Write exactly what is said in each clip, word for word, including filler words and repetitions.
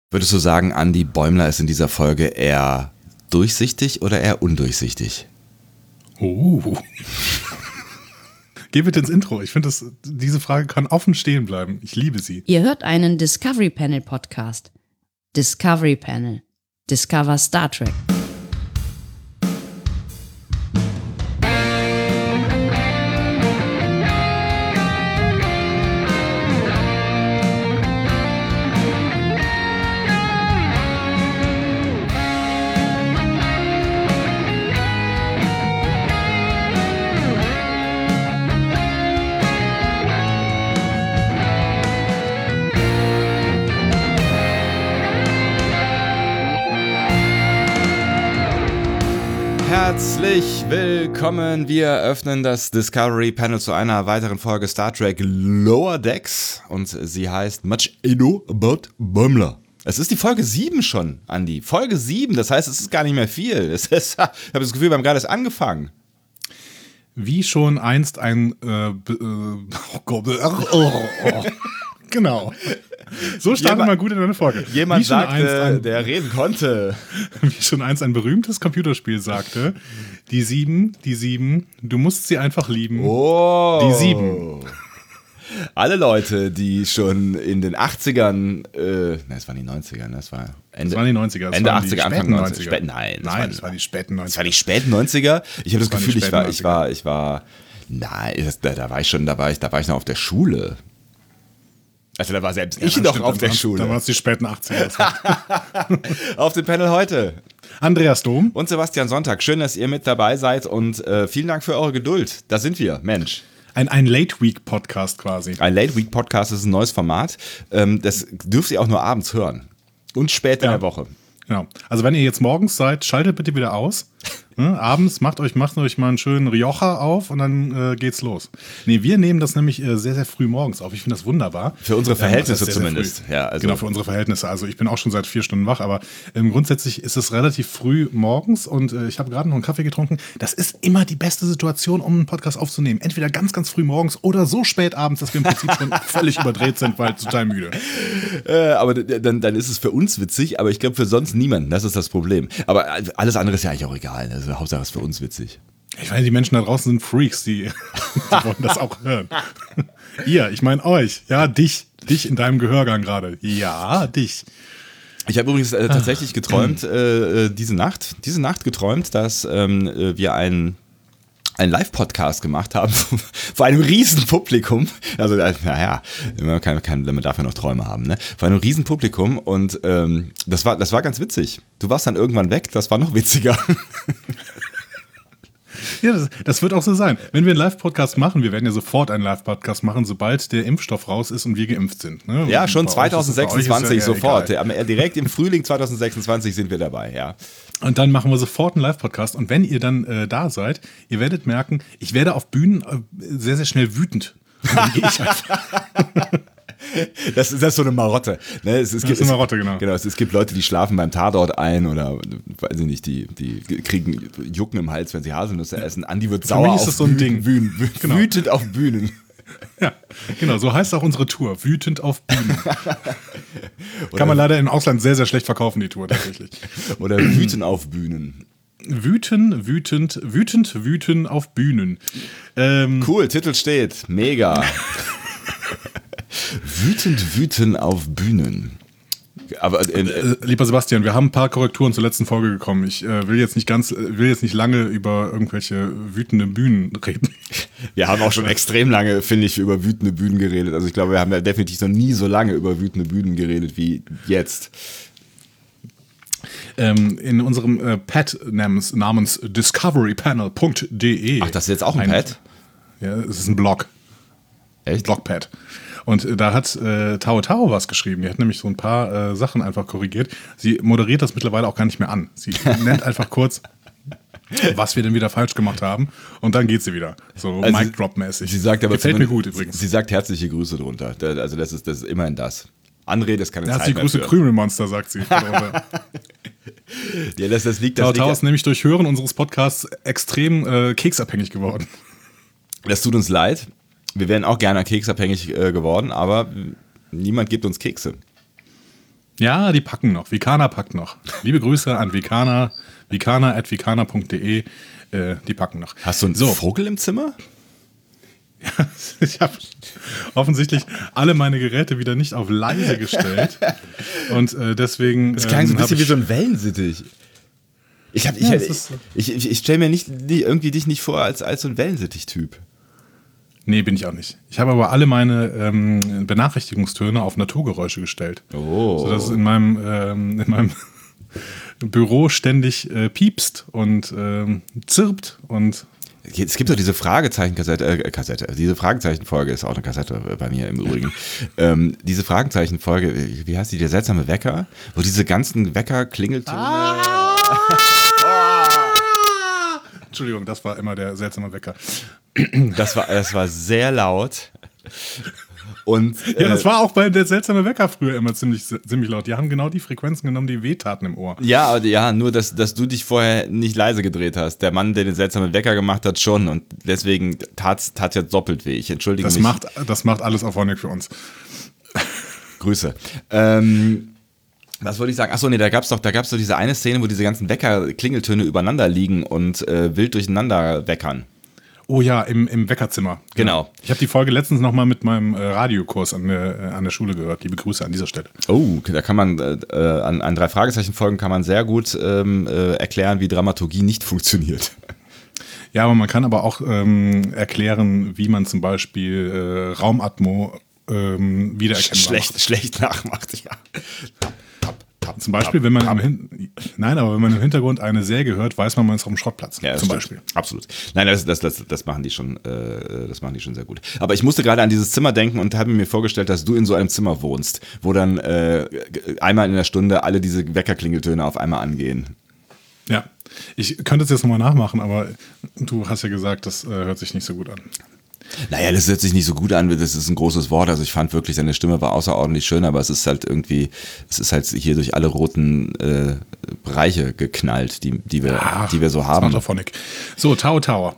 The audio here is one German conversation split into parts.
Würdest du sagen, Andi Bäumler ist in dieser Folge eher durchsichtig oder eher undurchsichtig? Oh. Geh bitte ins Intro. Ich finde, diese Frage kann offen stehen bleiben. Ich liebe sie. Ihr hört einen Discovery Panel Podcast. Discovery Panel. Discover Star Trek. Herzlich willkommen. Wir öffnen das Discovery Panel zu einer weiteren Folge Star Trek Lower Decks und sie heißt Much Ado About Bäumler. Es ist die Folge sieben schon, Andi. Folge sieben, das heißt, es ist gar nicht mehr viel. Es ist, ich habe das Gefühl, wir haben gerade erst angefangen. Wie schon einst ein äh, be, äh, oh Gott, oh, oh, oh. Genau. So startet man gut in eine Folge. Jemand sagte, ein, der reden konnte. Wie schon einst ein berühmtes Computerspiel sagte, die sieben, die sieben, du musst sie einfach lieben. Oh. Die sieben. Alle Leute, die schon in den achtzigern, äh, ne, es waren die neunzigern, das war Ende, das waren die neunziger, das Ende waren achtziger, Anfang neunziger. Spät, nein, das, nein waren, das waren die späten neunziger. Das waren die späten neunziger. Ich habe das, das Gefühl, ich war, ich war, ich war, nein, das, da, da war ich schon, da war ich, da war ich noch auf der Schule. Also da war selbst ja, ich noch stimmt, auf der Schule. Da waren es die späten achtziger. Auf dem Panel heute Andreas Dom und Sebastian Sonntag. Schön, dass ihr mit dabei seid und äh, vielen Dank für eure Geduld. Da sind wir, Mensch. Ein, ein Late-Week-Podcast quasi. Ein Late-Week-Podcast ist ein neues Format. Ähm, das dürft ihr auch nur abends hören. Und spät in ja. der Woche. Genau. Also wenn ihr jetzt morgens seid, schaltet bitte wieder aus. Ne? Abends macht euch, macht euch mal einen schönen Rioja auf und dann äh, geht's los. Nee, wir nehmen das nämlich äh, sehr, sehr früh morgens auf. Ich finde das wunderbar. Für unsere Verhältnisse ähm, sehr, zumindest. Sehr ja, also genau, für unsere Verhältnisse. Also ich bin auch schon seit vier Stunden wach, aber ähm, grundsätzlich ist es relativ früh morgens und äh, ich habe gerade noch einen Kaffee getrunken. Das ist immer die beste Situation, um einen Podcast aufzunehmen. Entweder ganz, ganz früh morgens oder so spät abends, dass wir im Prinzip schon völlig überdreht sind, weil total müde. Äh, aber dann, dann ist es für uns witzig, aber ich glaube für sonst niemanden. Das ist das Problem. Aber alles andere ist ja eigentlich auch egal. Also Hauptsache es ist für uns witzig. Ich meine, die Menschen da draußen sind Freaks, die, die wollen das auch hören. Ihr, ich meine euch. Ja, dich. Dich in deinem Gehörgang gerade. Ja, dich. Ich habe übrigens äh, tatsächlich geträumt, äh, diese Nacht, diese Nacht geträumt, dass ähm, wir einen einen Live-Podcast gemacht haben vor einem riesen Publikum. Also, naja, man, kann, kann, man darf ja noch Träume haben, ne? Vor einem riesen Publikum und ähm, das war, das war ganz witzig. Du warst dann irgendwann weg, das war noch witziger. Ja, das, das wird auch so sein. Wenn wir einen Live-Podcast machen, wir werden ja sofort einen Live-Podcast machen, sobald der Impfstoff raus ist und wir geimpft sind. Ne? Ja, schon bei zwanzig sechsundzwanzig ja sofort. Egal. Direkt im Frühling zwanzig sechsundzwanzig sind wir dabei, ja. Und dann machen wir sofort einen Live-Podcast. Und wenn ihr dann äh, da seid, ihr werdet merken, ich werde auf Bühnen äh, sehr, sehr schnell wütend. Und dann gehe ich einfach. Das ist, das ist so eine Marotte. Ne? Es, es das gibt, ist eine Marotte, genau. genau es, es gibt Leute, die schlafen beim Tatort ein oder, weiß ich nicht, die, die kriegen Jucken im Hals, wenn sie Haselnüsse essen. Andi wird Für sauer mich ist auf das so ein Bühnen, Ding. Bühnen, Bühnen, Genau. Wütend auf Bühnen. Ja, genau, so heißt auch unsere Tour. Wütend auf Bühnen. Kann man leider im Ausland sehr, sehr schlecht verkaufen, die Tour tatsächlich. Oder wütend auf Bühnen. Wüten, wütend, wütend, wüten auf Bühnen. Ähm, cool, Titel steht. Mega. Wütend, wüten auf Bühnen. Aber äh, äh, lieber Sebastian, wir haben ein paar Korrekturen zur letzten Folge gekommen. Ich äh, will jetzt nicht ganz, äh, will jetzt nicht lange über irgendwelche wütenden Bühnen reden. Wir haben auch schon extrem lange, finde ich, über wütende Bühnen geredet. Also ich glaube, wir haben ja definitiv noch nie so lange über wütende Bühnen geredet wie jetzt. Ähm, in unserem äh, Pad namens, namens discovery panel punkt de. Ach, das ist jetzt auch ein, ein Pad? Ja, es ist ein Blog. Echt? Blogpad. Und äh, da hat äh, Tao Tao was geschrieben. Die hat nämlich so ein paar äh, Sachen einfach korrigiert. Sie moderiert das mittlerweile auch gar nicht mehr an. Sie nennt einfach kurz, was wir denn wieder falsch gemacht haben. Und dann geht sie wieder. So also Mic-Drop-mäßig. Sie sagt aber Gefällt mir gut übrigens. Sie sagt herzliche Grüße drunter. Also das ist, das ist immerhin das. André, das kann eine Zeit Herzliche Grüße, Krümelmonster, sagt sie. Ja, das, das liegt, das Tao liegt Tao ist nämlich durch Hören unseres Podcasts extrem äh, keksabhängig geworden. Das tut uns leid. Wir wären auch gerne keksabhängig äh, geworden, aber niemand gibt uns Kekse. Ja, die packen noch. Vicana packt noch. Liebe Grüße an Vicana, vicana at vicana punkt de. Äh, die packen noch. Hast du einen so. Vogel im Zimmer? Ja, ich habe offensichtlich alle meine Geräte wieder nicht auf leise gestellt. Und äh, deswegen. Das klang so ein ähm, bisschen wie so ein Wellensittich. Ich, hab, ich, Ja, ich, das ist- ich, ich, ich stelle mir nicht, nicht irgendwie dich nicht vor als, als so ein Wellensittich-Typ. Nee, bin ich auch nicht. Ich habe aber alle meine ähm, Benachrichtigungstöne auf Naturgeräusche gestellt. Oh. Sodass es in meinem, ähm, in meinem Büro ständig äh, piepst und ähm, zirpt und. Es gibt doch diese Fragezeichen-Kassette, äh, Kassette, diese Fragezeichen-Folge ist auch eine Kassette bei mir im Übrigen. ähm, diese Fragezeichen-Folge, wie- wie heißt die, der seltsame Wecker, wo diese ganzen Wecker-Klingeltöne. Ah! Entschuldigung, das war immer der seltsame Wecker. Das war, das war sehr laut. Und Ja, das äh, war auch bei der seltsame Wecker früher immer ziemlich, ziemlich laut. Die haben genau die Frequenzen genommen, die wehtaten im Ohr. ja, aber- ja, nur dass, dass du dich vorher nicht leise gedreht hast. Der Mann, der den seltsamen Wecker gemacht hat, schon. Und deswegen tat tat jetzt doppelt weh. Ich entschuldige Das mich. macht, das macht alles auf Honig für uns. Grüße. Ähm, was wollte ich sagen? Achso, nee, da gab's doch, da gab's doch diese eine Szene, wo diese ganzen Wecker-Klingeltöne übereinander liegen und äh, wild durcheinander weckern. Oh ja, im, im Weckerzimmer. Genau. Ich habe die Folge letztens nochmal mit meinem äh, Radiokurs an der, äh, an der Schule gehört. Liebe Grüße an dieser Stelle. Oh, da kann man äh, äh, an, an drei Fragezeichen-Folgen kann man sehr gut ähm, äh, erklären, wie Dramaturgie nicht funktioniert. Ja, aber man kann aber auch ähm, erklären, wie man zum Beispiel äh, Raumatmo ähm, wiedererkennbar Schlecht, macht. schlecht nachmacht, ja. Zum Beispiel, wenn man im Hin- Nein, aber wenn man im Hintergrund eine Säge hört, weiß man, man ist auf dem Schrottplatz. Ja, das zum stimmt. Beispiel. Absolut. Nein, das, das, das, das machen die schon, äh, das machen die schon sehr gut. Aber ich musste gerade an dieses Zimmer denken und habe mir vorgestellt, dass du in so einem Zimmer wohnst, wo dann äh, einmal in der Stunde alle diese Weckerklingeltöne auf einmal angehen. Ja, ich könnte es jetzt nochmal nachmachen, aber du hast ja gesagt, das äh, hört sich nicht so gut an. Naja, das hört sich nicht so gut an, das ist ein großes Wort. Also ich fand wirklich, seine Stimme war außerordentlich schön, aber es ist halt irgendwie, es ist halt hier durch alle roten äh, Bereiche geknallt, die, die, wir, Ach, die wir so das haben. macht doch Honig. So, Tau Tower.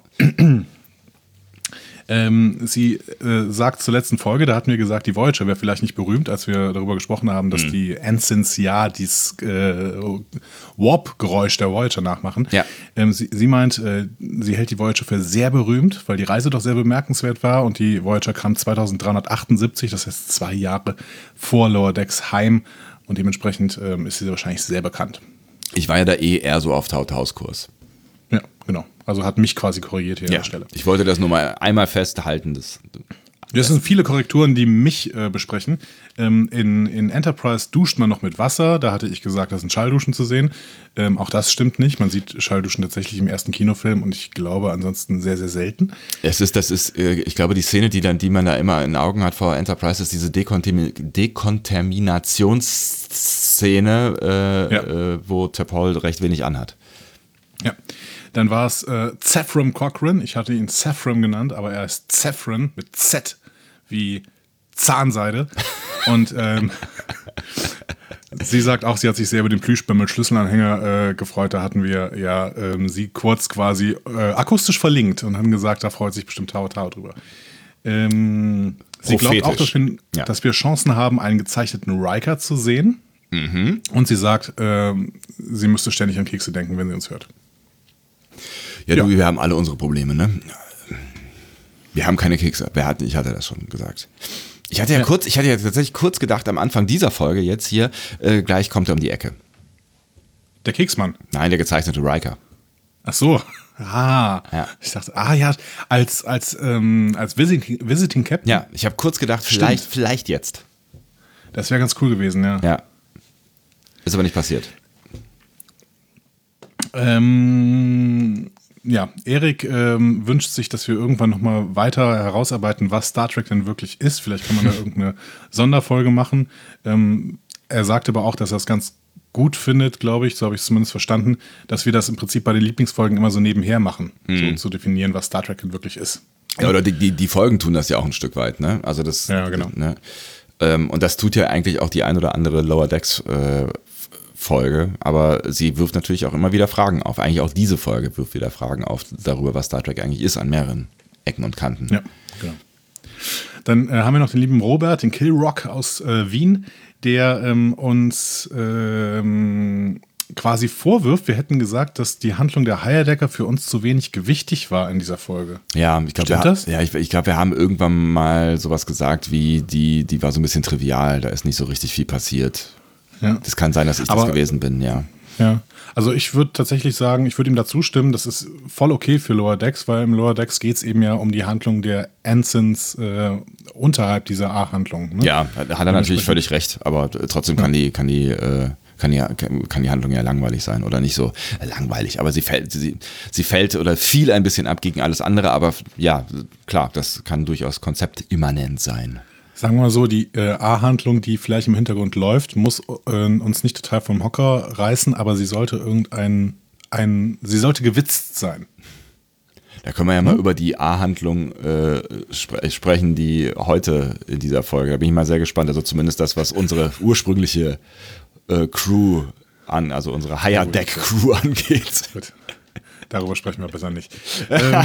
Ähm, sie äh, sagt zur letzten Folge, da hatten wir gesagt, die Voyager wäre vielleicht nicht berühmt, als wir darüber gesprochen haben, dass Mhm. die Ensigns ja dieses äh, Warp-Geräusch der Voyager nachmachen. Ja. Ähm, sie, sie meint, äh, sie hält die Voyager für sehr berühmt, weil die Reise doch sehr bemerkenswert war und die Voyager kam zweitausenddreihundertachtundsiebzig, das heißt zwei Jahre vor Lower Decks heim und dementsprechend ähm, ist sie wahrscheinlich sehr bekannt. Ich war ja da eh eher so auf Tautauskurs. Ja, genau. Also hat mich quasi korrigiert hier an der Stelle. Ich wollte das nur mal einmal festhalten. Das, Das sind viele Korrekturen, die mich äh, besprechen. Ähm, in, in Enterprise duscht man noch mit Wasser. Da hatte ich gesagt, da sind Schallduschen zu sehen. Ähm, auch das stimmt nicht. Man sieht Schallduschen tatsächlich im ersten Kinofilm und ich glaube ansonsten sehr, sehr selten. es ist, das ist, äh, ich glaube, die Szene, die dann, die man da immer in den Augen hat vor Enterprise, ist diese Dekontam- Dekontaminationsszene, äh, Ja. äh, wo T'Pol recht wenig anhat. Ja. Dann war es äh, Zephram Cochrane. Ich hatte ihn Zephram genannt, aber er ist Zephram mit Z wie Zahnseide. Und ähm, sie sagt auch, sie hat sich sehr über den Plüschbär mit Schlüsselanhänger äh, gefreut. Da hatten wir ja ähm, sie kurz quasi äh, akustisch verlinkt und haben gesagt, da freut sich bestimmt Tao Tao drüber. Ähm, sie glaubt auch, dass wir, Ja. dass wir Chancen haben, einen gezeichneten Riker zu sehen. Und sie sagt, ähm, sie müsste ständig an Kekse denken, wenn sie uns hört. Ja, Ja. du, wir haben alle unsere Probleme, ne? Wir haben keine Kekse. Wer hat, ich hatte das schon gesagt. Ich hatte ja, Ja. kurz, ich hatte ja tatsächlich kurz gedacht, am Anfang dieser Folge jetzt hier, äh, gleich kommt er um die Ecke. Der Keksmann. Nein, der gezeichnete Riker. Ach so. Ah. Ja. Ich dachte, ah ja, als, als, ähm, als Visiting, Visiting Captain. Ja, ich habe kurz gedacht, vielleicht, vielleicht jetzt. Das wäre ganz cool gewesen, ja. Ja. Ist aber nicht passiert. Ähm, ja, Erik ähm, wünscht sich, dass wir irgendwann nochmal weiter herausarbeiten, was Star Trek denn wirklich ist. Vielleicht kann man da irgendeine Sonderfolge machen. Ähm, er sagt aber auch, dass er es ganz gut findet, glaube ich, so habe ich es zumindest verstanden, dass wir das im Prinzip bei den Lieblingsfolgen immer so nebenher machen, so zu definieren, was Star Trek denn wirklich ist. Ja, oder die, die, die Folgen tun das ja auch ein Stück weit, ne? Also das, Ja, genau. Ne? Ähm, und das tut ja eigentlich auch die ein oder andere Lower Decks äh, Folge, aber sie wirft natürlich auch immer wieder Fragen auf. Eigentlich auch diese Folge wirft wieder Fragen auf darüber, was Star Trek eigentlich ist, an mehreren Ecken und Kanten. Ja, genau. Dann äh, haben wir noch den lieben Robert, den Killrock aus äh, Wien. der ähm, uns ähm, quasi vorwirft, wir hätten gesagt, dass die Handlung der Heyerdecker für uns zu wenig gewichtig war in dieser Folge. Ja, ich glaube, wir, ja, ich, ich glaub, wir haben irgendwann mal sowas gesagt wie, die, die war so ein bisschen trivial, da ist nicht so richtig viel passiert. Ja. Das kann sein, dass ich Aber, das gewesen bin, ja. Ja, also ich würde tatsächlich sagen, ich würde ihm dazu stimmen, das ist voll okay für Lower Decks, weil im Lower Decks geht es eben ja um die Handlung der Ensigns äh, unterhalb dieser A-Handlung. Ne? Ja, hat er natürlich völlig recht, aber trotzdem kann die, kann die, äh, kann die, kann die Handlung ja langweilig sein oder nicht so äh, langweilig, aber sie fällt, sie, sie fällt oder fiel ein bisschen ab gegen alles andere, aber ja, klar, das kann durchaus konzeptimmanent sein. Sagen wir mal so, die äh, A-Handlung, die vielleicht im Hintergrund läuft, muss äh, uns nicht total vom Hocker reißen, aber sie sollte irgendein, ein, sie sollte gewitzt sein. Da können wir ja hm? mal über die A-Handlung äh, spre- sprechen, die heute in dieser Folge, da bin ich mal sehr gespannt, also zumindest das, was unsere ursprüngliche äh, Crew an, also unsere Higher Deck Crew angeht. Gut. Darüber sprechen wir besser nicht. ähm,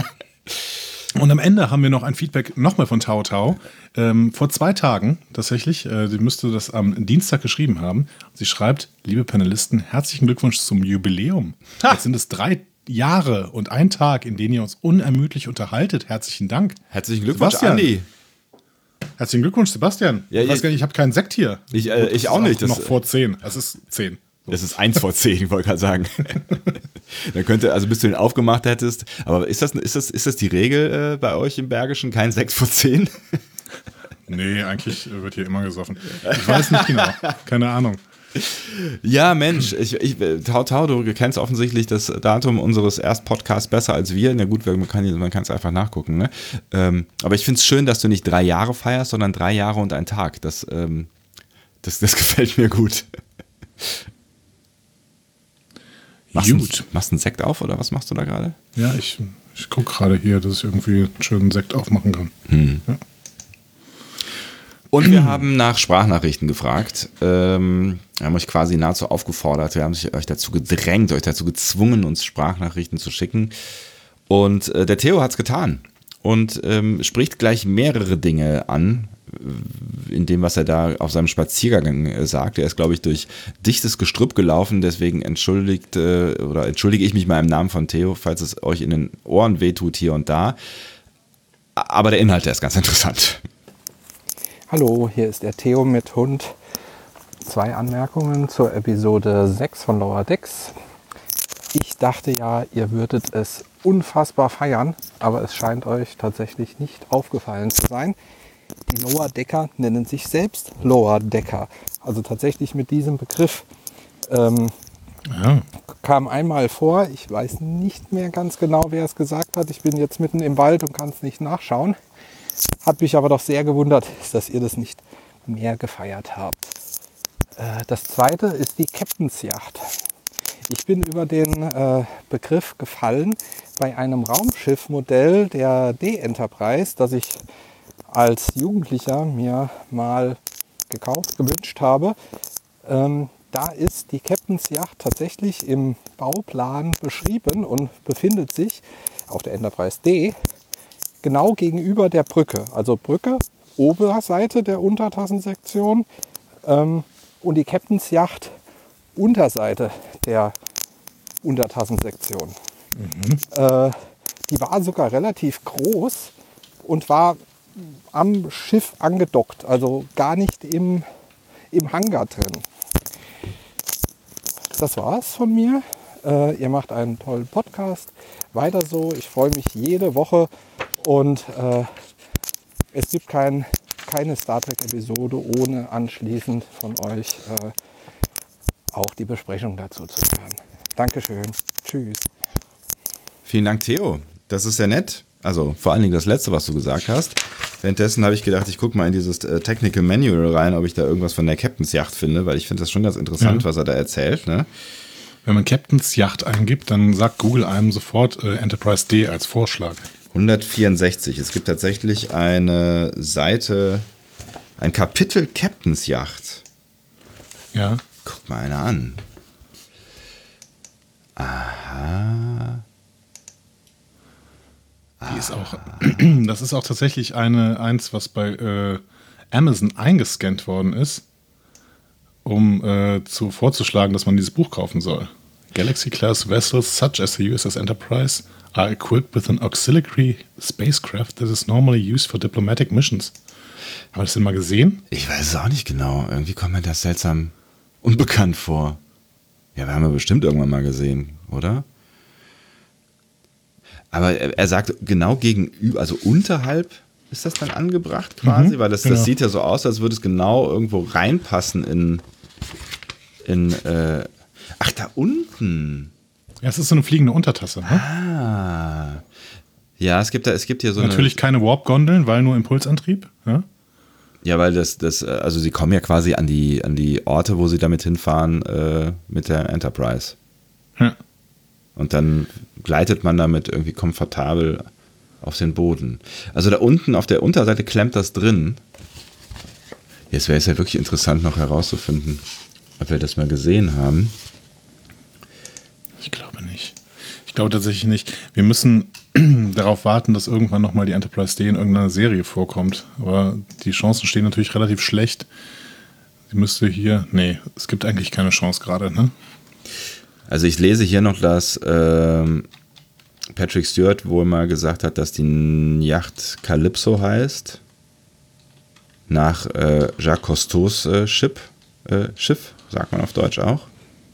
Und am Ende haben wir noch ein Feedback nochmal von Tao Tao. Ähm, vor zwei Tagen tatsächlich, äh, sie müsste das am Dienstag geschrieben haben. Sie schreibt, liebe Panelisten, herzlichen Glückwunsch zum Jubiläum. Ha! Jetzt sind es drei Jahre und ein Tag, in denen ihr uns unermüdlich unterhaltet. Herzlichen Dank. Herzlichen Glückwunsch, Sebastian. Andi. Herzlichen Glückwunsch, Sebastian. Ja, ich weiß gar nicht, ich habe keinen Sekt hier. Ich, äh, ich auch nicht. Das ist noch vor zehn. Es ist zehn. Das ist eins vor zehn, ich wollte gerade sagen. Dann könnte, also bis du den aufgemacht hättest, aber ist das, ist das, ist das die Regel äh, bei euch im Bergischen, kein sechs vor zehn? Nee, eigentlich wird hier immer gesoffen. Ich weiß nicht genau, keine Ahnung. Ja, Mensch, ich, ich, Tau Tau, du kennst offensichtlich das Datum unseres Erstpodcasts besser als wir. Na gut, man kann man kann es einfach nachgucken. Ne? Ähm, aber ich finde es schön, dass du nicht drei Jahre feierst, sondern drei Jahre und ein Tag. Das, ähm, das, das gefällt mir gut. Machst du machst einen Sekt auf oder was machst du da gerade? Ja, ich, ich gucke gerade hier, dass ich irgendwie einen schönen Sekt aufmachen kann. Hm. Ja. Und wir haben nach Sprachnachrichten gefragt. Ähm, wir haben euch quasi nahezu aufgefordert. Wir haben euch dazu gedrängt, euch dazu gezwungen, uns Sprachnachrichten zu schicken. Und äh, der Theo hat es getan und ähm, spricht gleich mehrere Dinge an, in dem, was er da auf seinem Spaziergang äh, sagt. Er ist, glaube ich, durch dichtes Gestrüpp gelaufen, deswegen entschuldigt äh, oder entschuldige ich mich mal im Namen von Theo, falls es euch in den Ohren wehtut hier und da. Aber der Inhalt, der ist ganz interessant. Hallo, hier ist der Theo mit Hund. Zwei Anmerkungen zur Episode sechs von Lower Decks. Ich dachte ja, ihr würdet es unfassbar feiern, aber es scheint euch tatsächlich nicht aufgefallen zu sein. Die Lower Decker nennen sich selbst Lower Decker. Also tatsächlich mit diesem Begriff ähm, ja. kam einmal vor. Ich weiß nicht mehr ganz genau, wer es gesagt hat. Ich bin jetzt mitten im Wald und kann es nicht nachschauen. Hat mich aber doch sehr gewundert, dass ihr das nicht mehr gefeiert habt. Äh, das zweite ist die Captain's Yacht. Ich bin über den äh, Begriff gefallen bei einem Raumschiffmodell der D-Enterprise, das ich als Jugendlicher mir mal gekauft, gewünscht habe. Ähm, da ist die Captain's Yacht tatsächlich im Bauplan beschrieben und befindet sich auf der Enterprise D genau gegenüber der Brücke. Also Brücke, Oberseite der Untertassensektion ähm, und die Captain's Yacht Unterseite der Untertassensektion. Mhm. Äh, die war sogar relativ groß und war am Schiff angedockt, also gar nicht im, im Hangar drin. Das war's von mir. Äh, ihr macht einen tollen Podcast. Weiter so. Ich freue mich jede Woche und äh, es gibt kein, keine Star Trek-Episode, ohne anschließend von euch äh, auch die Besprechung dazu zu hören. Dankeschön. Tschüss. Vielen Dank, Theo. Das ist sehr nett. Also vor allen Dingen das Letzte, was du gesagt hast. Währenddessen habe ich gedacht, ich gucke mal in dieses äh, Technical Manual rein, ob ich da irgendwas von der Captain's Yacht finde, weil ich finde das schon ganz interessant, ja. was er da erzählt. Ne? Wenn man Captain's Yacht eingibt, dann sagt Google einem sofort äh, Enterprise D als Vorschlag. hundertvierundsechzig. Es gibt tatsächlich eine Seite, ein Kapitel Captain's Yacht. Ja. Guck mal einer an. Aha. Die ist auch, das ist auch tatsächlich eine, eins, was bei äh, Amazon eingescannt worden ist. um äh, zu, vorzuschlagen, dass man dieses Buch kaufen soll. Galaxy-class vessels such as the U S S Enterprise are equipped with an auxiliary spacecraft that is normally used for diplomatic missions. Haben wir das denn mal gesehen? Ich weiß es auch nicht genau. Irgendwie kommt mir das seltsam unbekannt vor. Ja, wir haben ja bestimmt irgendwann mal gesehen, oder? Aber er, er sagt genau gegenüber, also unterhalb ist das dann angebracht quasi, Mhm, weil das, genau. das sieht ja so aus, als würde es genau irgendwo reinpassen in, in äh, ach, da unten. Ja, es ist so eine fliegende Untertasse. Ne? Ah. Ja, es gibt da, es gibt hier so Natürlich eine, keine Warp-Gondeln, weil nur Impulsantrieb. Ja? ja, weil das, das, also sie kommen ja quasi an die, an die Orte, wo sie damit hinfahren, äh, mit der Enterprise. Ja. Und dann gleitet man damit irgendwie komfortabel auf den Boden. Also da unten auf der Unterseite klemmt das drin. Jetzt wäre es ja wirklich interessant, noch herauszufinden, ob wir das mal gesehen haben. Ich glaube nicht. Ich glaube tatsächlich nicht. Wir müssen darauf warten, dass irgendwann nochmal die Enterprise D in irgendeiner Serie vorkommt. Aber die Chancen stehen natürlich relativ schlecht. Sie müsste hier... Nee, es gibt eigentlich keine Chance gerade, ne? Also ich lese hier noch, dass ähm, Patrick Stewart wohl mal gesagt hat, dass die Yacht Calypso heißt. Nach äh, Jacques Cousteaus äh, Schiff, äh, Schiff, sagt man auf Deutsch auch.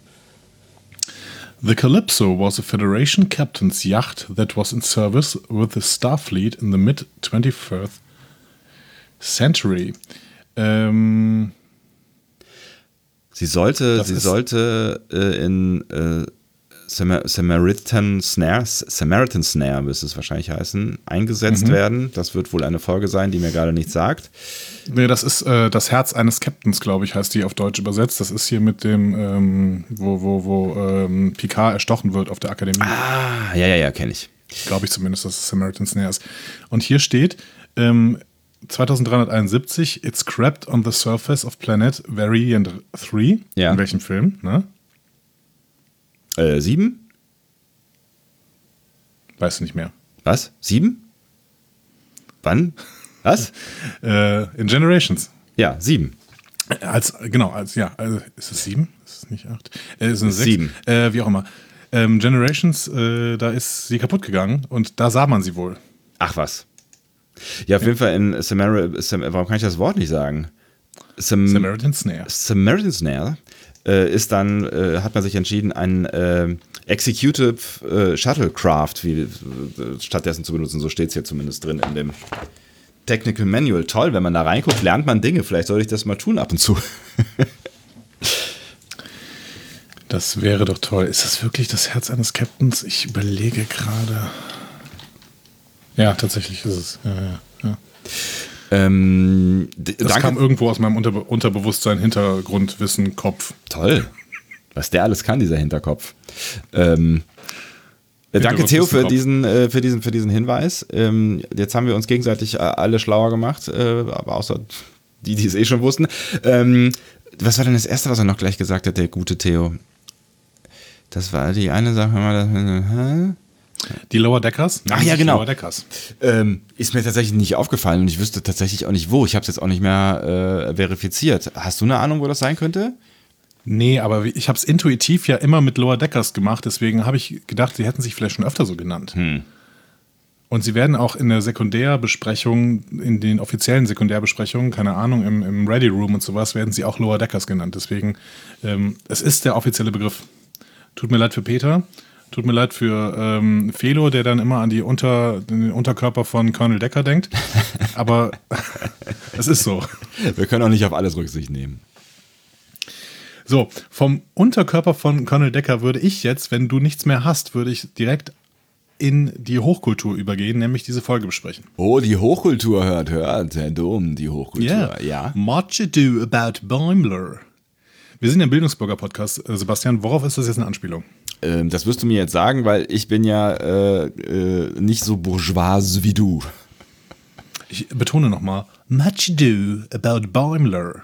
The Calypso was a Federation captain's yacht that was in service with the Starfleet in the mid-twenty-first century. Ähm, Sie sollte, Das sie ist- sollte äh, in äh, Samar- Samaritan Snare, Samaritan Snare, müsste es wahrscheinlich heißen, eingesetzt Mhm. werden. Das wird wohl eine Folge sein, die mir gerade nichts sagt. nee, das ist äh, das Herz eines Captains, glaube ich, heißt die auf Deutsch übersetzt. Das ist hier mit dem, ähm, wo, wo, wo ähm, Picard erstochen wird auf der Akademie. Ah, ja, ja, ja, kenne ich. Glaube ich zumindest, dass es Samaritan Snare ist. Und hier steht, ähm, zweitausenddreihunderteinundsiebzig, it's scrapped on the surface of planet Variant drei. Ja. In welchem Film? Ne? Äh, sieben? Weiß nicht mehr. Was? Sieben? Wann? Was? Äh, in Generations. Ja, sieben. Als, genau, als, ja, also, ist es sieben? Ist es nicht acht? Äh, ist es sechs? Sieben. Äh, wie auch immer. Ähm, Generations, äh, da ist sie kaputt gegangen und da sah man sie wohl. Ach was. Ja, auf jeden Fall in Samar Sam warum kann ich das Wort nicht sagen? Sam Samaritan Snare. Samaritan Snare äh, ist dann, äh, hat man sich entschieden, ein äh, Executive äh, Shuttlecraft wie, äh, stattdessen zu benutzen. So steht es hier zumindest drin in dem Technical Manual. Toll, wenn man da reinguckt, lernt man Dinge. Vielleicht sollte ich das mal tun ab und zu. Das wäre doch toll. Ist das wirklich das Herz eines Captains? Ich überlege gerade. Ja, tatsächlich ist es. Ja, ja, ja. ähm, d- Das danke. kam irgendwo aus meinem Unterbe Unterbewusstsein, Hintergrundwissen, Kopf. Toll. Was der alles kann, dieser Hinterkopf. Ähm, äh, danke, Hintergrund Theo, ist ein für Kopf. diesen, äh, für, diesen, für diesen Hinweis. Ähm, jetzt haben wir uns gegenseitig äh, alle schlauer gemacht, äh, aber außer die, die es eh schon wussten. Ähm, was war denn das Erste, was er noch gleich gesagt hat, der gute Theo? Das war die eine Sache. Mal, Die Lower Deckers? Ach ja, genau. Lower Deckers. ähm, ist mir tatsächlich nicht aufgefallen und ich wüsste tatsächlich auch nicht wo. Ich habe es jetzt auch nicht mehr äh, verifiziert. Hast du eine Ahnung, wo das sein könnte? Nee, aber ich habe es intuitiv ja immer mit Lower Deckers gemacht, deswegen habe ich gedacht, sie hätten sich vielleicht schon öfter so genannt. Hm. Und sie werden auch in der Sekundärbesprechung, in den offiziellen Sekundärbesprechungen, keine Ahnung, im, im Ready Room und sowas, werden sie auch Lower Deckers genannt. Deswegen, ähm, es ist der offizielle Begriff. Tut mir leid für Peter, tut mir leid für ähm, Felo, der dann immer an die Unter, den Unterkörper von Colonel Decker denkt. Aber es ist so. Wir können auch nicht auf alles Rücksicht nehmen. So, vom Unterkörper von Colonel Decker würde ich jetzt, wenn du nichts mehr hast, würde ich direkt in die Hochkultur übergehen, nämlich diese Folge besprechen. Oh, die Hochkultur hört, hört, Herr Dom, die Hochkultur. Ja. Much ado about Boimler. Wir sind ja ein Bildungsbürger-Podcast. Äh, Sebastian, worauf ist das jetzt eine Anspielung? Ähm, das wirst du mir jetzt sagen, weil ich bin ja äh, äh, nicht so bourgeois wie du. Ich betone nochmal. Much ado about Boimler.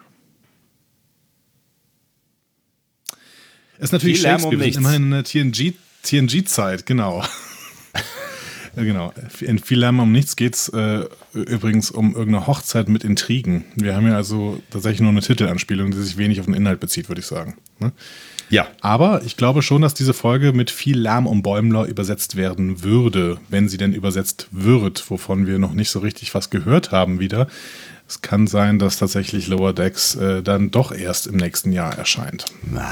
Ist natürlich Viel Lärm um Shakespeare, wir sind nichts. immerhin in der T N G, T N G-Zeit, genau. Genau. In Viel Lärm um nichts geht es äh, übrigens um irgendeine Hochzeit mit Intrigen. Wir haben ja also tatsächlich nur eine Titelanspielung, die sich wenig auf den Inhalt bezieht, würde ich sagen. Ne? Ja. Aber ich glaube schon, dass diese Folge mit Viel Lärm um Bäumler übersetzt werden würde, wenn sie denn übersetzt wird, wovon wir noch nicht so richtig was gehört haben wieder. Es kann sein, dass tatsächlich Lower Decks äh, dann doch erst im nächsten Jahr erscheint.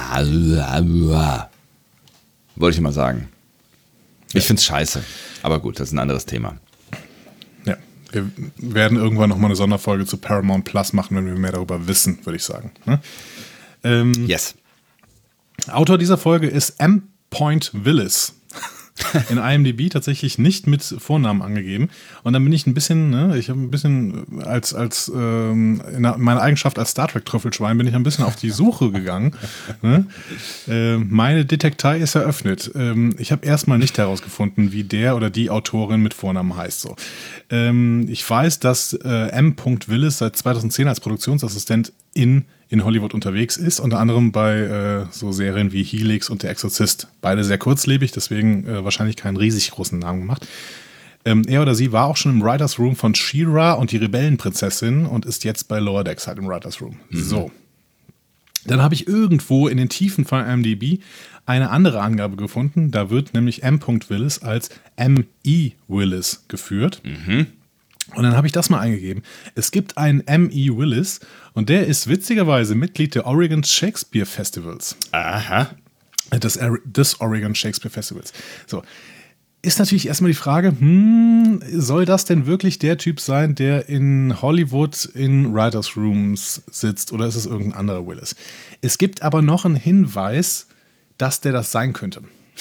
Wollte ich mal sagen. Ich finde es scheiße. Aber gut, das ist ein anderes Thema. Ja, wir werden irgendwann nochmal eine Sonderfolge zu Paramount Plus machen, wenn wir mehr darüber wissen, würde ich sagen. Ne? Ähm, Yes. Autor dieser Folge ist M. Point Willis. In I M D B tatsächlich nicht mit Vornamen angegeben. Und dann bin ich ein bisschen, ne, ich habe ein bisschen als, als ähm, in meiner Eigenschaft als Star Trek-Trüffelschwein bin ich ein bisschen auf die Suche gegangen. Ne? Äh, meine Detektei ist eröffnet. Ähm, ich habe erstmal nicht herausgefunden, wie der oder die Autorin mit Vornamen heißt. So. Ähm, ich weiß, dass äh, M. Willis seit zweitausendzehn als Produktionsassistent in in Hollywood unterwegs ist, unter anderem bei äh, so Serien wie Helix und Der Exorzist. Beide sehr kurzlebig, deswegen äh, wahrscheinlich keinen riesig großen Namen gemacht. Ähm, er oder sie war auch schon im Writers Room von She-Ra und die Rebellenprinzessin und ist jetzt bei Lower Decks halt im Writers Room. Mhm. So. Dann habe ich irgendwo in den Tiefen von I M D B eine andere Angabe gefunden. Da wird nämlich M. Willis als M E. Willis geführt. Mhm. Und dann habe ich das mal eingegeben. Es gibt einen M E. Willis und der ist witzigerweise Mitglied der Oregon Shakespeare Festivals. Aha. Des, des Oregon Shakespeare Festivals. So. Ist natürlich erstmal die Frage, hm, soll das denn wirklich der Typ sein, der in Hollywood in Writers Rooms sitzt oder ist es irgendein anderer Willis? Es gibt aber noch einen Hinweis, dass der das sein könnte.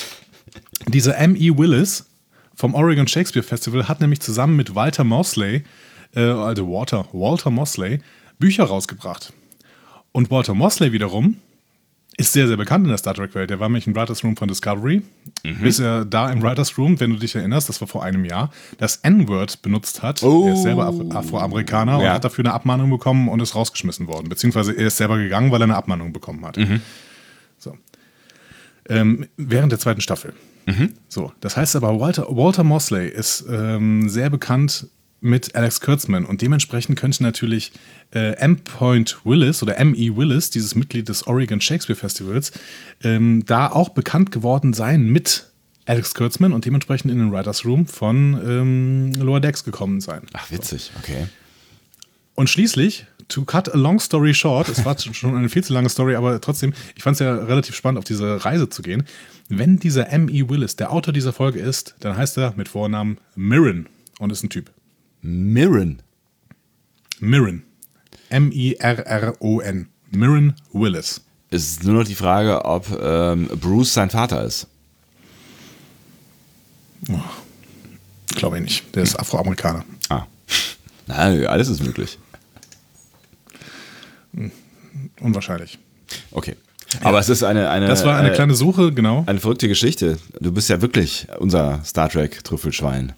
Dieser M E. Willis vom Oregon Shakespeare Festival hat nämlich zusammen mit Walter Mosley, äh, also Walter, Walter Mosley, Bücher rausgebracht. Und Walter Mosley wiederum ist sehr, sehr bekannt in der Star Trek-Welt. Der war nämlich im Writers Room von Discovery. Mhm. Bis er da im Writers Room, wenn du dich erinnerst, das war vor einem Jahr, das N-Word benutzt hat. Oh. Er ist selber Afro- Afroamerikaner Ja. und hat dafür eine Abmahnung bekommen und ist rausgeschmissen worden. Beziehungsweise er ist selber gegangen, weil er eine Abmahnung bekommen hat. Mhm. So. Ähm, während der zweiten Staffel. Mhm. So, das heißt aber, Walter, Walter Mosley ist ähm, sehr bekannt mit Alex Kurtzman und dementsprechend könnte natürlich äh, M. Willis oder M E. Willis, dieses Mitglied des Oregon Shakespeare Festivals, ähm, da auch bekannt geworden sein mit Alex Kurtzman und dementsprechend in den Writers Room von ähm, Lower Decks gekommen sein. Ach, witzig, okay. Und schließlich, to cut a long story short, es war schon eine viel zu lange Story, aber trotzdem, ich fand es ja relativ spannend, auf diese Reise zu gehen. Wenn dieser M E. Willis der Autor dieser Folge ist, dann heißt er mit Vornamen Mirren und ist ein Typ. Mirren. Mirren. M I R R O N. Mirren Willis. Es ist nur noch die Frage, ob ähm, Bruce sein Vater ist. Oh, glaube ich nicht. Der ist Afroamerikaner. Ah. Na, alles ist möglich. Unwahrscheinlich. Okay. Aber es ist eine, eine, Das war eine äh, kleine Suche, genau. eine verrückte Geschichte. Du bist ja wirklich unser Star Trek-Trüffelschwein.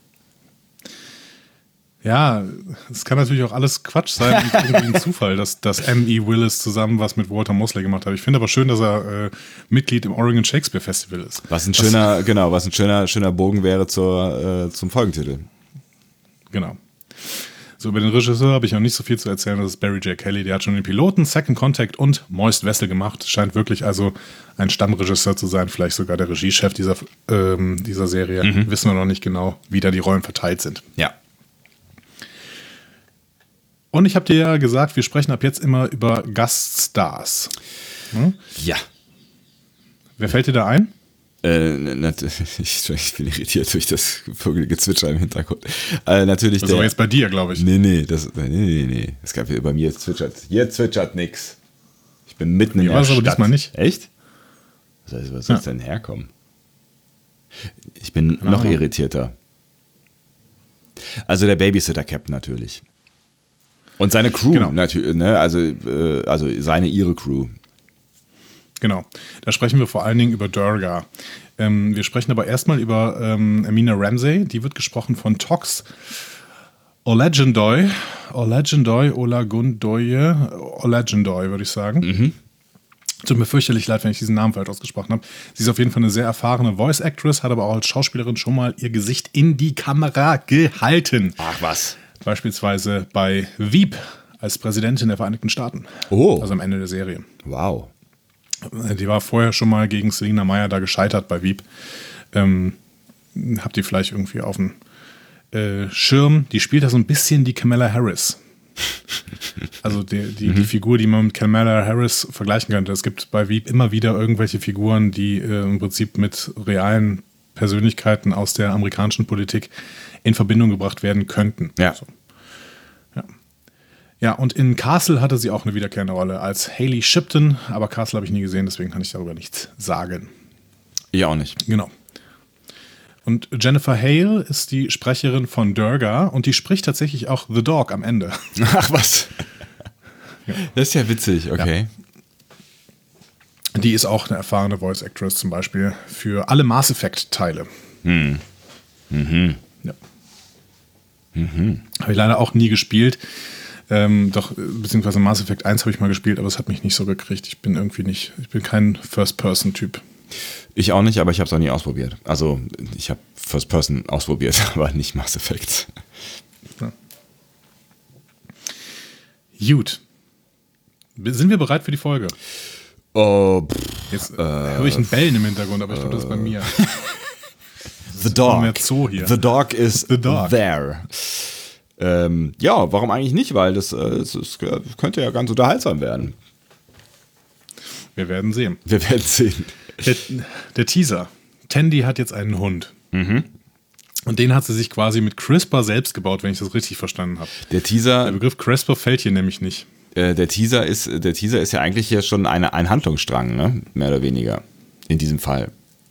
Ja, es kann natürlich auch alles Quatsch sein und irgendwie ein Zufall, dass, dass M E. Willis zusammen was mit Walter Mosley gemacht hat. Ich finde aber schön, dass er äh, Mitglied im Oregon Shakespeare Festival ist. Was ein schöner, das, genau, was ein schöner, schöner Bogen wäre zur, äh, zum Folgentitel. Genau. So, über den Regisseur habe ich noch nicht so viel zu erzählen. Das ist Barry J. Kelly. Der hat schon den Piloten, Second Contact und Moist Vessel gemacht. Scheint wirklich also ein Stammregisseur zu sein. Vielleicht sogar der Regiechef dieser, ähm, dieser Serie. Mhm. Wissen wir noch nicht genau, wie da die Rollen verteilt sind. Ja. Und ich habe dir ja gesagt, wir sprechen ab jetzt immer über Gaststars. Hm? Ja. Wer fällt dir da ein? Äh, ich, ich bin irritiert durch das Vogelgezwitscher im Hintergrund. Äh, natürlich das ist der, aber jetzt bei dir, glaube ich. Nee, nee, das, nee, nee, nee. Es gab hier bei mir zwitschert. Hier zwitschert nix. Ich bin mitten in ich der weiß Stadt. aber diesmal nicht. Echt? Was, heißt, was soll Ja. denn herkommen? Ich bin Keine noch Ahnung. irritierter. Also der Babysitter-Cap natürlich. Und seine Crew, Genau. natürlich, ne? Also, äh, also seine, ihre Crew. Genau. Da sprechen wir vor allen Dingen über Durga. Ähm, wir sprechen aber erstmal über ähm, Amina Ramsey. Die wird gesprochen von Tox Olagundoy. Olagundoy, Olagundoye, Olagundoy, würde ich sagen. Mhm. Tut mir fürchterlich leid, wenn ich diesen Namen falsch ausgesprochen habe. Sie ist auf jeden Fall eine sehr erfahrene Voice-Actress, hat aber auch als Schauspielerin schon mal ihr Gesicht in die Kamera gehalten. Ach was. Beispielsweise bei Veep als Präsidentin der Vereinigten Staaten. Oh. Also am Ende der Serie. Wow. Die war vorher schon mal gegen Selina Meyer da gescheitert bei Veep. Ähm, habt ihr vielleicht irgendwie auf dem äh, Schirm. Die spielt da so ein bisschen die Kamala Harris. Also die, die, mhm. die Figur, die man mit Kamala Harris vergleichen könnte. Es gibt bei Veep immer wieder irgendwelche Figuren, die äh, im Prinzip mit realen Persönlichkeiten aus der amerikanischen Politik in Verbindung gebracht werden könnten. Ja. So. Ja. Ja, und in Castle hatte sie auch eine wiederkehrende Rolle als Hayley Shipton, aber Castle habe ich nie gesehen, deswegen kann ich darüber nichts sagen. Ich auch nicht. Genau. Und Jennifer Hale ist die Sprecherin von Durga und die spricht tatsächlich auch The Dog am Ende. Ach was. Ja. Das ist ja witzig, okay. Ja. Die ist auch eine erfahrene Voice Actress zum Beispiel für alle Mass Effect Teile. Hm. Mhm. Ja. Mhm. Habe ich leider auch nie gespielt. Ähm, doch, beziehungsweise Mass Effect eins habe ich mal gespielt, aber es hat mich nicht so gekriegt. Ich bin irgendwie nicht, ich bin kein First-Person-Typ. Ich auch nicht, aber ich habe es auch nie ausprobiert. Also ich habe First Person ausprobiert, aber nicht Mass Effect. Ja. Gut. Sind wir bereit für die Folge? Oh, pff, Jetzt äh, höre ich ein Bellen im Hintergrund, aber ich glaube, das ist bei mir. The Dog. Mehr Zoo hier. The Dog is The dog. there. Ähm, ja, warum eigentlich nicht? Weil das, äh, das, das könnte ja ganz unterhaltsam werden. Wir werden sehen. Wir werden sehen. Der, der Teaser. Tandy hat jetzt einen Hund. Mhm. Und den hat sie sich quasi mit CRISPR selbst gebaut, wenn ich das richtig verstanden habe. Der Teaser. Der Begriff CRISPR fällt hier nämlich nicht. Äh, der Teaser ist, der Teaser ist ja eigentlich hier schon eine, ein Handlungsstrang, ne? Mehr oder weniger. In diesem Fall.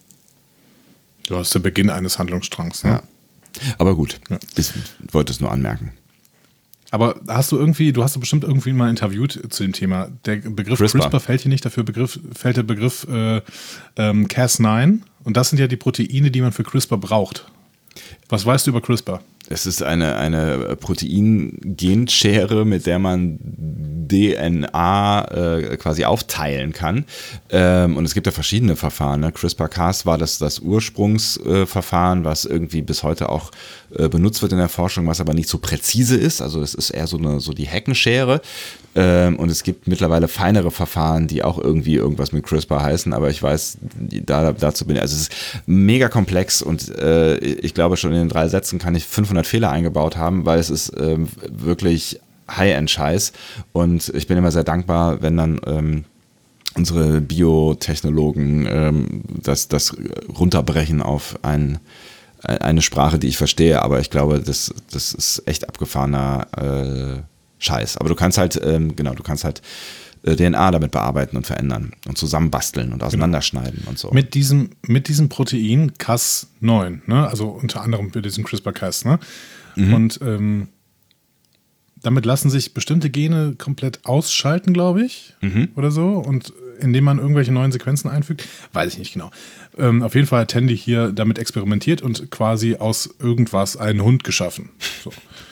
Du hast der Beginn eines Handlungsstrangs, ne? Ja. Aber gut, Ja. ich wollte es nur anmerken. Aber hast du irgendwie, du hast doch bestimmt irgendwie mal interviewt zu dem Thema. Der Begriff CRISPR, CRISPR fällt hier nicht, dafür Begriff, fällt der Begriff äh, ähm, Cas neun. Und das sind ja die Proteine, die man für CRISPR braucht. Was weißt du über CRISPR? Es ist eine, eine Protein-Genschere, mit der man D N A äh, quasi aufteilen kann. Ähm, und es gibt ja verschiedene Verfahren. Ne? CRISPR-Cas war das, das Ursprungsverfahren, äh, was irgendwie bis heute auch äh, benutzt wird in der Forschung, was aber nicht so präzise ist. Also es ist eher so, eine, so die Heckenschere. Ähm, und es gibt mittlerweile feinere Verfahren, die auch irgendwie irgendwas mit CRISPR heißen. Aber ich weiß, da, dazu bin ich, also es ist mega komplex und äh, ich glaube schon in den drei Sätzen kann ich fünfhundert Fehler eingebaut haben, weil es ist ähm, wirklich High-End-Scheiß und ich bin immer sehr dankbar, wenn dann ähm, unsere Biotechnologen ähm, das, das runterbrechen auf ein, eine Sprache, die ich verstehe, aber ich glaube, das, das ist echt abgefahrener äh, Scheiß. Aber du kannst halt, ähm, genau, du kannst halt äh, D N A damit bearbeiten und verändern und zusammenbasteln und auseinanderschneiden genau. und so. Mit diesem, mit diesem Protein Cas neun, ne? Also unter anderem mit diesem CRISPR-Cas, ne? Mhm. Und ähm, damit lassen sich bestimmte Gene komplett ausschalten, glaube ich, mhm. oder so. Und indem man irgendwelche neuen Sequenzen einfügt, weiß ich nicht genau. Ähm, auf jeden Fall hat Tandy hier damit experimentiert und quasi aus irgendwas einen Hund geschaffen. So.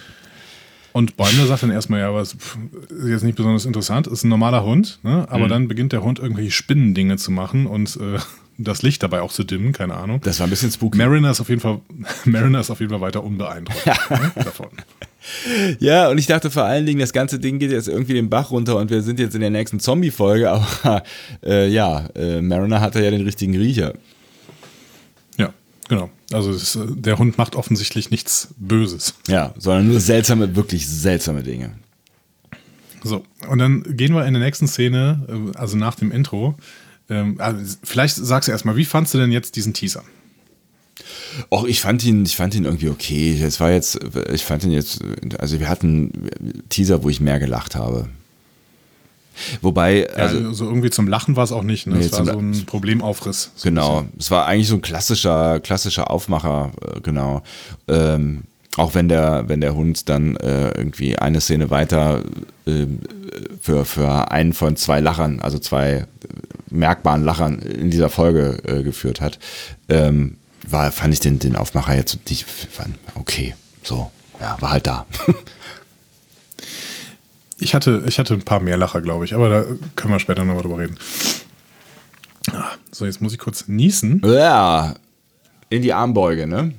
Und Bäumler sagt dann erstmal, ja, aber es ist jetzt nicht besonders interessant, ist ein normaler Hund, ne? Aber mhm. dann beginnt der Hund irgendwelche Spinnendinge zu machen und äh, das Licht dabei auch zu dimmen, keine Ahnung. Das war ein bisschen spooky. Mariner ist auf jeden Fall, Mariner ist auf jeden Fall weiter unbeeindruckt ne, davon. Ja, und ich dachte vor allen Dingen, das ganze Ding geht jetzt irgendwie den Bach runter und wir sind jetzt in der nächsten Zombie-Folge, aber äh, ja, äh, Mariner hatte ja den richtigen Riecher. Ja, genau. Also das, der Hund macht offensichtlich nichts Böses. Ja, sondern nur seltsame, wirklich seltsame Dinge. So, und dann gehen wir in der nächsten Szene, also nach dem Intro. Ähm, also vielleicht sagst du erstmal, wie fandst du denn jetzt diesen Teaser? Och, ich fand ihn, ich fand ihn irgendwie okay. Es war jetzt, ich fand ihn jetzt, also wir hatten Teaser, wo ich mehr gelacht habe. Wobei, also, ja, also irgendwie zum Lachen war es auch nicht, ne? Nee, es war so ein Problemaufriss. So genau, ein es war eigentlich so ein klassischer, klassischer Aufmacher, genau. Ähm, auch wenn der, wenn der Hund dann äh, irgendwie eine Szene weiter äh, für, für einen von zwei Lachern, also zwei merkbaren Lachern in dieser Folge äh, geführt hat, ähm, war, fand ich den, den Aufmacher jetzt nicht, fand, okay, so, ja, war halt da. Ich hatte, ich hatte ein paar mehr Lacher, glaube ich, aber da können wir später nochmal drüber reden. So, jetzt muss ich kurz niesen. Ja, in die Armbeuge, ne?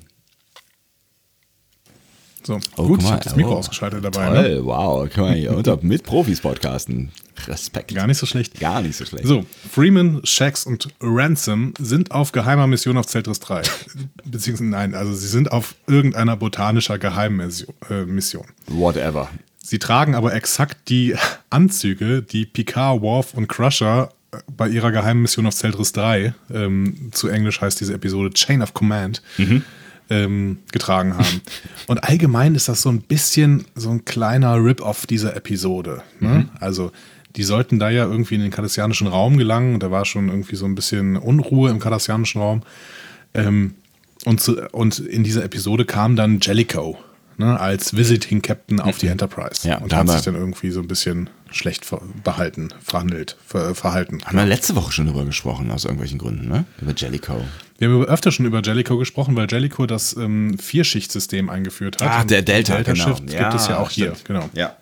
So, Oh, gut, guck ich mal, habe das Mikro oh, ausgeschaltet dabei. Toll, Ne? wow, kann man hier unter mit Profis podcasten. Respekt. Gar nicht so schlecht. Gar nicht so schlecht. So, Freeman, Shax und Ransom sind auf geheimer Mission auf Zeltris drei. Beziehungsweise, nein, also sie sind auf irgendeiner botanischer Geheimmission. Äh, Mission. Whatever. Sie tragen aber exakt die Anzüge, die Picard, Worf und Crusher bei ihrer geheimen Mission auf Zeltris drei, ähm, zu Englisch heißt diese Episode Chain of Command, mhm. ähm, getragen haben. Und allgemein ist das so ein bisschen so ein kleiner Rip-Off dieser Episode. Ne? Mhm. Also die sollten da ja irgendwie in den kardassianischen Raum gelangen. Da war schon irgendwie so ein bisschen Unruhe im kardassianischen Raum. Ähm, und, zu, und in dieser Episode kam dann Jellicoe, ne, als Visiting Captain auf die Enterprise. Ja, und da hat haben sich dann irgendwie so ein bisschen schlecht ver behalten, verhandelt, ver verhalten. Haben wir letzte Woche schon drüber gesprochen, aus irgendwelchen Gründen, ne? Über Jellicoe. Wir haben öfter schon über Jellicoe gesprochen, weil Jellicoe das ähm, Vierschichtsystem eingeführt hat. Ah, der Und Delta, Delta-Shift genau. gibt es ja Ja, auch hier. stimmt. Genau. Ja.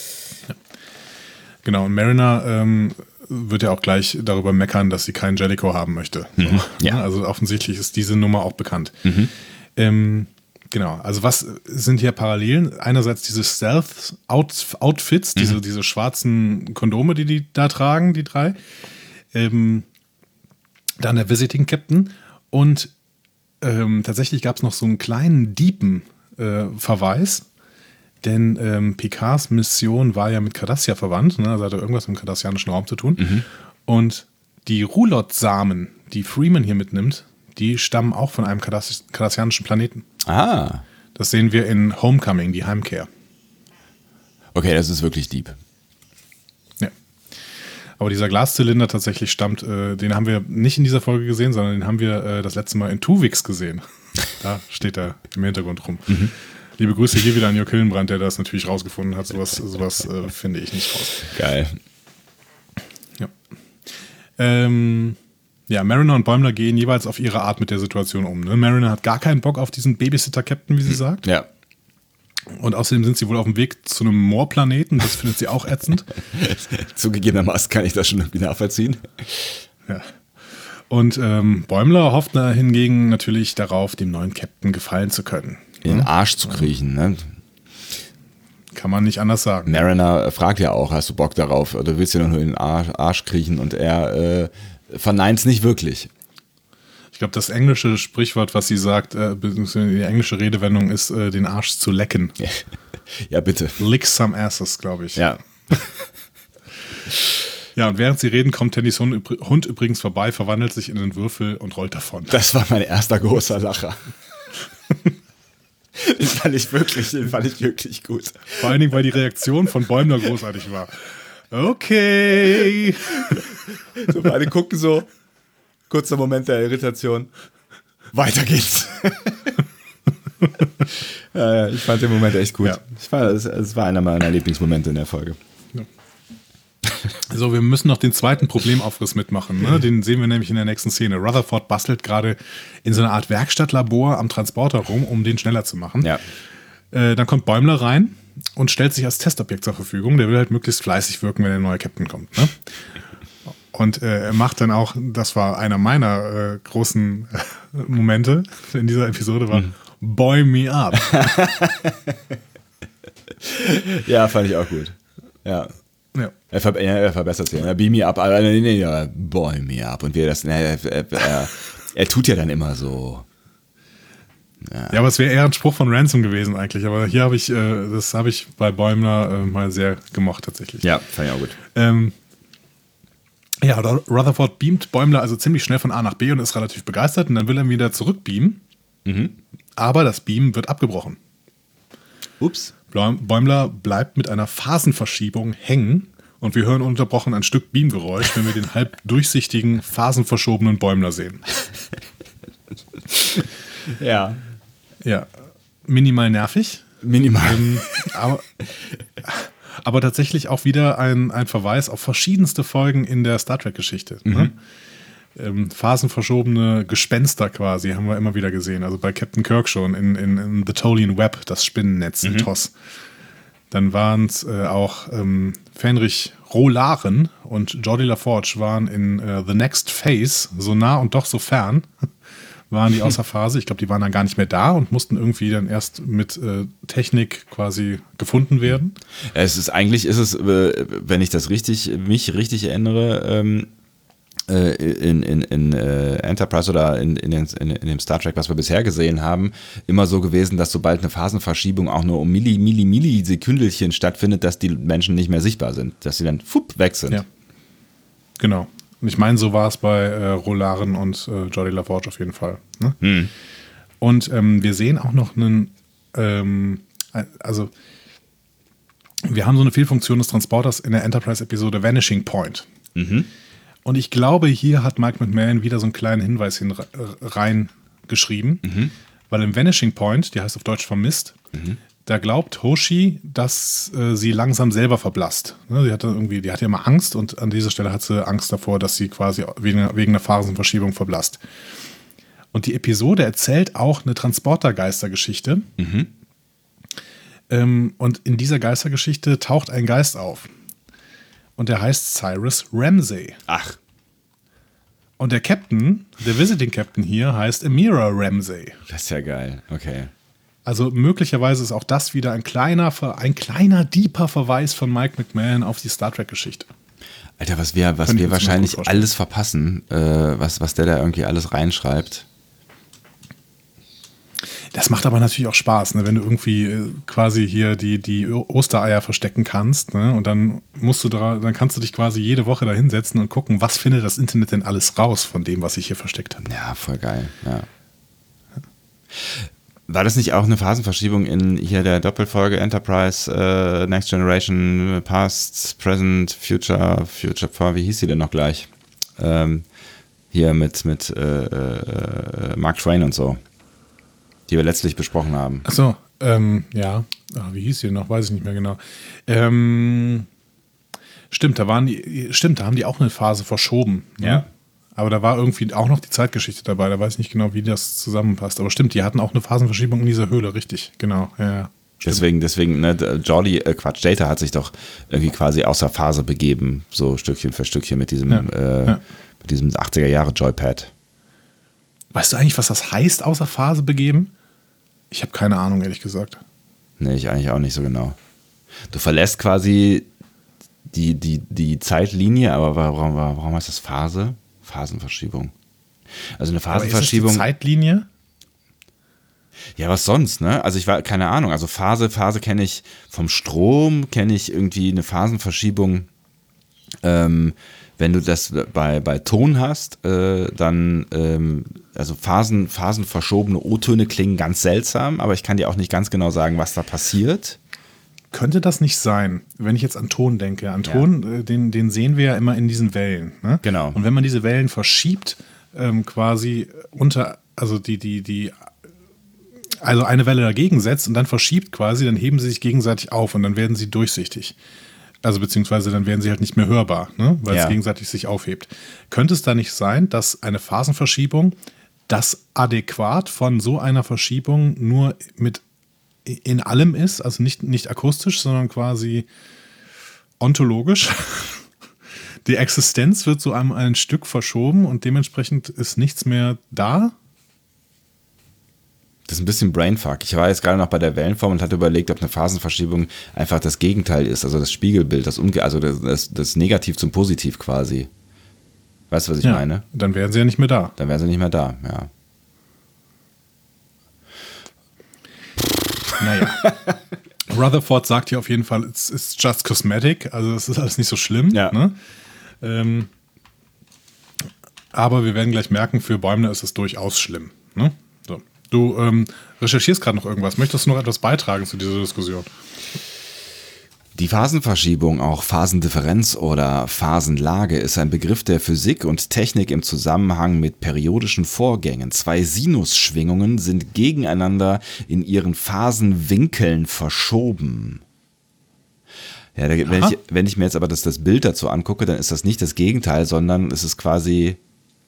Genau, und Mariner ähm, wird ja auch gleich darüber meckern, dass sie keinen Jellicoe haben möchte. So. Mhm. Ja. Also offensichtlich ist diese Nummer auch bekannt. Mhm. Ähm, genau, also was sind hier Parallelen? Einerseits diese Stealth-Outfits, Mhm. diese, diese schwarzen Kondome, die die da tragen, die drei. Ähm, dann der Visiting Captain. Und ähm, tatsächlich gab es noch so einen kleinen Diepen-Verweis. Äh, Denn ähm, Picards Mission war ja mit Cardassia verwandt, ne? Also hatte irgendwas mit dem kardassianischen Raum zu tun. Mhm. Und die Rulot-Samen, die Freeman hier mitnimmt, die stammen auch von einem kardass kardassianischen Planeten. Ah. Das sehen wir in Homecoming, die Heimkehr. Okay, das ist wirklich deep. Ja. Aber dieser Glaszylinder tatsächlich stammt, äh, den haben wir nicht in dieser Folge gesehen, sondern den haben wir äh, das letzte Mal in Tuvix gesehen. Da steht er im Hintergrund rum. Mhm. Liebe Grüße hier wieder an Jörg Hillenbrand, der das natürlich rausgefunden hat. Sowas, sowas äh, finde ich nicht raus. Geil. Ja. Ähm, ja, Mariner und Bäumler gehen jeweils auf ihre Art mit der Situation um. Ne? Mariner hat gar keinen Bock auf diesen Babysitter-Captain, wie sie sagt. Ja. Und außerdem sind sie wohl auf dem Weg zu einem Moorplaneten. Das findet sie auch ätzend. Zugegebenermaßen kann ich das schon irgendwie nachvollziehen. Ja. Und ähm, Bäumler hofft da hingegen natürlich darauf, dem neuen Captain gefallen zu können. In den Arsch zu kriechen, ne? Kann man nicht anders sagen. Mariner fragt ja auch, hast du Bock darauf? Oder willst du nur in den Arsch, Arsch kriechen? Und er äh, verneint es nicht wirklich. Ich glaube, das englische Sprichwort, was sie sagt, äh, beziehungsweise die englische Redewendung ist, äh, den Arsch zu lecken. Ja, bitte. Lick some asses, glaube ich. Ja. Ja, und während sie reden, kommt Tennys Hund, Hund übrigens vorbei, verwandelt sich in einen Würfel und rollt davon. Das war mein erster großer Lacher. Den fand ich wirklich, den fand ich wirklich gut. Vor allen Dingen, weil die Reaktion von Bäumler großartig war. Okay. So beide gucken so. Kurzer Moment der Irritation. Weiter geht's. Ja, ja, ich fand den Moment echt gut. Ja. Ich fand, es, es war einer meiner Lieblingsmomente in der Folge. So, wir müssen noch den zweiten Problemaufriss mitmachen. Ne? Den sehen wir nämlich in der nächsten Szene. Rutherford bastelt gerade in so einer Art Werkstattlabor am Transporter rum, um den schneller zu machen. Ja. Äh, dann kommt Bäumler rein und stellt sich als Testobjekt zur Verfügung. Der will halt möglichst fleißig wirken, wenn der neue Captain kommt. Ne? Und äh, er macht dann auch, das war einer meiner äh, großen äh, Momente in dieser Episode, war mhm. Boy me up. Ja, fand ich auch gut. Ja. Ja. Er, ver er verbessert sich. Ja, beam me up, aber nee, nee, ja, boy me up. Und wir das, er, er, er, er tut ja dann immer so. Ja, ja, aber es wäre eher ein Spruch von Ransom gewesen eigentlich. Aber hier habe ich, äh, das habe ich bei Bäumler äh, mal sehr gemocht tatsächlich. Ja, fand ich auch gut. Ähm, ja, Rutherford beamt Bäumler also ziemlich schnell von A nach B und ist relativ begeistert. Und dann will er ihn wieder zurückbeamen. Mhm. Aber das Beamen wird abgebrochen. Ups. Bäumler bleibt mit einer Phasenverschiebung hängen und wir hören unterbrochen ein Stück Beamgeräusch, wenn wir den halb durchsichtigen, phasenverschobenen Bäumler sehen. Ja. Ja, minimal nervig. Minimal. Ähm, aber, aber tatsächlich auch wieder ein, ein Verweis auf verschiedenste Folgen in der Star Trek-Geschichte. Mhm. Ne? Ähm, phasenverschobene Gespenster quasi haben wir immer wieder gesehen. Also bei Captain Kirk schon in, in, in The Tolian Web, das Spinnennetz in mhm. T O S. Dann waren es äh, auch ähm, Fenrich Rolaren und Geordi LaForge waren in äh, The Next Phase so nah und doch so fern, waren die außer Phase. Ich glaube, die waren dann gar nicht mehr da und mussten irgendwie dann erst mit äh, Technik quasi gefunden werden. Es ist eigentlich, ist es, äh, wenn ich das richtig, mich richtig erinnere, ähm, äh, in, in, in äh, Enterprise oder in, in, den, in, in dem Star Trek, was wir bisher gesehen haben, immer so gewesen, dass sobald eine Phasenverschiebung auch nur um Milli, Milli, Millisekündelchen stattfindet, dass die Menschen nicht mehr sichtbar sind, dass sie dann fupp, weg sind. Ja, genau. Und ich meine, so war es bei äh, Rolaren und äh, Geordi LaForge auf jeden Fall. Ne? Hm. Und ähm, wir sehen auch noch einen, ähm, also wir haben so eine Fehlfunktion des Transporters in der Enterprise-Episode Vanishing Point. Mhm. Und ich glaube, hier hat Mike McMahon wieder so einen kleinen Hinweis hin reingeschrieben, mhm. weil im Vanishing Point, die heißt auf Deutsch vermisst, mhm. da glaubt Hoshi, dass äh, sie langsam selber verblasst. Ne, sie hatte irgendwie, die hatte ja immer Angst und an dieser Stelle hat sie Angst davor, dass sie quasi wegen, wegen einer Phasenverschiebung verblasst. Und die Episode erzählt auch eine Transporter-Geistergeschichte. Mhm. Ähm, und in dieser Geistergeschichte taucht ein Geist auf. Und der heißt Cyrus Ramsey. Ach. Und der Captain, der Visiting Captain hier, heißt Amira Ramsey. Das ist ja geil, okay. Also möglicherweise ist auch das wieder ein kleiner, ein kleiner, deeper Verweis von Mike McMahon auf die Star Trek-Geschichte. Alter, was wir, was wir wahrscheinlich alles verpassen, äh, was, was der da irgendwie alles reinschreibt. Das macht aber natürlich auch Spaß, ne? Wenn du irgendwie äh, quasi hier die, die Ostereier verstecken kannst, ne? Und dann musst du da, dann kannst du dich quasi jede Woche da hinsetzen und gucken, was findet das Internet denn alles raus von dem, was ich hier versteckt habe. Ja, voll geil, ja. War das nicht auch eine Phasenverschiebung in hier der Doppelfolge Enterprise, äh, Next Generation, Past, Present, Future, Future Four, wie hieß sie denn noch gleich? Ähm, hier mit, mit äh, äh, Mark Twain und so, die wir letztlich besprochen haben. Ach so, ähm, ja. Ach, wie hieß sie noch? Weiß ich nicht mehr genau. Ähm, stimmt, da waren die, stimmt, da haben die auch eine Phase verschoben. Ne? Ja. Aber da war irgendwie auch noch die Zeitgeschichte dabei. Da weiß ich nicht genau, wie das zusammenpasst. Aber stimmt, die hatten auch eine Phasenverschiebung in dieser Höhle, richtig. Genau, ja, ja. Deswegen, deswegen, ne, Geordi, äh, Quatsch, Data hat sich doch irgendwie quasi außer Phase begeben, so Stückchen für Stückchen mit diesem, ja, äh, ja. mit diesem achtziger Jahre Joypad. Weißt du eigentlich, was das heißt, außer Phase begeben? Ich habe keine Ahnung, ehrlich gesagt. Nee, ich eigentlich auch nicht so genau. Du verlässt quasi die, die, die Zeitlinie, aber warum, warum heißt das Phase? Phasenverschiebung. Also eine Phasenverschiebung. Aber ist das die Zeitlinie? Ja, was sonst, ne? Also ich war, keine Ahnung, also Phase, Phase kenne ich vom Strom, kenne ich irgendwie eine Phasenverschiebung. Ähm, wenn du das bei, bei Ton hast, äh, dann, ähm, also Phasen, phasenverschobene O-Töne klingen ganz seltsam, aber ich kann dir auch nicht ganz genau sagen, was da passiert. Könnte das nicht sein, wenn ich jetzt an Ton denke? An Ton, ja. äh, den, den sehen wir ja immer in diesen Wellen. Ne? Genau. Und wenn man diese Wellen verschiebt, ähm, quasi unter, also die, die, die, also eine Welle dagegen setzt und dann verschiebt quasi, dann heben sie sich gegenseitig auf und dann werden sie durchsichtig. Also beziehungsweise dann werden sie halt nicht mehr hörbar, ne? Weil ja. es gegenseitig sich aufhebt. Könnte es da nicht sein, dass eine Phasenverschiebung das Adäquat von so einer Verschiebung nur mit in allem ist, also nicht, nicht akustisch, sondern quasi ontologisch? Die Existenz wird so ein, ein Stück verschoben und dementsprechend ist nichts mehr da? Das ist ein bisschen Brainfuck. Ich war jetzt gerade noch bei der Wellenform und hatte überlegt, ob eine Phasenverschiebung einfach das Gegenteil ist, also das Spiegelbild, das, Umge- also das, das, das Negativ zum Positiv quasi. Weißt du, was ich ja, meine? Dann wären sie ja nicht mehr da. Dann wären sie nicht mehr da, ja. Naja. Rutherford sagt hier auf jeden Fall, it's, it's just cosmetic, also es ist alles nicht so schlimm. Ja. Ne? Ähm, aber wir werden gleich merken, für Bäumler ist es durchaus schlimm. Ne? So. Du ähm, recherchierst gerade noch irgendwas. Möchtest du noch etwas beitragen zu dieser Diskussion? Die Phasenverschiebung, auch Phasendifferenz oder Phasenlage, ist ein Begriff der Physik und Technik im Zusammenhang mit periodischen Vorgängen. Zwei Sinusschwingungen sind gegeneinander in ihren Phasenwinkeln verschoben. Ja, da, wenn, ich, wenn ich mir jetzt aber das, das Bild dazu angucke, dann ist das nicht das Gegenteil, sondern es ist quasi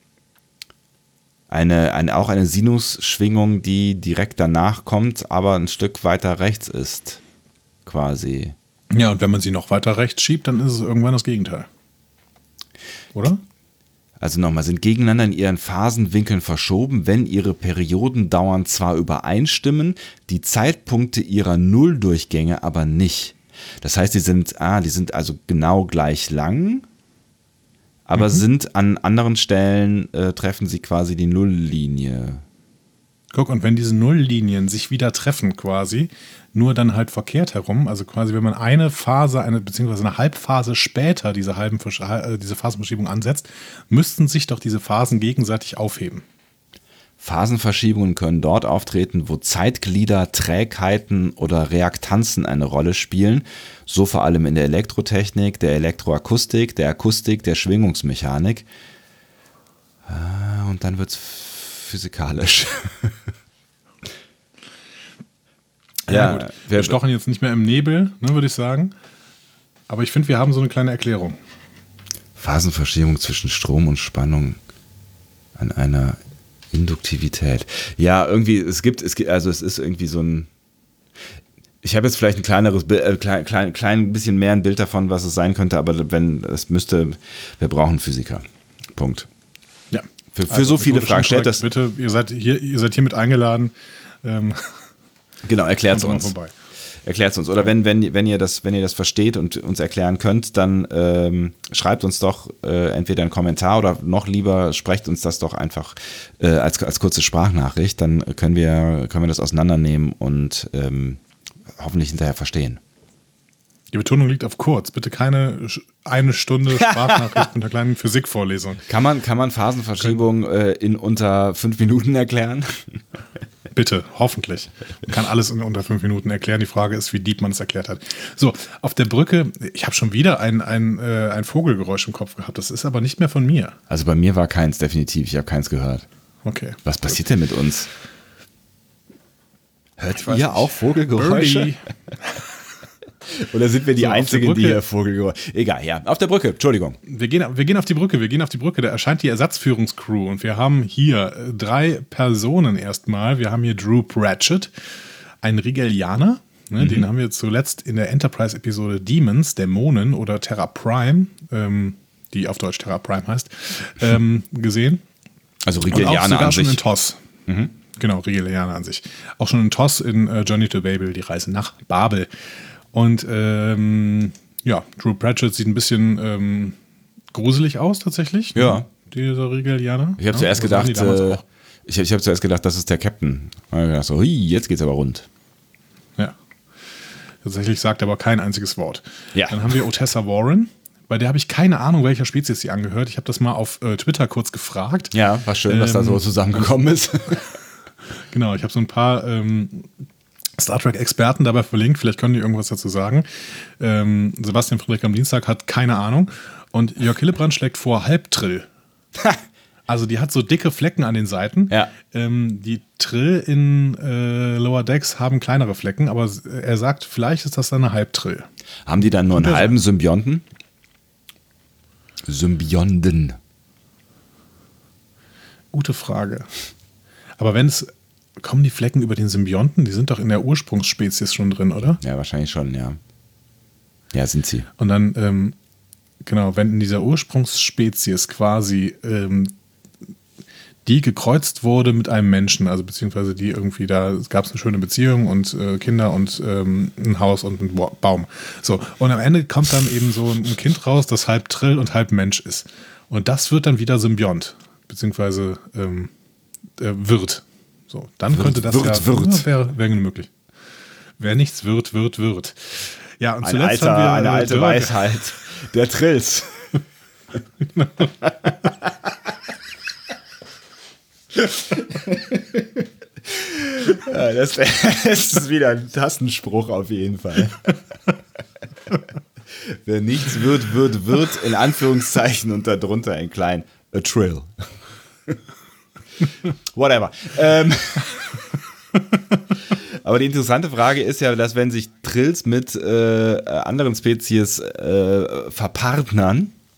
eine, eine, auch eine Sinusschwingung, die direkt danach kommt, aber ein Stück weiter rechts ist, quasi. Ja, und wenn man sie noch weiter rechts schiebt, dann ist es irgendwann das Gegenteil. Oder? Also nochmal, sind gegeneinander in ihren Phasenwinkeln verschoben, wenn ihre Periodendauern zwar übereinstimmen, die Zeitpunkte ihrer Nulldurchgänge aber nicht. Das heißt, die sind, ah, die sind also genau gleich lang, aber mhm. sind an anderen Stellen, äh, treffen sie quasi die Nulllinie. Guck, und wenn diese Nulllinien sich wieder treffen quasi, nur dann halt verkehrt herum, also quasi wenn man eine Phase, eine beziehungsweise eine Halbphase später diese, halben, äh, diese Phasenverschiebung ansetzt, müssten sich doch diese Phasen gegenseitig aufheben. Phasenverschiebungen können dort auftreten, wo Zeitglieder, Trägheiten oder Reaktanzen eine Rolle spielen, so vor allem in der Elektrotechnik, der Elektroakustik, der Akustik, der Schwingungsmechanik. Und dann wird es physikalisch. Ja, ja, gut. Wir stochen jetzt nicht mehr im Nebel, ne, würde ich sagen. Aber ich finde, wir haben so eine kleine Erklärung. Phasenverschiebung zwischen Strom und Spannung an einer Induktivität. Ja, irgendwie, es gibt, es gibt, also es ist irgendwie so ein. Ich habe jetzt vielleicht ein kleineres, äh, klein, klein, klein bisschen mehr ein Bild davon, was es sein könnte, aber wenn es müsste, wir brauchen Physiker. Punkt. Ja. Für, für also, so viele Fragen. Stellt das. Bitte, ihr seid hier, ihr seid hiermit eingeladen. Ähm, Genau, erklärt es uns. Erklärt es uns. Oder wenn, wenn, wenn, ihr das, wenn ihr das versteht und uns erklären könnt, dann ähm, schreibt uns doch äh, entweder einen Kommentar oder noch lieber sprecht uns das doch einfach äh, als, als kurze Sprachnachricht. Dann können wir, können wir das auseinandernehmen und ähm, hoffentlich hinterher verstehen. Die Betonung liegt auf kurz. Bitte keine eine Stunde Sprachnachricht mit einer kleinen Physikvorlesung. Kann man, kann man Phasenverschiebung äh, in unter fünf Minuten erklären? Bitte, hoffentlich. Man kann alles in unter fünf Minuten erklären. Die Frage ist, wie deep man es erklärt hat. So, auf der Brücke, ich habe schon wieder ein, ein, äh, ein Vogelgeräusch im Kopf gehabt. Das ist aber nicht mehr von mir. Also bei mir war keins, definitiv. Ich habe keins gehört. Okay. Was passiert denn mit uns? Hört ihr nicht. Auch Vogelgeräusche? Birdie. Oder sind wir die so, Einzigen, die hier Vogelgeräusche... Egal, ja. Auf der Brücke, Entschuldigung. Wir gehen, wir gehen auf die Brücke, wir gehen auf die Brücke. Da erscheint die Ersatzführungscrew und wir haben hier drei Personen erstmal. Wir haben hier Drew Pratchett, ein Rigelianer. Ne, mhm. Den haben wir zuletzt in der Enterprise-Episode Demons, Dämonen oder Terra Prime, ähm, die auf Deutsch Terra Prime heißt, ähm, gesehen. Also Rigelianer an sich. Sogar schon in T O S. Mhm. Genau, Rigelianer an sich. Auch schon in T O S in äh, Journey to Babel, die Reise nach Babel. Und ähm, ja, Drew Pratchett sieht ein bisschen ähm, gruselig aus tatsächlich. Ja. Ne? Dieser Rigelianer. Ich habe ja, zuerst gedacht, äh, ich, ich habe zuerst gedacht, das ist der Captain. Und ich dachte so, hui, jetzt geht's aber rund. Ja. Tatsächlich sagt er aber kein einziges Wort. Ja. Dann haben wir Otessa Warren. Bei der habe ich keine Ahnung, welcher Spezies sie angehört. Ich habe das mal auf äh, Twitter kurz gefragt. Ja, war schön, ähm, was da so zusammengekommen ist. Genau, ich habe so ein paar ähm, Star Trek-Experten dabei verlinkt. Vielleicht können die irgendwas dazu sagen. Ähm, Sebastian Friedrich am Dienstag hat keine Ahnung. Und Jörg Hillebrand schlägt vor Halbtrill. Also die hat so dicke Flecken an den Seiten. Ja. Ähm, die Trill in äh, Lower Decks haben kleinere Flecken, aber er sagt, vielleicht ist das dann eine Halbtrill. Haben die dann nur einen halben Symbionten? Symbionten. Gute Frage. Aber wenn es, kommen die Flecken über den Symbionten? Die sind doch in der Ursprungsspezies schon drin, oder? Ja, wahrscheinlich schon, ja. Ja, sind sie. Und dann, ähm, genau, wenn in dieser Ursprungsspezies quasi ähm, die gekreuzt wurde mit einem Menschen, also beziehungsweise die irgendwie, da gab es eine schöne Beziehung und äh, Kinder und ähm, ein Haus und ein Baum. So, und am Ende kommt dann eben so ein Kind raus, das halb Trill und halb Mensch ist. Und das wird dann wieder Symbiont, beziehungsweise ähm, äh, wird. So, dann wird, könnte das wird, ja, wird. wäre wär möglich. Wer nichts wird, wird, wird. Ja, und ein zuletzt alter, haben wir eine alte Dörge. Weisheit der Trills. Ja, das, das ist wieder ein Tassenspruch auf jeden Fall. Wer nichts wird, wird, wird, in Anführungszeichen und darunter ein klein a trill. Whatever. Ähm, aber die interessante Frage ist ja, dass wenn sich Trills mit äh, anderen Spezies äh, verpartnern,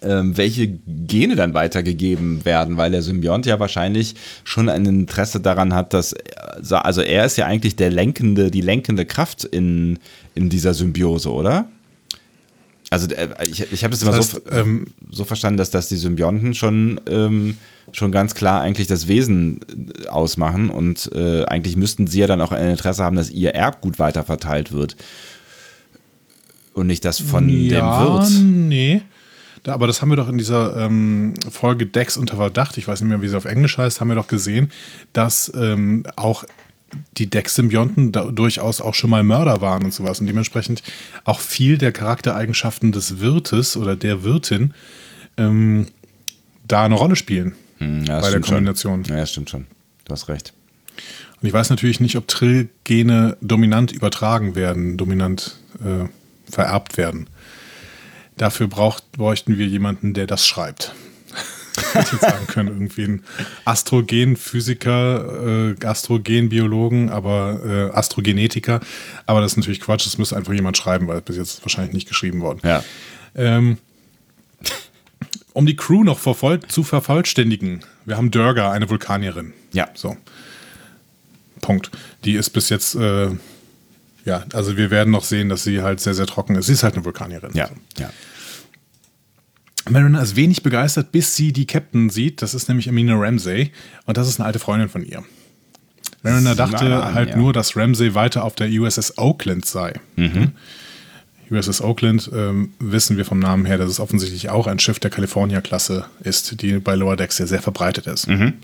ähm, welche Gene dann weitergegeben werden, weil der Symbiont ja wahrscheinlich schon ein Interesse daran hat, dass, also er ist ja eigentlich der lenkende, die lenkende Kraft in, in dieser Symbiose, oder? Also ich, ich habe das immer das heißt, so, ähm, so verstanden, dass, dass die Symbionten schon, ähm, schon ganz klar eigentlich das Wesen ausmachen und äh, eigentlich müssten sie ja dann auch ein Interesse haben, dass ihr Erbgut weiterverteilt wird und nicht das von ja, dem Wirt. Nee, da, aber das haben wir doch in dieser ähm, Folge Dex unter Verdacht, ich weiß nicht mehr, wie sie auf Englisch heißt, haben wir doch gesehen, dass ähm, auch die Dex-Symbionten da durchaus auch schon mal Mörder waren und sowas und dementsprechend auch viel der Charaktereigenschaften des Wirtes oder der Wirtin ähm, da eine Rolle spielen hm, ja, bei der Kombination. Schon. Ja, stimmt schon. Du hast recht. Und ich weiß natürlich nicht, ob Trill-Gene dominant übertragen werden, dominant äh, vererbt werden. Dafür braucht, bräuchten wir jemanden, der das schreibt. Ich jetzt sagen können, irgendwie ein Astrogenphysiker, äh, Astrogenbiologen, aber äh, Astrogenetiker. Aber das ist natürlich Quatsch, das müsste einfach jemand schreiben, weil bis jetzt wahrscheinlich nicht geschrieben worden. Ja. Ähm, um die Crew noch vervoll- zu vervollständigen, wir haben Durga, eine Vulkanierin. Ja. So. Punkt. Die ist bis jetzt, äh, ja, also wir werden noch sehen, dass sie halt sehr, sehr trocken ist. Sie ist halt eine Vulkanierin. Ja, so. ja. Mariner ist wenig begeistert, bis sie die Captain sieht. Das ist nämlich Amina Ramsey. Und das ist eine alte Freundin von ihr. Mariner dachte Nein, halt ja. nur, dass Ramsey weiter auf der U S S Oakland sei. Mhm. U S S Oakland, ähm, wissen wir vom Namen her, dass es offensichtlich auch ein Schiff der California-Klasse ist, die bei Lower Decks ja sehr verbreitet ist. Mhm.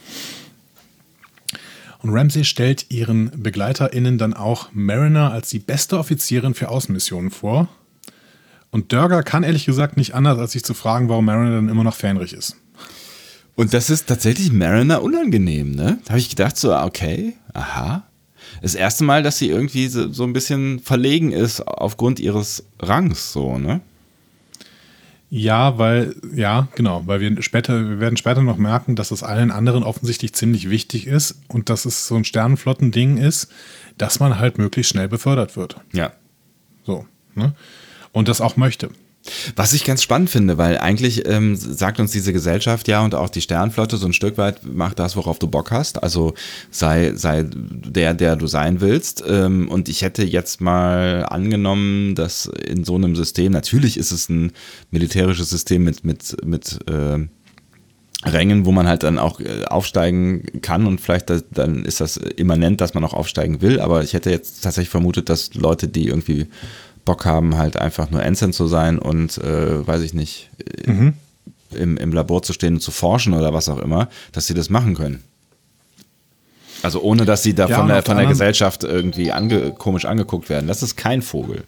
Und Ramsey stellt ihren BegleiterInnen dann auch Mariner als die beste Offizierin für Außenmissionen vor. Und Durga kann ehrlich gesagt nicht anders, als sich zu fragen, warum Mariner dann immer noch fähnrich ist. Und das ist tatsächlich Mariner unangenehm, ne? Da habe ich gedacht so, okay, aha. Das erste Mal, dass sie irgendwie so, so ein bisschen verlegen ist aufgrund ihres Rangs, so, ne? Ja, weil, ja, genau, weil wir später, wir werden später noch merken, dass es allen anderen offensichtlich ziemlich wichtig ist und dass es so ein Sternenflotten-Ding ist, dass man halt möglichst schnell befördert wird. Ja. So, ne? Und das auch möchte. Was ich ganz spannend finde, weil eigentlich ähm, sagt uns diese Gesellschaft ja und auch die Sternenflotte so ein Stück weit, mach das, worauf du Bock hast. Also sei, sei der, der du sein willst. Ähm, und ich hätte jetzt mal angenommen, dass in so einem System, natürlich ist es ein militärisches System mit, mit, mit äh, Rängen, wo man halt dann auch äh, aufsteigen kann und vielleicht das, dann ist das immanent, dass man auch aufsteigen will. Aber ich hätte jetzt tatsächlich vermutet, dass Leute, die irgendwie Bock haben, halt einfach nur Ensign zu sein und, äh, weiß ich nicht, Mhm. im, im Labor zu stehen und zu forschen oder was auch immer, dass sie das machen können. Also ohne, dass sie da Ja, von und der, auf von der der anderen- Gesellschaft irgendwie ange, komisch angeguckt werden. Das ist kein Vogel.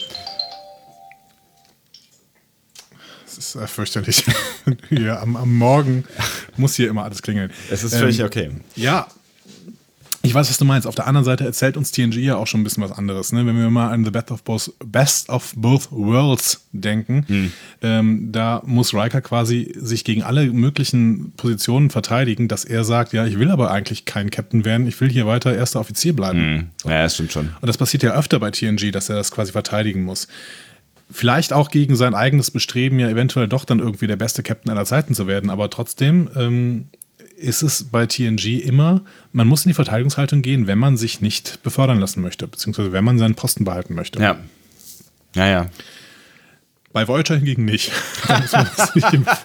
Das ist äh, fürchterlich. Hier am, am Morgen muss hier immer alles klingeln. Es ist Ähm, völlig okay. Ja, ich weiß, was du meinst. Auf der anderen Seite erzählt uns T N G ja auch schon ein bisschen was anderes. Ne? Wenn wir mal an The Best of Both, Best of Both Worlds denken, Hm. ähm, da muss Riker quasi sich gegen alle möglichen Positionen verteidigen, dass er sagt, ja, ich will aber eigentlich kein Captain werden, ich will hier weiter erster Offizier bleiben. Hm. Ja, das stimmt schon. Und das passiert ja öfter bei T N G, dass er das quasi verteidigen muss. Vielleicht auch gegen sein eigenes Bestreben, ja eventuell doch dann irgendwie der beste Captain aller Zeiten zu werden, aber trotzdem ähm, ist es bei T N G immer, man muss in die Verteidigungshaltung gehen, wenn man sich nicht befördern lassen möchte, beziehungsweise wenn man seinen Posten behalten möchte. Ja. Ja, ja. Bei Voyager hingegen nicht. Da muss man das nicht im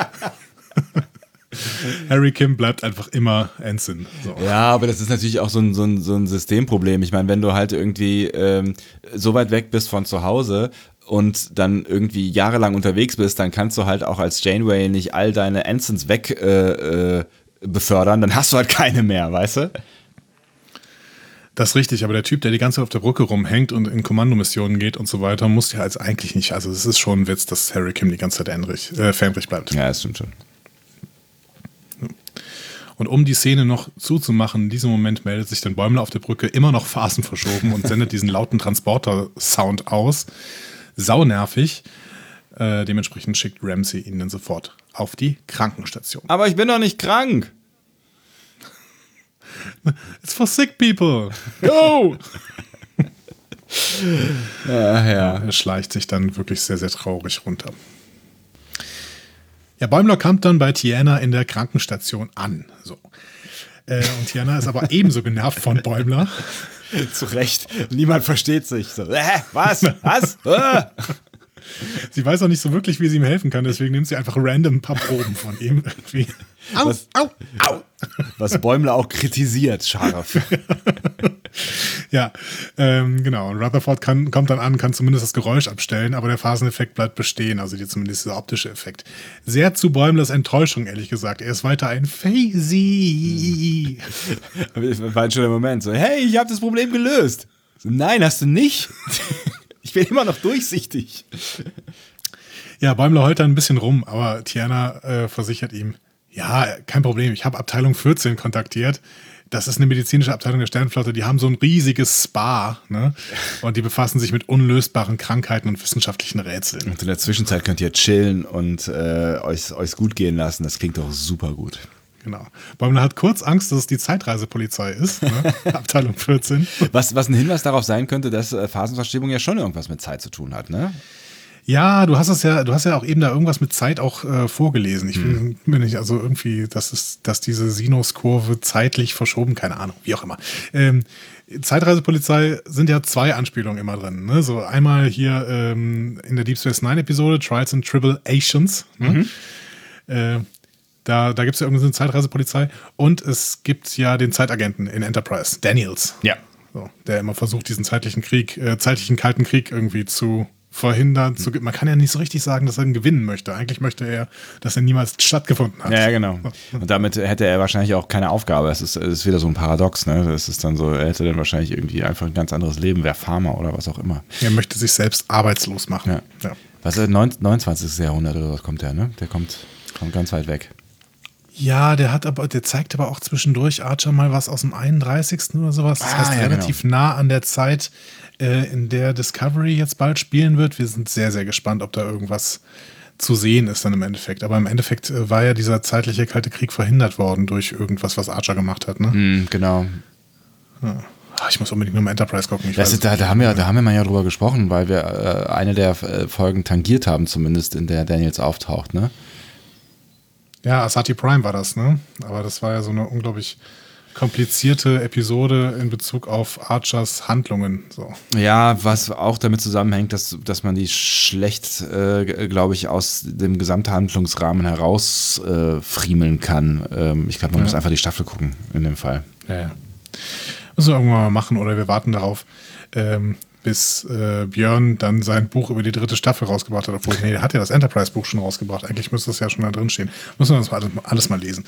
Harry Kim bleibt einfach immer Ensign. So. Ja, aber das ist natürlich auch so ein, so ein, so ein Systemproblem. Ich meine, wenn du halt irgendwie ähm, so weit weg bist von zu Hause und dann irgendwie jahrelang unterwegs bist, dann kannst du halt auch als Janeway nicht all deine Ensigns weg äh, äh, befördern, dann hast du halt keine mehr, weißt du? Das ist richtig, aber der Typ, der die ganze Zeit auf der Brücke rumhängt und in Kommandomissionen geht und so weiter, muss ja jetzt eigentlich nicht. Also es ist schon ein Witz, dass Harry Kim die ganze Zeit Enrich, äh, fähnrich bleibt. Ja, das stimmt schon. Und um die Szene noch zuzumachen, in diesem Moment meldet sich dann Bäumler auf der Brücke immer noch Phasen verschoben und sendet diesen lauten Transporter-Sound aus. Saunervig. Äh, dementsprechend schickt Ramsey ihn dann sofort auf die Krankenstation. Aber ich bin doch nicht krank. It's for sick people. Go! Ja, Ah, ja. Ja, er schleicht sich dann wirklich sehr, sehr traurig runter. Ähm, und um die Szene noch zuzumachen, in diesem Moment meldet sich dann Bäumler auf der Brücke immer noch Phasen verschoben und sendet diesen lauten Transporter-Sound aus. Saunervig. Äh, dementsprechend schickt Ramsey ihn dann sofort auf die Krankenstation. Aber ich bin doch nicht krank. Ja, ja. Er schleicht sich dann wirklich sehr, sehr traurig runter. Ja, Bäumler kommt dann bei Tiana in der Krankenstation an. So. Äh, und Tiana ist aber ebenso genervt von Bäumler. Zu Recht. Niemand versteht sich. So, äh, was? Was? Äh. Sie weiß auch nicht so wirklich, wie sie ihm helfen kann, deswegen nimmt sie einfach random ein paar Proben von ihm irgendwie. Au, was, au, au. Was Bäumler auch kritisiert, scharf. Ja, ähm, genau. Und Rutherford kann, kommt dann an, kann zumindest das Geräusch abstellen, aber der Phaseneffekt bleibt bestehen, also die, zumindest dieser optische Effekt. Sehr zu Bäumlers Enttäuschung, ehrlich gesagt. Er ist weiter ein Phasey. War ein schöner Moment. So, hey, ich habe das Problem gelöst. So, nein, hast du nicht. Ich bin immer noch durchsichtig. Ja, Bäumler heult dann ein bisschen rum, aber Tiana äh, versichert ihm, ja, kein Problem, ich habe Abteilung vierzehn kontaktiert. Das ist eine medizinische Abteilung der Sternenflotte, die haben so ein riesiges Spa, ne? Und die befassen sich mit unlösbaren Krankheiten und wissenschaftlichen Rätseln. Und in der Zwischenzeit könnt ihr chillen und äh, euch euch gut gehen lassen. Das klingt doch super gut. Genau. Bäumler hat kurz Angst, dass es die Zeitreisepolizei ist, ne? Abteilung vierzehn. Was, was ein Hinweis darauf sein könnte, dass äh, Phasenverschiebung ja schon irgendwas mit Zeit zu tun hat, ne? Ja, du hast es ja, du hast ja auch eben da irgendwas mit Zeit auch äh, vorgelesen. Ich Hm. bin nicht, also irgendwie, das ist, dass diese Sinuskurve zeitlich verschoben, keine Ahnung, wie auch immer. Ähm, Zeitreisepolizei sind ja zwei Anspielungen immer drin. Ne? So einmal hier ähm, in der Deep Space Nine Episode, Trials and Tribulations. Ne? Mhm. Äh, da da gibt es ja irgendwie so eine Zeitreisepolizei. Und es gibt ja den Zeitagenten in Enterprise, Daniels. Ja. So, der immer versucht, diesen zeitlichen Krieg, äh, zeitlichen Kalten Krieg irgendwie zu verhindern. Zu, man kann ja nicht so richtig sagen, dass er ihn gewinnen möchte. Eigentlich möchte er, dass er niemals stattgefunden hat. Ja, ja, genau. Und damit hätte er wahrscheinlich auch keine Aufgabe. Es ist, es ist wieder so ein Paradox, ne? Das ist dann so, er hätte dann wahrscheinlich irgendwie einfach ein ganz anderes Leben, wäre Farmer oder was auch immer. Er möchte sich selbst arbeitslos machen. Ja. Ja. Was ist neunundzwanzigsten Jahrhundert oder was kommt der, ne? Der kommt, kommt ganz weit weg. Ja, der hat aber, der zeigt aber auch zwischendurch Archer mal was aus dem einunddreißigsten oder sowas. Das Ah, heißt, ja, relativ genau. nah an der Zeit, äh, in der Discovery jetzt bald spielen wird. Wir sind sehr, sehr gespannt, ob da irgendwas zu sehen ist dann im Endeffekt. Aber im Endeffekt äh, war ja dieser zeitliche Kalte Krieg verhindert worden durch irgendwas, was Archer gemacht hat, ne? Mm, genau. Ja. Ach, ich muss unbedingt nur mal Enterprise gucken. Ich Das weiß ist, da, da, haben wir, da haben wir mal ja drüber gesprochen, weil wir äh, eine der äh, Folgen tangiert haben, zumindest in der Daniels auftaucht, ne? Ja, Asati Prime war das, ne? Aber das war ja so eine unglaublich komplizierte Episode in Bezug auf Archers Handlungen. So. Ja, was auch damit zusammenhängt, dass, dass man die schlecht, äh, glaube ich, aus dem Gesamthandlungsrahmen herausfriemeln äh, kann. Ähm, ich glaube, man Ja. muss einfach die Staffel gucken in dem Fall. Ja, ja. Müssen wir irgendwann mal machen oder wir warten darauf, ähm, bis äh, Björn dann sein Buch über die dritte Staffel rausgebracht hat. Obwohl, nee, der hat ja das Enterprise-Buch schon rausgebracht. Eigentlich müsste das ja schon da drin stehen. Müssen wir uns mal alles, alles mal lesen.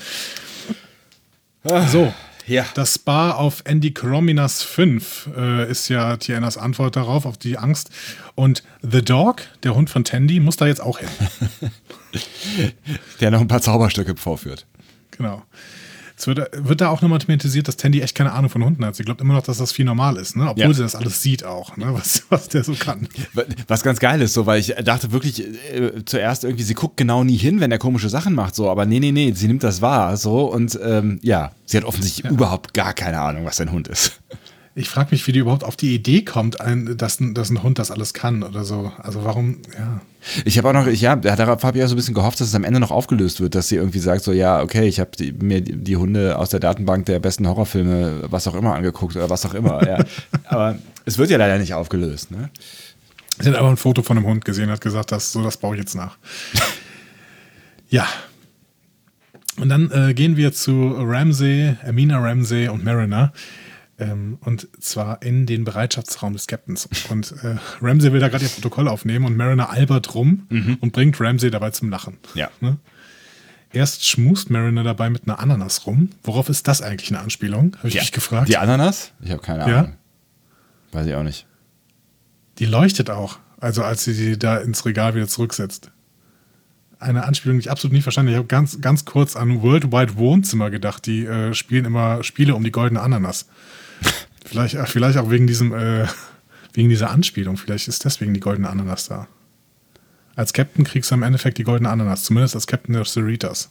So. Ja. Das Spa auf Endicrominas fünf äh, ist ja Tianas Antwort darauf, auf die Angst. Und The Dog, der Hund von Tandy, muss da jetzt auch hin. Der noch ein paar Zauberstücke vorführt. Genau. Es wird, wird da auch nochmal thematisiert, dass Tandy echt keine Ahnung von Hunden hat. Sie glaubt immer noch, dass das viel normal ist, ne? Obwohl Ja. sie das alles sieht auch, ne? was, was der so kann. Was ganz geil ist, so, weil ich dachte wirklich äh, zuerst irgendwie, sie guckt genau nie hin, wenn er komische Sachen macht, so, aber nee, nee, nee, sie nimmt das wahr, so, und ähm, ja, sie hat offensichtlich Ja. überhaupt gar keine Ahnung, was ein Hund ist. Ich frage mich, wie die überhaupt auf die Idee kommt, ein, dass, ein- dass ein Hund das alles kann oder so. Also warum, ja. Ich habe auch noch, ich, ja, darauf habe ich ja so ein bisschen gehofft, dass es am Ende noch aufgelöst wird, dass sie irgendwie sagt, so, ja, okay, ich habe mir die, die Hunde aus der Datenbank der besten Horrorfilme, was auch immer, angeguckt oder was auch immer, ja. Aber es wird ja leider nicht aufgelöst, ne? Sie hat aber ein Foto von einem Hund gesehen, hat gesagt, das, so, das baue ich jetzt nach. Ja. Und dann äh, gehen wir zu Ramsey, Amina Ramsey und Mariner. Ähm, und zwar in den Bereitschaftsraum des Captains. Und äh, Ramsey will da gerade ihr Protokoll aufnehmen und Mariner albert rum und bringt Ramsey dabei zum Lachen. Ja. Ne? Erst schmust Mariner dabei mit einer Ananas rum. Worauf ist das eigentlich eine Anspielung? Habe ich Ja. mich gefragt. Die Ananas? Ich habe keine Ja? Ahnung. Weiß ich auch nicht. Die leuchtet auch, also als sie die da ins Regal wieder zurücksetzt. Eine Anspielung, die ich absolut nicht verstanden habe. Ich habe ganz, ganz kurz an Worldwide Wohnzimmer gedacht. Die äh, spielen immer Spiele um die goldene Ananas. vielleicht, äh, vielleicht auch wegen diesem, äh, wegen dieser Anspielung. Vielleicht ist deswegen die goldene Ananas da. Als Captain kriegst du im Endeffekt die goldene Ananas. Zumindest als Captain der Cerritos.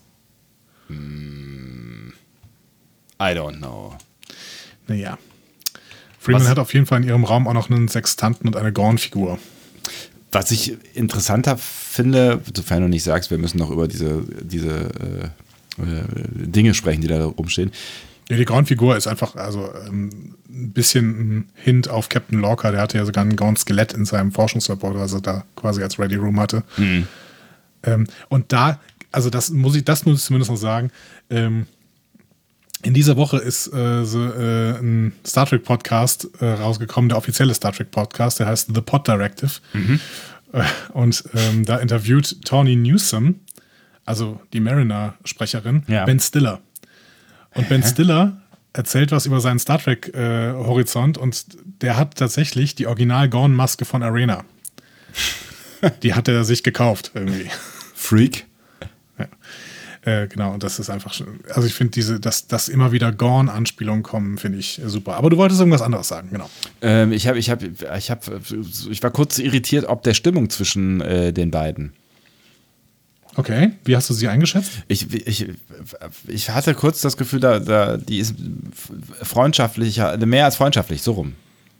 I don't know. Naja. Freeman Was- hat auf jeden Fall in ihrem Raum auch noch einen Sextanten und eine Gorn-Figur. Was ich interessanter finde, sofern du nicht sagst, wir müssen noch über diese, diese äh, äh, Dinge sprechen, die da rumstehen. Ja, die Groundfigur ist einfach also ähm, ein bisschen ein Hint auf Captain Lorca. Der hatte ja sogar ein Ground-Skelett in seinem Forschungslabor, was er da quasi als Ready Room hatte. Mhm. Ähm, und da, also das muss ich, das muss ich zumindest noch sagen, ähm, in dieser Woche ist äh, so, äh, ein Star Trek Podcast äh, rausgekommen, der offizielle Star Trek Podcast, der heißt The Pod Directive. Mhm. Äh, und ähm, da interviewt Tawny Newsome, also die Mariner-Sprecherin, Ja. Ben Stiller. Und Ben Stiller erzählt was über seinen Star Trek-Horizont äh, und der hat tatsächlich die Original-Gorn-Maske von Arena. Die hat er sich gekauft irgendwie. Freak. Ja. Äh, genau, und das ist einfach schon, also ich finde diese, dass, dass immer wieder Gorn-Anspielungen kommen, finde ich super. Aber du wolltest irgendwas anderes sagen, genau. Ähm, ich, hab, ich, hab, ich, hab, ich war kurz irritiert, ob der Stimmung zwischen äh, den beiden. Okay, wie hast du sie eingeschätzt? Ich, ich, ich hatte kurz das Gefühl, da, da, die ist freundschaftlicher, mehr als freundschaftlich, so rum.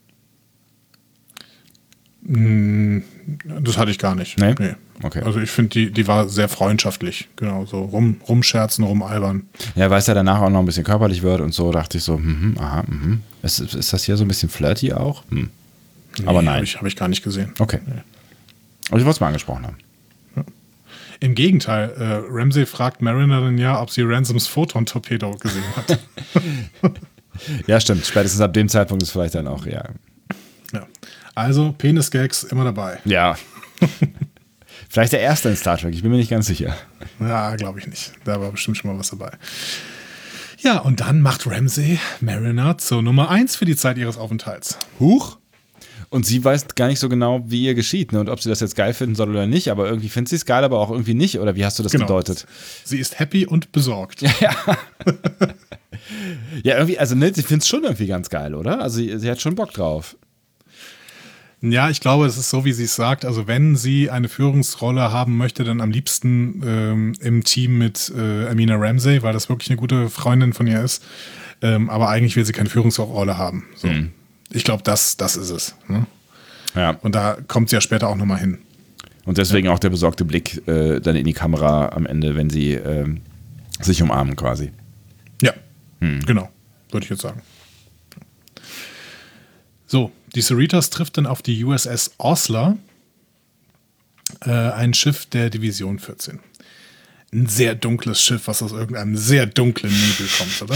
Das hatte ich gar nicht. Nee? Nee. Okay. Also ich finde, die, die war sehr freundschaftlich. Genau, so rum, rumscherzen, rumalbern. Ja, weil es ja danach auch noch ein bisschen körperlich wird und so, dachte ich so, mhm, aha, mhm. Ist, ist das hier so ein bisschen flirty auch? Hm. Aber Nee, nein. Habe ich, hab ich gar nicht gesehen. Okay. Aber ich wollte es mal angesprochen haben. Im Gegenteil, äh, Ramsey fragt Mariner dann ja, ob sie Ransoms Photon-Torpedo gesehen hat. Ja, stimmt. Spätestens ab dem Zeitpunkt ist vielleicht dann auch, ja. Ja. Also, Penis-Gags immer dabei. Ja. Vielleicht der erste in Star Trek, ich bin mir nicht ganz sicher. Ja, glaube ich nicht. Da war bestimmt schon mal was dabei. Ja, und dann macht Ramsey Mariner zur Nummer eins für die Zeit ihres Aufenthalts. Huch. Und sie weiß gar nicht so genau, wie ihr geschieht, ne? Und ob sie das jetzt geil finden soll oder nicht. Aber irgendwie findet sie es geil, aber auch irgendwie nicht. Oder wie hast du das Genau. gedeutet? Sie ist happy und besorgt. Ja, ja irgendwie, also ne, sie findet es schon irgendwie ganz geil, oder? Also sie, sie hat schon Bock drauf. Ja, ich glaube, es ist so, wie sie es sagt. Also wenn sie eine Führungsrolle haben möchte, dann am liebsten ähm, im Team mit äh, Amina Ramsey, weil das wirklich eine gute Freundin von ihr ist. Ähm, aber eigentlich will sie keine Führungsrolle haben. So. Mhm. Ich glaube, das, das ist es. Ne? Ja. Und da kommt sie ja später auch nochmal hin. Und deswegen auch der besorgte Blick äh, dann in die Kamera am Ende, wenn sie ähm, sich umarmen quasi. Ja, Hm. genau. Würde ich jetzt sagen. So, die Cerritos trifft dann auf die U S S Osler, äh, ein Schiff der Division vierzehn. Ein sehr dunkles Schiff, was aus irgendeinem sehr dunklen Nebel kommt, oder?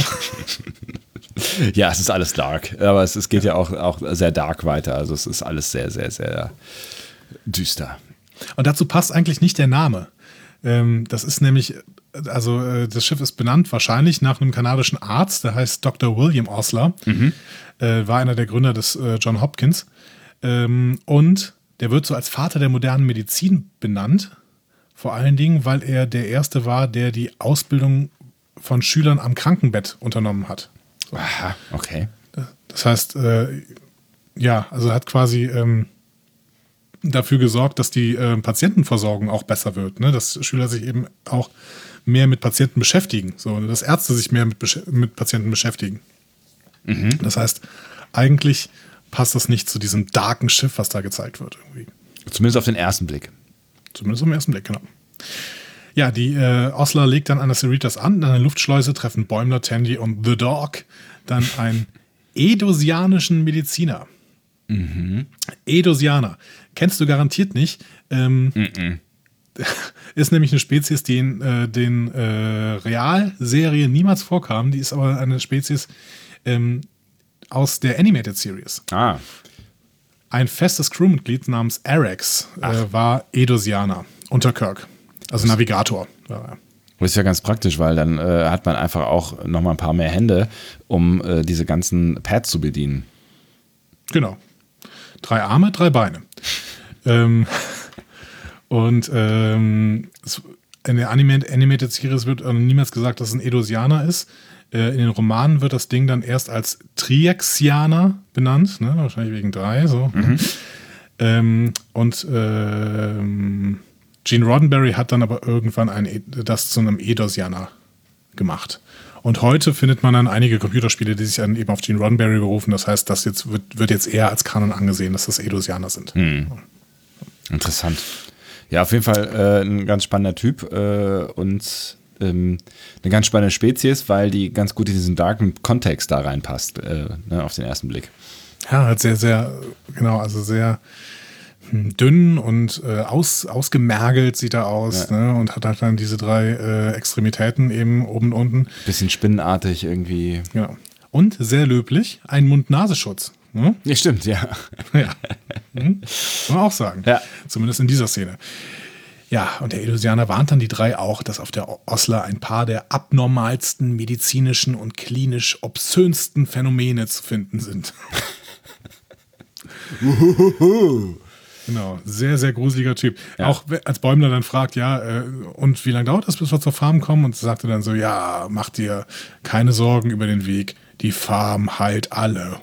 Ja, es ist alles dark. Aber es, es geht ja, ja auch, auch sehr dark weiter. Also es ist alles sehr, sehr, sehr düster. Und dazu passt eigentlich nicht der Name. Ähm, das ist nämlich, also äh, das Schiff ist benannt wahrscheinlich nach einem kanadischen Arzt, der heißt Doktor William Osler. Mhm. Äh, war einer der Gründer des äh, John Hopkins. Ähm, und der wird so als Vater der modernen Medizin benannt. Vor allen Dingen, weil er der Erste war, der die Ausbildung von Schülern am Krankenbett unternommen hat. So. Aha, okay. Das heißt, äh, ja, also er hat quasi ähm, dafür gesorgt, dass die äh, Patientenversorgung auch besser wird, ne? Dass Schüler sich eben auch mehr mit Patienten beschäftigen, so, dass Ärzte sich mehr mit, Besch- mit Patienten beschäftigen. Mhm. Das heißt, eigentlich passt das nicht zu diesem darken Schiff, was da gezeigt wird. Irgendwie. Zumindest auf den ersten Blick. Zumindest auf den ersten Blick, genau. Ja, die äh, Osler legt dann an der Cerritos an, an der Luftschleuse treffen Bäumler, Tandy und The Dog dann einen edosianischen Mediziner. Mhm. Edosianer. Kennst du garantiert nicht. Ähm, Mhm. Ist nämlich eine Spezies, die in äh, den äh, Realserien niemals vorkam. Die ist aber eine Spezies ähm, aus der Animated Series. Ah. Ein festes Crewmitglied namens Arex äh, war Edosianer unter Kirk. Also Navigator war er. Das ist ja ganz praktisch, weil dann äh, hat man einfach auch nochmal ein paar mehr Hände, um äh, diese ganzen Pads zu bedienen. Genau. Drei Arme, drei Beine. ähm, und ähm, es, in der Animated, Animated Series wird niemals gesagt, dass es ein Edosianer ist. Äh, in den Romanen wird das Ding dann erst als Triaxianer benannt, ne? Wahrscheinlich wegen drei. So. Mhm. Ähm, und ähm, Gene Roddenberry hat dann aber irgendwann ein, das zu einem Edosianer gemacht. Und heute findet man dann einige Computerspiele, die sich dann eben auf Gene Roddenberry berufen. Das heißt, das jetzt wird, wird jetzt eher als Kanon angesehen, dass das Edosianer sind. Hm. Interessant. Ja, auf jeden Fall äh, ein ganz spannender Typ äh, und ähm, eine ganz spannende Spezies, weil die ganz gut in diesen darken Kontext da reinpasst, äh, ne, auf den ersten Blick. Ja, halt sehr, sehr, genau, also sehr hm, dünn und äh, aus, ausgemergelt sieht er aus, Ja. ne? Und hat halt dann diese drei äh, Extremitäten eben oben und unten. Bisschen spinnenartig irgendwie. Genau. Und sehr löblich, ein Mund-Nasenschutz. Ne? Ja, stimmt, ja. Ja. Hm? Kann man auch sagen. Ja. Zumindest in dieser Szene. Ja, und der Illusianer warnt dann die drei auch, dass auf der Osler ein paar der abnormalsten medizinischen und klinisch obszönsten Phänomene zu finden sind. Genau, sehr, sehr gruseliger Typ. Ja. Auch als Bäumler dann fragt, ja, äh, und wie lange dauert das, bis wir zur Farm kommen? Und sagte dann so, ja, mach dir keine Sorgen über den Weg. Die Farm heilt alle.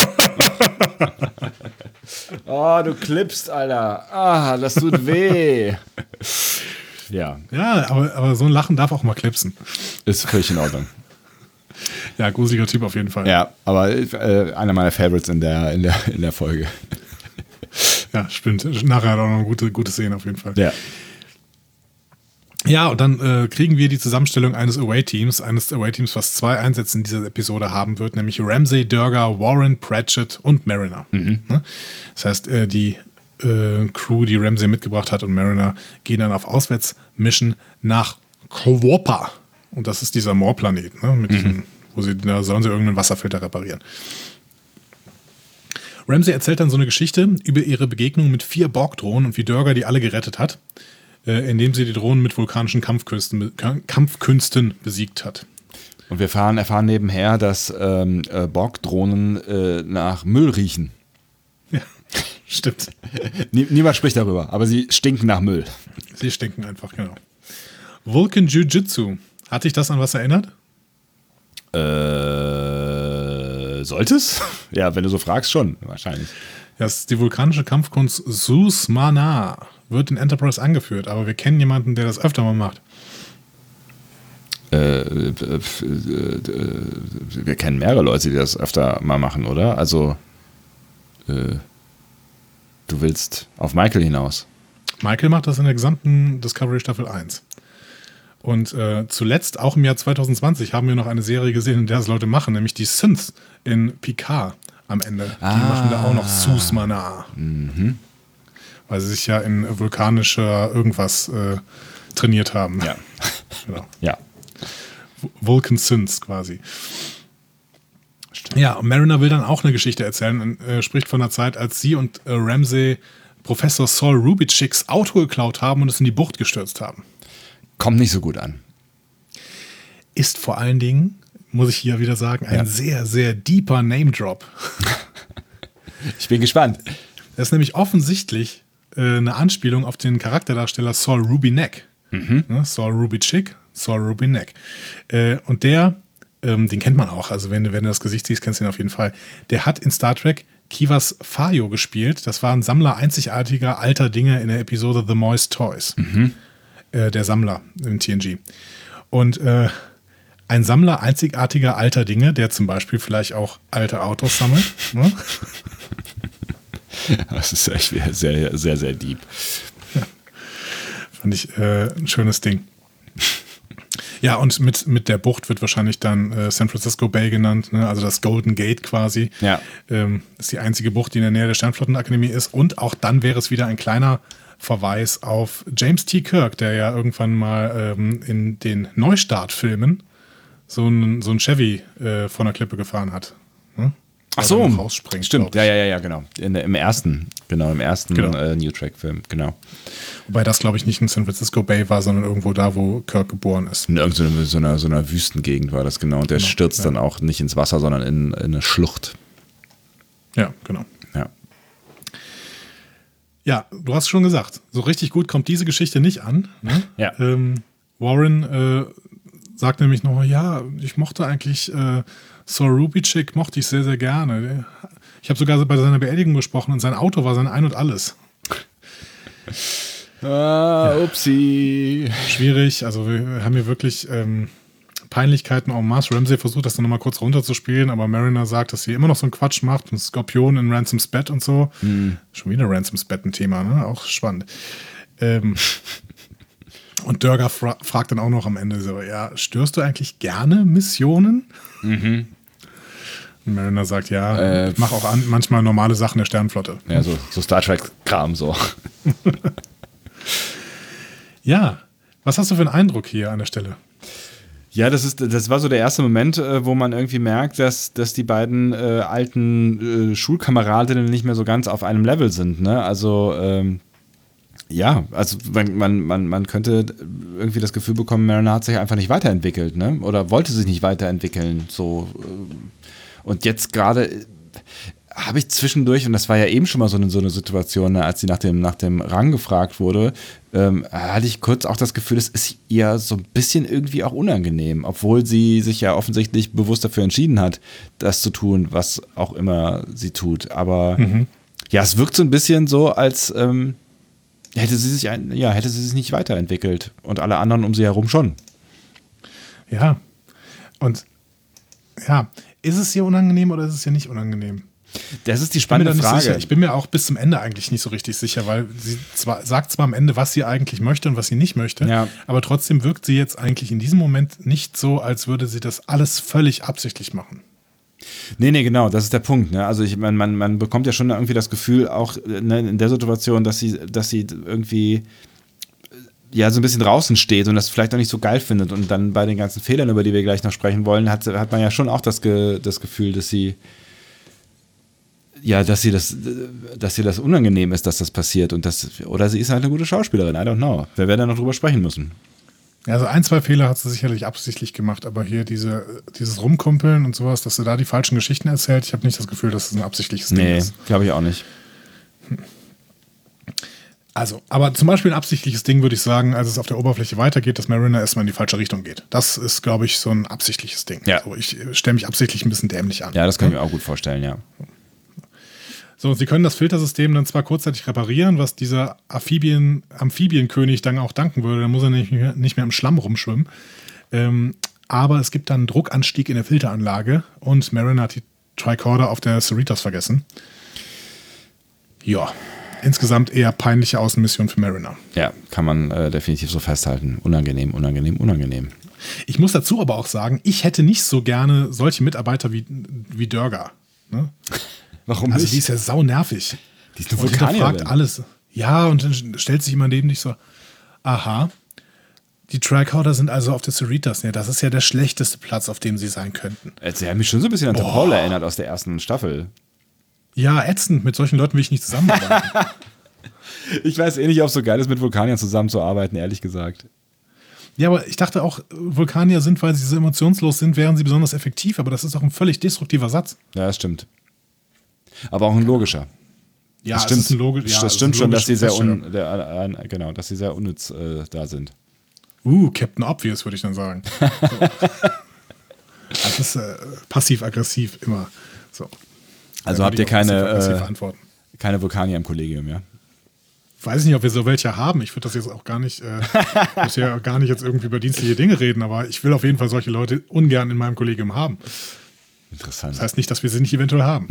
Oh, du klippst, Alter. Ah, das tut weh. Ja, Ja, aber, aber so ein Lachen darf auch mal klipsen. ist völlig in Ordnung. Ja, gruseliger Typ auf jeden Fall. Ja, aber äh, einer meiner Favorites in der, in der, in der Folge. Ja, stimmt. Nachher hat er auch noch eine gute, gute Szene auf jeden Fall. Ja. Ja, und dann äh, kriegen wir die Zusammenstellung eines Away-Teams, eines Away-Teams, was zwei Einsätze in dieser Episode haben wird, nämlich Ramsay, Durga, Warren, Pratchett und Mariner. Mhm. Das heißt, äh, die äh, Crew, die Ramsay mitgebracht hat und Mariner, gehen dann auf Auswärtsmission nach Quoppa. Und das ist dieser Moorplanet, ne, mit diesem, wo sie, da sollen sie irgendeinen Wasserfilter reparieren. Ramsay erzählt dann so eine Geschichte über ihre Begegnung mit vier Borg-Drohnen und wie Durga die alle gerettet hat, äh, indem sie die Drohnen mit vulkanischen Kampfkünsten, Kampfkünsten besiegt hat. Und wir erfahren, erfahren nebenher, dass ähm, äh, Borg-Drohnen äh, nach Müll riechen. Ja, stimmt. Nie, niemand spricht darüber, aber sie stinken nach Müll. Sie stinken einfach, genau. Vulcan Jiu-Jitsu. Hat dich das an was erinnert? Äh, sollte es? Ja, wenn du so fragst, schon, wahrscheinlich. Das ist die vulkanische Kampfkunst Sus Mana. Wird in Enterprise angeführt, aber wir kennen jemanden, der das öfter mal macht. Äh, äh, äh, wir kennen mehrere Leute, die das öfter mal machen, oder? Also, äh, du willst auf Michael hinaus. Michael macht das in der gesamten Discovery Staffel eins. Und äh, zuletzt, auch im Jahr zwanzig zwanzig, haben wir noch eine Serie gesehen, in der das Leute machen, nämlich die Synths in Picard am Ende. Ah. Die machen da auch noch Sus Mana. Mhm. Weil sie sich ja in vulkanischer irgendwas äh, trainiert haben. Ja. Genau. Ja. Vulcan Synths quasi. Ja, und Mariner will dann auch eine Geschichte erzählen und äh, spricht von der Zeit, als sie und äh, Ramsay Professor Saul Rubitschicks Auto geklaut haben und es in die Bucht gestürzt haben. Kommt nicht so gut an. Ist vor allen Dingen, muss ich hier wieder sagen, ein Ja. sehr, sehr deeper Name-Drop. Ich bin gespannt. Das ist nämlich offensichtlich äh, eine Anspielung auf den Charakterdarsteller Saul Rubinek. Mhm. Ne? Saul Rubitschik, Saul Rubinek. Äh, und der, ähm, den kennt man auch, also wenn, du- wenn du das Gesicht siehst, kennst du ihn auf jeden Fall. Der hat in Star Trek Kivas Fayo gespielt. Das war ein Sammler einzigartiger alter Dinge in der Episode The Moist Toys. Äh, der Sammler im T N G. Und äh, ein Sammler einzigartiger alter Dinge, der zum Beispiel vielleicht auch alte Autos sammelt. Ne? Das ist echt sehr, sehr, sehr deep. Fand ich äh, ein schönes Ding. Ja, und mit, mit der Bucht wird wahrscheinlich dann äh, San Francisco Bay genannt, ne? Also das Golden Gate quasi. Ja. Ähm, ist die einzige Bucht, die in der Nähe der Sternflottenakademie ist. Und auch dann wäre es wieder ein kleiner Verweis auf James T. Kirk, der ja irgendwann mal ähm, in den Neustart-Filmen so ein, so ein Chevy äh, von der Klippe gefahren hat. Ne? Ach Der so, dann rausspringt, stimmt. glaub Ja, ich. ja, ja, genau. In, der- Im ersten, genau, im ersten Genau. äh, New Track-Film, genau. Wobei das, glaube ich, nicht in San Francisco Bay war, sondern irgendwo da, wo Kirk geboren ist. In irgendeiner so einer, so einer Wüstengegend war das, genau. Und der Genau, stürzt ja. dann auch nicht ins Wasser, sondern in, in eine Schlucht. Ja, genau. Ja. Ja, du hast schon gesagt, so richtig gut kommt diese Geschichte nicht an. Ne? Ja. Ähm, Warren äh, sagt nämlich noch, ja, ich mochte eigentlich äh, Saul Rubitschik, mochte ich sehr, sehr gerne. Ich habe sogar bei seiner Beerdigung gesprochen und sein Auto war sein Ein und Alles. Ah, upsi. Schwierig, also wir haben hier wirklich ähm, Peinlichkeiten en masse. Ramsay versucht das dann nochmal kurz runterzuspielen, aber Mariner sagt, dass sie immer noch so einen Quatsch macht und Skorpion in Ransoms Bett und so. Schon wieder Ransoms Bett ein Thema, ne? Auch spannend. Ähm, und Durga fra- fragt dann auch noch am Ende so, ja, störst du eigentlich gerne Missionen? Mhm. Und Mariner sagt, ja, Äh, ich mache auch an, manchmal normale Sachen der Sternenflotte. Ja, so, so Star Trek-Kram so. Ja, was hast du für einen Eindruck hier an der Stelle? Ja, das ist, das war so der erste Moment, äh, wo man irgendwie merkt, dass, dass die beiden äh, alten äh, Schulkameradinnen nicht mehr so ganz auf einem Level sind, ne? Also, ähm, ja, also man, man, man, man könnte irgendwie das Gefühl bekommen, Mariner hat sich einfach nicht weiterentwickelt, ne? Oder wollte sich nicht weiterentwickeln, so. Äh, und jetzt gerade habe ich zwischendurch, und das war ja eben schon mal so eine, so eine Situation, ne, als sie nach dem, nach dem Rang gefragt wurde, ähm, hatte ich kurz auch das Gefühl, es ist ihr so ein bisschen irgendwie auch unangenehm, obwohl sie sich ja offensichtlich bewusst dafür entschieden hat, das zu tun, was auch immer sie tut. Aber mhm. ja, es wirkt so ein bisschen so, als ähm, hätte sie sich ein, ja, hätte sie sich nicht weiterentwickelt und alle anderen um sie herum schon. Ja, und ja, ist es hier unangenehm oder ist es hier nicht unangenehm? Das ist die spannende ich Frage. Sicher. Ich bin mir auch bis zum Ende eigentlich nicht so richtig sicher, weil sie zwar, sagt zwar am Ende, was sie eigentlich möchte und was sie nicht möchte, ja. aber trotzdem wirkt sie jetzt eigentlich in diesem Moment nicht so, als würde sie das alles völlig absichtlich machen. Nee, nee, genau, das ist der Punkt. Ne? Also ich meine, man, man bekommt ja schon irgendwie das Gefühl, auch ne, in der Situation, dass sie, dass sie irgendwie ja so ein bisschen draußen steht und das vielleicht auch nicht so geil findet. Und dann bei den ganzen Fehlern, über die wir gleich noch sprechen wollen, hat, hat man ja schon auch das, Ge, das Gefühl, dass sie ja, dass sie das, dass ihr das unangenehm ist, dass das passiert und das, oder sie ist halt eine gute Schauspielerin, I don't know. Wir werden da noch drüber sprechen müssen. Also ein, zwei Fehler hat sie sicherlich absichtlich gemacht, aber hier diese, dieses Rumkumpeln und sowas, dass sie da die falschen Geschichten erzählt, ich habe nicht das Gefühl, dass es ein absichtliches Ding nee, ist. Nee, glaube ich auch nicht. Also, aber zum Beispiel ein absichtliches Ding würde ich sagen, als es auf der Oberfläche weitergeht, dass Mariner erstmal in die falsche Richtung geht. Das ist, glaube ich, so ein absichtliches Ding. Ja. So, ich stelle mich absichtlich ein bisschen dämlich an. Ja, das kann ich mir auch gut vorstellen, ja. So, sie können das Filtersystem dann zwar kurzzeitig reparieren, was dieser Amphibien, Amphibienkönig dann auch danken würde, dann muss er nicht mehr, nicht mehr im Schlamm rumschwimmen. Ähm, aber es gibt dann einen Druckanstieg in der Filteranlage und Mariner hat die Tricorder auf der Cerritos vergessen. Ja, insgesamt eher peinliche Außenmission für Mariner. Ja, kann man äh, definitiv so festhalten. Unangenehm, unangenehm, unangenehm. Ich muss dazu aber auch sagen, ich hätte nicht so gerne solche Mitarbeiter wie, wie Durga. Ne? Warum also nicht? die ist ja sau nervig. Die ist eine und Vulkanierin. fragt alles. Ja, und dann stellt sich immer neben dich so, aha, die Tricorder sind also auf der Cerritos. Ja, das ist ja der schlechteste Platz, auf dem sie sein könnten. Sie haben mich schon so ein bisschen an Oh. Paul erinnert aus der ersten Staffel. Ja, ätzend. Mit solchen Leuten will ich nicht zusammenarbeiten. Ich weiß eh nicht, ob es so geil ist, mit Vulkaniern zusammenzuarbeiten, ehrlich gesagt. Ja, aber ich dachte auch, Vulkanier sind, weil sie so emotionslos sind, wären sie besonders effektiv. Aber das ist auch ein völlig destruktiver Satz. Ja, das stimmt. Aber auch ein logischer. Ja, das es stimmt, ist ein logisch, ja, das es stimmt ist schon, ein dass sie sehr, logische un, der, äh, genau, dass sie sehr unnütz äh, da sind. Uh, Captain Obvious, würde ich dann sagen. So. Das ist äh, passiv-aggressiv immer. So. Also Da habt würde ihr ich auch passiv-aggressiv keine, äh, antworten. keine Vulkanier im Kollegium, ja? Weiß nicht, ob wir so welche haben. Ich würde das jetzt auch gar nicht, äh, muss ja gar nicht jetzt irgendwie über dienstliche Dinge reden, aber ich will auf jeden Fall solche Leute ungern in meinem Kollegium haben. Interessant. Das heißt nicht, dass wir sie nicht eventuell haben.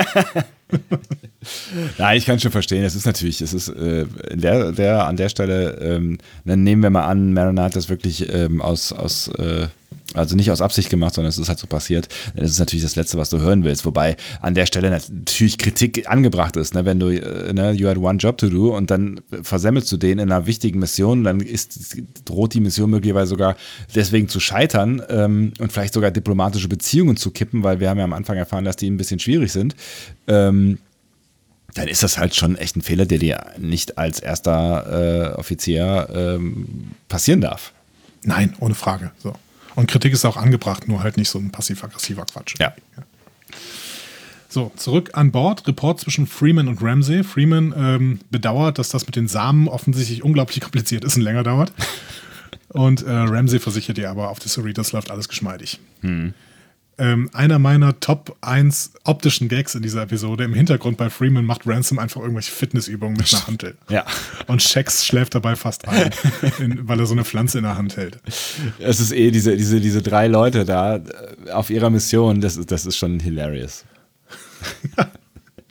Nein, ich kann schon verstehen. Es ist natürlich, es ist äh, in der, der, an der Stelle, ähm, dann nehmen wir mal an, Mariner hat das wirklich ähm, aus, aus äh, also nicht aus Absicht gemacht, sondern es ist halt so passiert. Das ist natürlich das Letzte, was du hören willst. Wobei an der Stelle natürlich Kritik angebracht ist, ne? Wenn du, äh, ne, you had one job to do und dann versemmelst du den in einer wichtigen Mission, dann ist, droht die Mission möglicherweise sogar deswegen zu scheitern ähm, und vielleicht sogar diplomatische Beziehungen zu kippen, weil wir haben ja am Anfang erfahren, dass die ein bisschen schwierig sind. Ähm, dann ist das halt schon echt ein Fehler, der dir nicht als erster äh, Offizier ähm, passieren darf. Nein, ohne Frage. So. Und Kritik ist auch angebracht, nur halt nicht so ein passiv-aggressiver Quatsch. Ja. Ja. So, zurück an Bord. Report zwischen Freeman und Ramsey. Freeman ähm, bedauert, dass das mit den Samen offensichtlich unglaublich kompliziert ist und länger dauert. Und äh, Ramsey versichert ihr aber, auf der Cerritos läuft alles geschmeidig. Hm. Ähm, einer meiner Top eins optischen Gags in dieser Episode, im Hintergrund bei Freeman macht Ransom einfach irgendwelche Fitnessübungen mit einer Hantel. Ja. Und Shax schläft dabei fast ein, in, weil er so eine Pflanze in der Hand hält. Es ist eh diese, diese, diese drei Leute da auf ihrer Mission, das ist, das ist schon hilarious.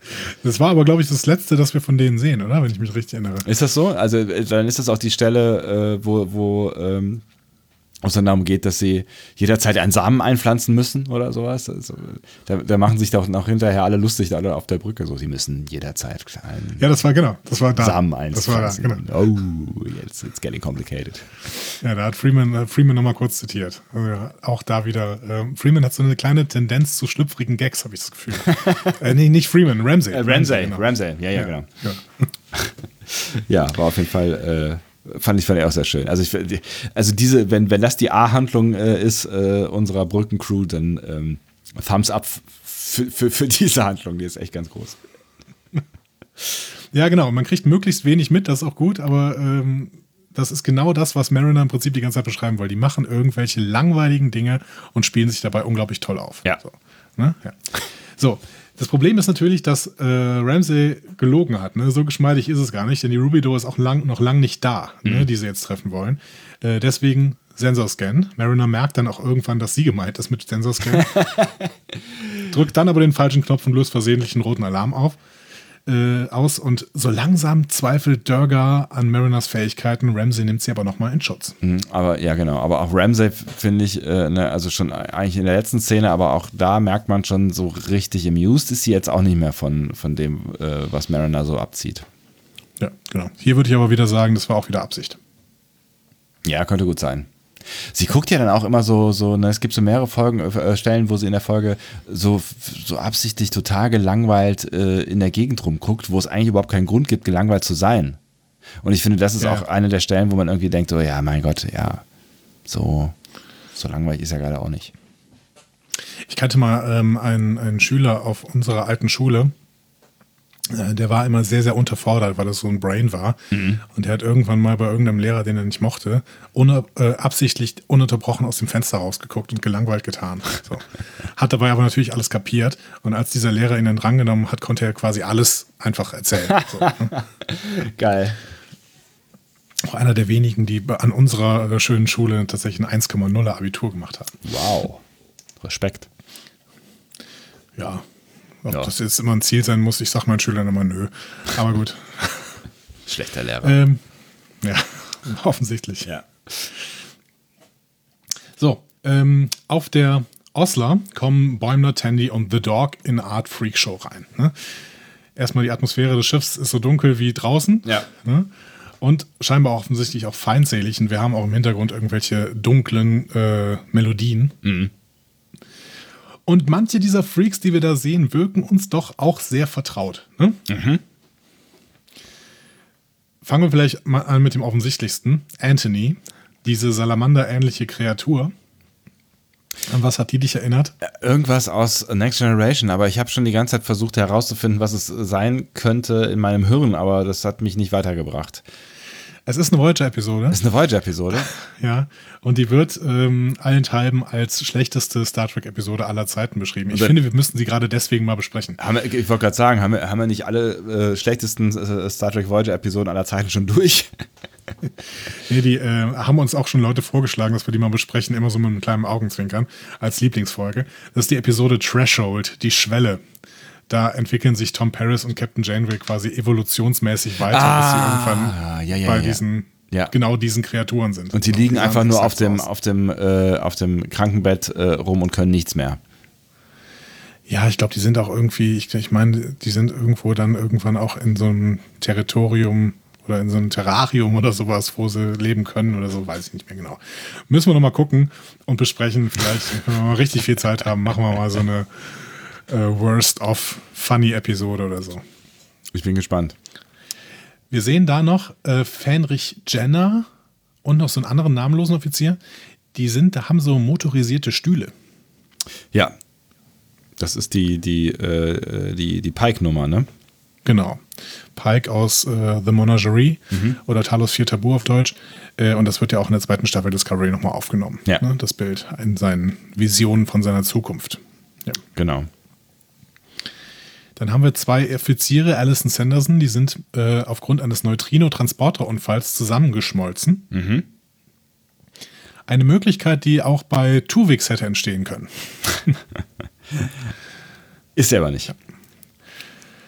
Das war aber, glaube ich, das Letzte, das wir von denen sehen, oder? Wenn ich mich richtig erinnere. Ist das so? Also äh, dann ist das auch die Stelle, äh, wo, wo ähm, es dann darum geht, dass sie jederzeit einen Samen einpflanzen müssen oder sowas. Also, da, da machen sich doch noch hinterher alle lustig alle auf der Brücke. So, sie müssen jederzeit einen Ja, das war genau. Das war da. Samen Das war da, einpflanzen. genau. Oh, jetzt it's getting complicated. Ja, da hat Freeman, äh, Freeman nochmal kurz zitiert. Also, auch da wieder. Äh, Freeman hat so eine kleine Tendenz zu schlüpfrigen Gags, habe ich das Gefühl. äh, nee, nicht Freeman, Ramsey. Äh, Ramsey, genau. Ramsey, ja, ja, Ja, genau. ja. Ja, war auf jeden Fall, äh, fand ich, fand ich auch sehr schön. Also, ich, also diese, wenn, wenn das die A-Handlung äh, ist äh, unserer Brückencrew, dann ähm, Thumbs up für, für, für diese Handlung, die ist echt ganz groß. Ja, genau. Man kriegt möglichst wenig mit, das ist auch gut, aber ähm, das ist genau das, was Mariner im Prinzip die ganze Zeit beschreiben will. Die machen irgendwelche langweiligen Dinge und spielen sich dabei unglaublich toll auf. Ja. So, ne? Ja. So. Das Problem ist natürlich, dass äh, Ramsey gelogen hat. Ne? So geschmeidig ist es gar nicht, denn die Rubidoux ist auch lang, noch lang nicht da, mhm. ne, die sie jetzt treffen wollen. Äh, deswegen Sensorscan. Mariner merkt dann auch irgendwann, dass sie gemeint ist mit Sensorscan. Drückt dann aber den falschen Knopf und löst versehentlich einen roten Alarm auf. Äh, aus und so langsam zweifelt Durga an Mariners Fähigkeiten. Ramsey nimmt sie aber nochmal in Schutz. Mhm, aber ja, genau. Aber auch Ramsey finde ich, äh, ne, also schon eigentlich in der letzten Szene, aber auch da merkt man schon so richtig amused ist sie jetzt auch nicht mehr von, von dem, äh, was Mariner so abzieht. Ja, genau. Hier würde ich aber wieder sagen, das war auch wieder Absicht. Ja, könnte gut sein. Sie guckt ja dann auch immer so, so ne, es gibt so mehrere Folgen, äh, Stellen, wo sie in der Folge so, so absichtlich total gelangweilt äh, in der Gegend rumguckt, wo es eigentlich überhaupt keinen Grund gibt, gelangweilt zu sein. Und ich finde, das ist ja. auch eine der Stellen, wo man irgendwie denkt, so, ja, mein Gott, ja, so, so langweilig ist er gerade auch nicht. Ich kannte mal ähm, einen, einen Schüler auf unserer alten Schule, äh, der war immer sehr, sehr unterfordert, weil das so ein Brain war. Mhm. Und der hat irgendwann mal bei irgendeinem Lehrer, den er nicht mochte, ohne, äh, absichtlich ununterbrochen aus dem Fenster rausgeguckt und gelangweilt getan. So. Hat dabei aber natürlich alles kapiert. Und als dieser Lehrer ihn dann drangenommen hat, konnte er quasi alles einfach erzählen. So, ne? Geil. Auch einer der wenigen, die an unserer äh, schönen Schule tatsächlich ein eins Komma null Abitur gemacht haben. Wow. Respekt. Ja. Ob ja. das jetzt immer ein Ziel sein muss, ich sag meinen Schülern immer nö. Aber gut. Schlechter Lehrer. Ähm, ja, offensichtlich. Ja. So, ähm, auf der Osler kommen Bäumler, Tandy und The Dog in eine Art Freakshow rein. Ne? Erstmal die Atmosphäre des Schiffs ist so dunkel wie draußen. Ja. Ne? Und scheinbar offensichtlich auch feindselig. Und wir haben auch im Hintergrund irgendwelche dunklen äh, Melodien. Mhm. Und manche dieser Freaks, die wir da sehen, wirken uns doch auch sehr vertraut. Ne? Mhm. Fangen wir vielleicht mal an mit dem offensichtlichsten. Anthony, diese Salamander-ähnliche Kreatur. An was hat die dich erinnert? Irgendwas aus Next Generation, aber ich habe schon die ganze Zeit versucht herauszufinden, was es sein könnte in meinem Hirn, aber das hat mich nicht weitergebracht. Es ist eine Voyager-Episode. Es ist eine Voyager-Episode? Ja, und die wird ähm, allenthalben als schlechteste Star Trek-Episode aller Zeiten beschrieben. Ich und finde, wir müssten sie gerade deswegen mal besprechen. Haben wir, ich wollte gerade sagen, haben wir, haben wir nicht alle äh, schlechtesten äh, Star Trek Voyager-Episoden aller Zeiten schon durch? Nee, die äh, haben uns auch schon Leute vorgeschlagen, dass wir die mal besprechen, immer so mit einem kleinen Augenzwinkern, als Lieblingsfolge. Das ist die Episode Threshold, die Schwelle. Da entwickeln sich Tom Paris und Captain Janeway quasi evolutionsmäßig weiter, ah, bis sie irgendwann ja, ja, bei ja. diesen, ja. genau diesen Kreaturen sind. Und die so, liegen die einfach nur auf dem, aus. auf, dem, äh, auf dem Krankenbett äh, rum und können nichts mehr. Ja, ich glaube, die sind auch irgendwie, ich, ich meine, die sind irgendwo dann irgendwann auch in so einem Territorium oder in so einem Terrarium oder sowas, wo sie leben können oder so, weiß ich nicht mehr genau. Müssen wir nochmal gucken und besprechen. Vielleicht, wenn wir mal richtig viel Zeit haben, machen wir mal so eine äh, Worst of Funny Episode oder so. Ich bin gespannt. Wir sehen da noch äh, Fähnrich Jenner und noch so einen anderen namenlosen Offizier. Die sind, da haben so motorisierte Stühle. Ja. Das ist die, die, äh, die, die Pike-Nummer, ne? Genau. Pike aus äh, The Menagerie mhm. oder Talos vier Tabu auf Deutsch. Äh, und das wird ja auch in der zweiten Staffel Discovery nochmal aufgenommen. Ja. Ne? Das Bild in seinen Visionen von seiner Zukunft. Ja. Genau. Dann haben wir zwei Offiziere, Alison Sanderson, die sind äh, aufgrund eines Neutrino-Transporterunfalls zusammengeschmolzen. Mhm. Eine Möglichkeit, die auch bei Tuvix hätte entstehen können. Ist er aber nicht.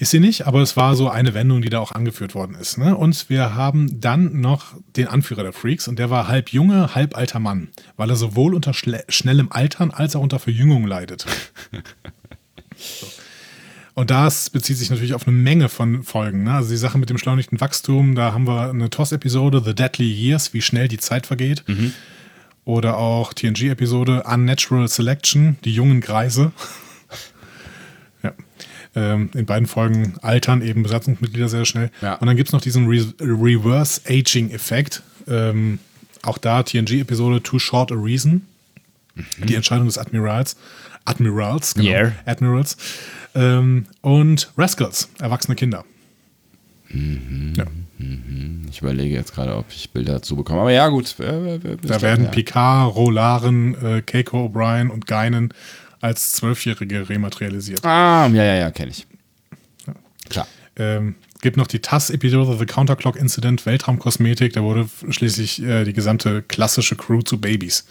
Ist sie nicht, aber es war so eine Wendung, die da auch angeführt worden ist. Ne? Und wir haben dann noch den Anführer der Freaks und der war halb Junge, halb alter Mann, weil er sowohl unter schle- schnellem Altern als auch unter Verjüngung leidet. So. Und das bezieht sich natürlich auf eine Menge von Folgen. Ne? Also die Sache mit dem beschleunigten Wachstum, da haben wir eine T O S-Episode, The Deadly Years, wie schnell die Zeit vergeht. Mhm. Oder auch T N G-Episode, Unnatural Selection, die jungen Greise. Ja. Ähm, in beiden Folgen altern eben Besatzungsmitglieder sehr schnell. Ja. Und dann gibt es noch diesen Re- Reverse-Aging-Effekt. Ähm, auch da T N G-Episode, Too Short a Reason. Mhm. Die Entscheidung des Admirals. Admirals, genau. Yeah. Admirals. Ähm, und Rascals, erwachsene Kinder. Mhm. Ja. Mhm. Ich überlege jetzt gerade, ob ich Bilder dazu bekomme. Aber ja, gut. Äh, äh, da werden ja. Picard, Rolaren, äh, Keiko O'Brien und Guinan als Zwölfjährige rematerialisiert. Ah, ja, ja, ja, kenne ich. Ja. Klar. Ähm, gibt noch die T A S S-Episode The Counterclock Incident, Weltraumkosmetik. Da wurde schließlich äh, die gesamte klassische Crew zu Babys.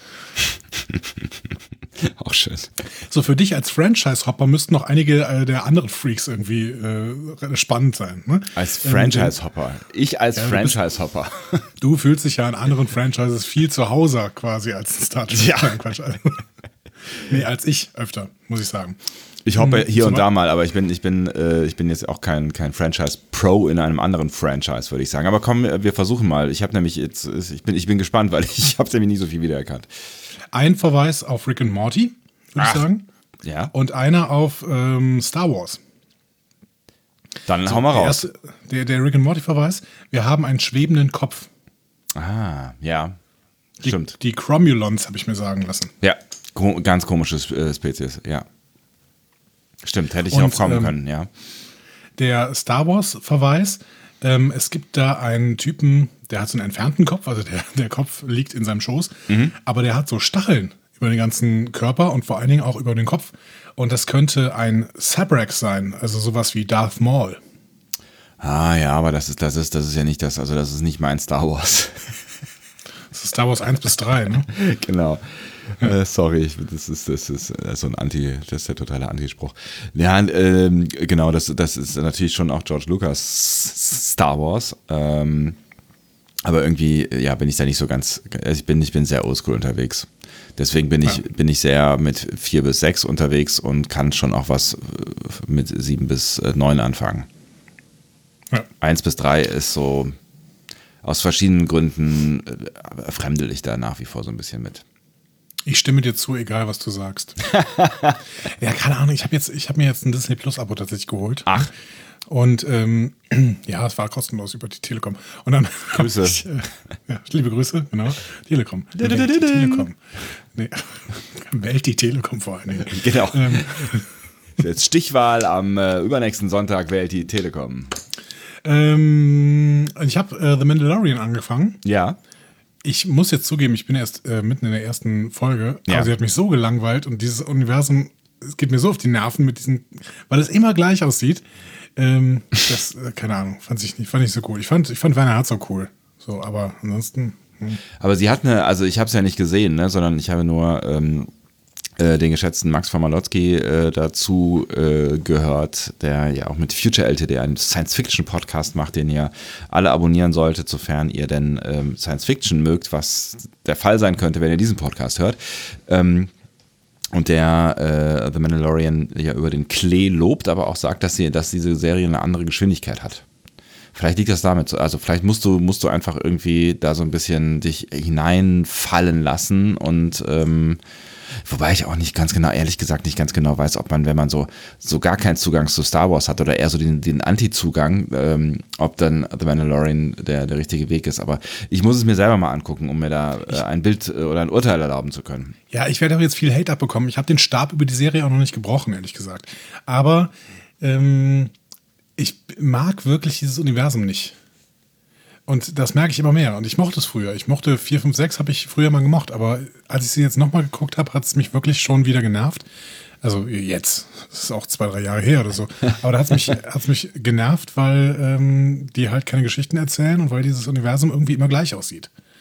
Auch schön. So, für dich als Franchise-Hopper müssten noch einige äh, der anderen Freaks irgendwie äh, spannend sein. Ne? Als Franchise-Hopper. Ich als ja, Franchise-Hopper. Du fühlst dich ja in anderen Franchises viel zu Hause quasi als Star Trek. Ja. Nee, als ich öfter, muss ich sagen. Ich hoppe hier und da mal, aber ich bin, ich bin, äh, ich bin jetzt auch kein, kein Franchise-Pro in einem anderen Franchise, würde ich sagen. Aber komm, wir versuchen mal. Ich habe nämlich jetzt, ich bin, ich bin gespannt, weil ich habe nämlich nicht so viel wiedererkannt. Ein Verweis auf Rick and Morty, würde ich sagen. Ja. Und einer auf ähm, Star Wars. Dann so, hau mal raus. Erste, der, der Rick and Morty-Verweis, wir haben einen schwebenden Kopf. Ah, ja. Die, Stimmt. Die Cromulons, habe ich mir sagen lassen. Ja, Ko- ganz komisches äh, Spezies, ja. Stimmt, hätte ich drauf kommen ähm, können, ja. Der Star Wars-Verweis, ähm, es gibt da einen Typen, der hat so einen entfernten Kopf, also der, der Kopf liegt in seinem Schoß, mhm. aber der hat so Stacheln über den ganzen Körper und vor allen Dingen auch über den Kopf. Und das könnte ein Sabrak sein, also sowas wie Darth Maul. Ah ja, aber das ist, das ist, das ist ja nicht das, also das ist nicht mein Star Wars. Das ist Star Wars eins bis drei, ne? Genau. Äh, sorry, das ist, das ist so ein Anti, das ist der totale Antispruch. Ja, ähm, genau, das, das ist natürlich schon auch George Lucas Star Wars. Ähm, aber irgendwie, ja, bin ich da nicht so ganz, also ich bin, ich bin sehr oldschool unterwegs. Deswegen bin ich, ja. bin ich sehr mit vier bis sechs unterwegs und kann schon auch was mit sieben bis neun anfangen. Ja. eins bis drei ist so, aus verschiedenen Gründen äh, fremdel ich da nach wie vor so ein bisschen mit. Ich stimme dir zu, egal was du sagst. Ja, keine Ahnung, ich habe jetzt, ich habe mir jetzt ein Disney Plus Abo tatsächlich geholt. Ach. Und ähm, ja, es war kostenlos über die Telekom. Und dann Grüße. Ich, äh, ja, liebe Grüße, genau. Telekom. Welt die Telekom. Nee. Welt die Telekom vor allen Dingen. Genau. Ähm. Jetzt Stichwahl am äh, übernächsten Sonntag wählt die Telekom. Ähm, ich habe äh, The Mandalorian angefangen. Ja. Ich muss jetzt zugeben, ich bin erst äh, mitten in der ersten Folge, ja. aber sie hat mich so gelangweilt und dieses Universum, es geht mir so auf die Nerven mit diesen, weil es immer gleich aussieht. Ähm, das, äh, keine Ahnung, fand ich nicht, fand ich so cool. Ich fand, ich fand Werner Herzog cool. So, aber ansonsten. Hm. Aber sie hat eine, also ich habe es ja nicht gesehen, ne, sondern ich habe nur ähm, äh, den geschätzten Max von Malotki äh, dazu äh, gehört, der ja auch mit Future L T D einen Science-Fiction-Podcast macht, den ihr alle abonnieren solltet, sofern ihr denn ähm, Science-Fiction mögt, was der Fall sein könnte, wenn ihr diesen Podcast hört. Ähm, und der äh, The Mandalorian ja über den Klee lobt, aber auch sagt, dass, sie, dass diese Serie eine andere Geschwindigkeit hat. Vielleicht liegt das damit so, also vielleicht musst du, musst du einfach irgendwie da so ein bisschen dich hineinfallen lassen und ähm, wobei ich auch nicht ganz genau, ehrlich gesagt, nicht ganz genau weiß, ob man, wenn man so, so gar keinen Zugang zu Star Wars hat oder eher so den, den Anti-Zugang, ähm, ob dann The Mandalorian der, der richtige Weg ist. Aber ich muss es mir selber mal angucken, um mir da äh, ein Bild äh, oder ein Urteil erlauben zu können. Ja, ich werde auch jetzt viel Hate abbekommen. Ich habe den Stab über die Serie auch noch nicht gebrochen, ehrlich gesagt. Aber ähm, ich mag wirklich dieses Universum nicht. Und das merke ich immer mehr. Und ich mochte es früher. Ich mochte vier, fünf, sechs habe ich früher mal gemocht. Aber als ich sie jetzt nochmal geguckt habe, hat es mich wirklich schon wieder genervt. Also jetzt, das ist auch zwei, drei Jahre her oder so. Aber da hat es mich, hat's mich genervt, weil ähm, die halt keine Geschichten erzählen und weil dieses Universum irgendwie immer gleich aussieht.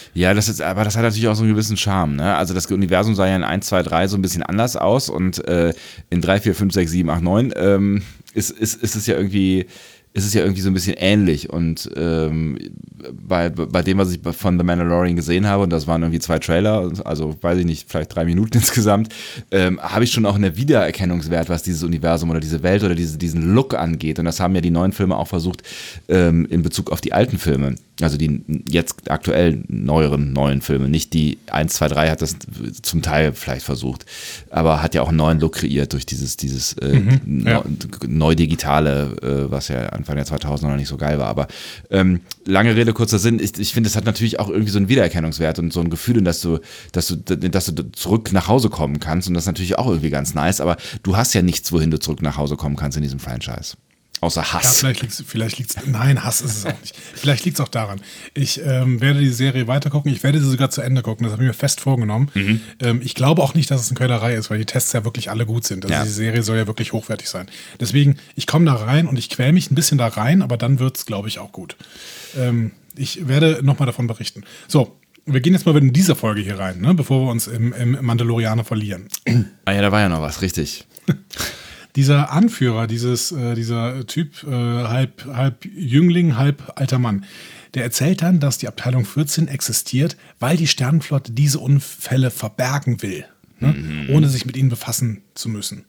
Ja, das ist, aber das hat natürlich auch so einen gewissen Charme, ne? Also das Universum sah ja in eins, zwei, drei so ein bisschen anders aus und äh, in drei, vier, fünf, sechs, sieben, acht, neun ähm, ist, ist, ist es ja irgendwie ist es ja irgendwie so ein bisschen ähnlich und ähm, bei, bei dem, was ich von The Mandalorian gesehen habe, und das waren irgendwie zwei Trailer, also weiß ich nicht, vielleicht drei Minuten insgesamt, ähm, habe ich schon auch einen Wiedererkennungswert, was dieses Universum oder diese Welt oder diese, diesen Look angeht, und das haben ja die neuen Filme auch versucht ähm, in Bezug auf die alten Filme, also die jetzt aktuell neueren neuen Filme, nicht die eins, zwei, drei hat das zum Teil vielleicht versucht, aber hat ja auch einen neuen Look kreiert durch dieses, dieses äh, Mhm, ja. neu digitale, äh, was ja Anfang der zweitausender noch nicht so geil war, aber ähm, lange Rede, kurzer Sinn, ich, ich finde, es hat natürlich auch irgendwie so einen Wiedererkennungswert und so ein Gefühl, in dass du, dass du, dass du zurück nach Hause kommen kannst, und das ist natürlich auch irgendwie ganz nice, aber du hast ja nichts, wohin du zurück nach Hause kommen kannst in diesem Franchise. Außer Hass. Ja, vielleicht liegt's, vielleicht liegt's, nein, Hass ist es auch nicht. Vielleicht liegt es auch daran. Ich ähm, werde die Serie weitergucken. Ich werde sie sogar zu Ende gucken. Das habe ich mir fest vorgenommen. Mhm. Ähm, ich glaube auch nicht, dass es eine Quälerei ist, weil die Tests ja wirklich alle gut sind. Also ja. Die Serie soll ja wirklich hochwertig sein. Deswegen, ich komme da rein und ich quäl mich ein bisschen da rein, aber dann wird es, glaube ich, auch gut. Ähm, ich werde nochmal davon berichten. So, wir gehen jetzt mal in diese Folge hier rein, ne, bevor wir uns im, im Mandalorianer verlieren. Ah ja, da war ja noch was, richtig. Dieser Anführer, dieses, äh, dieser Typ, äh, halb, halb Jüngling, halb alter Mann, der erzählt dann, dass die Abteilung vierzehn existiert, weil die Sternenflotte diese Unfälle verbergen will, ne? Mhm. Ohne sich mit ihnen befassen zu müssen.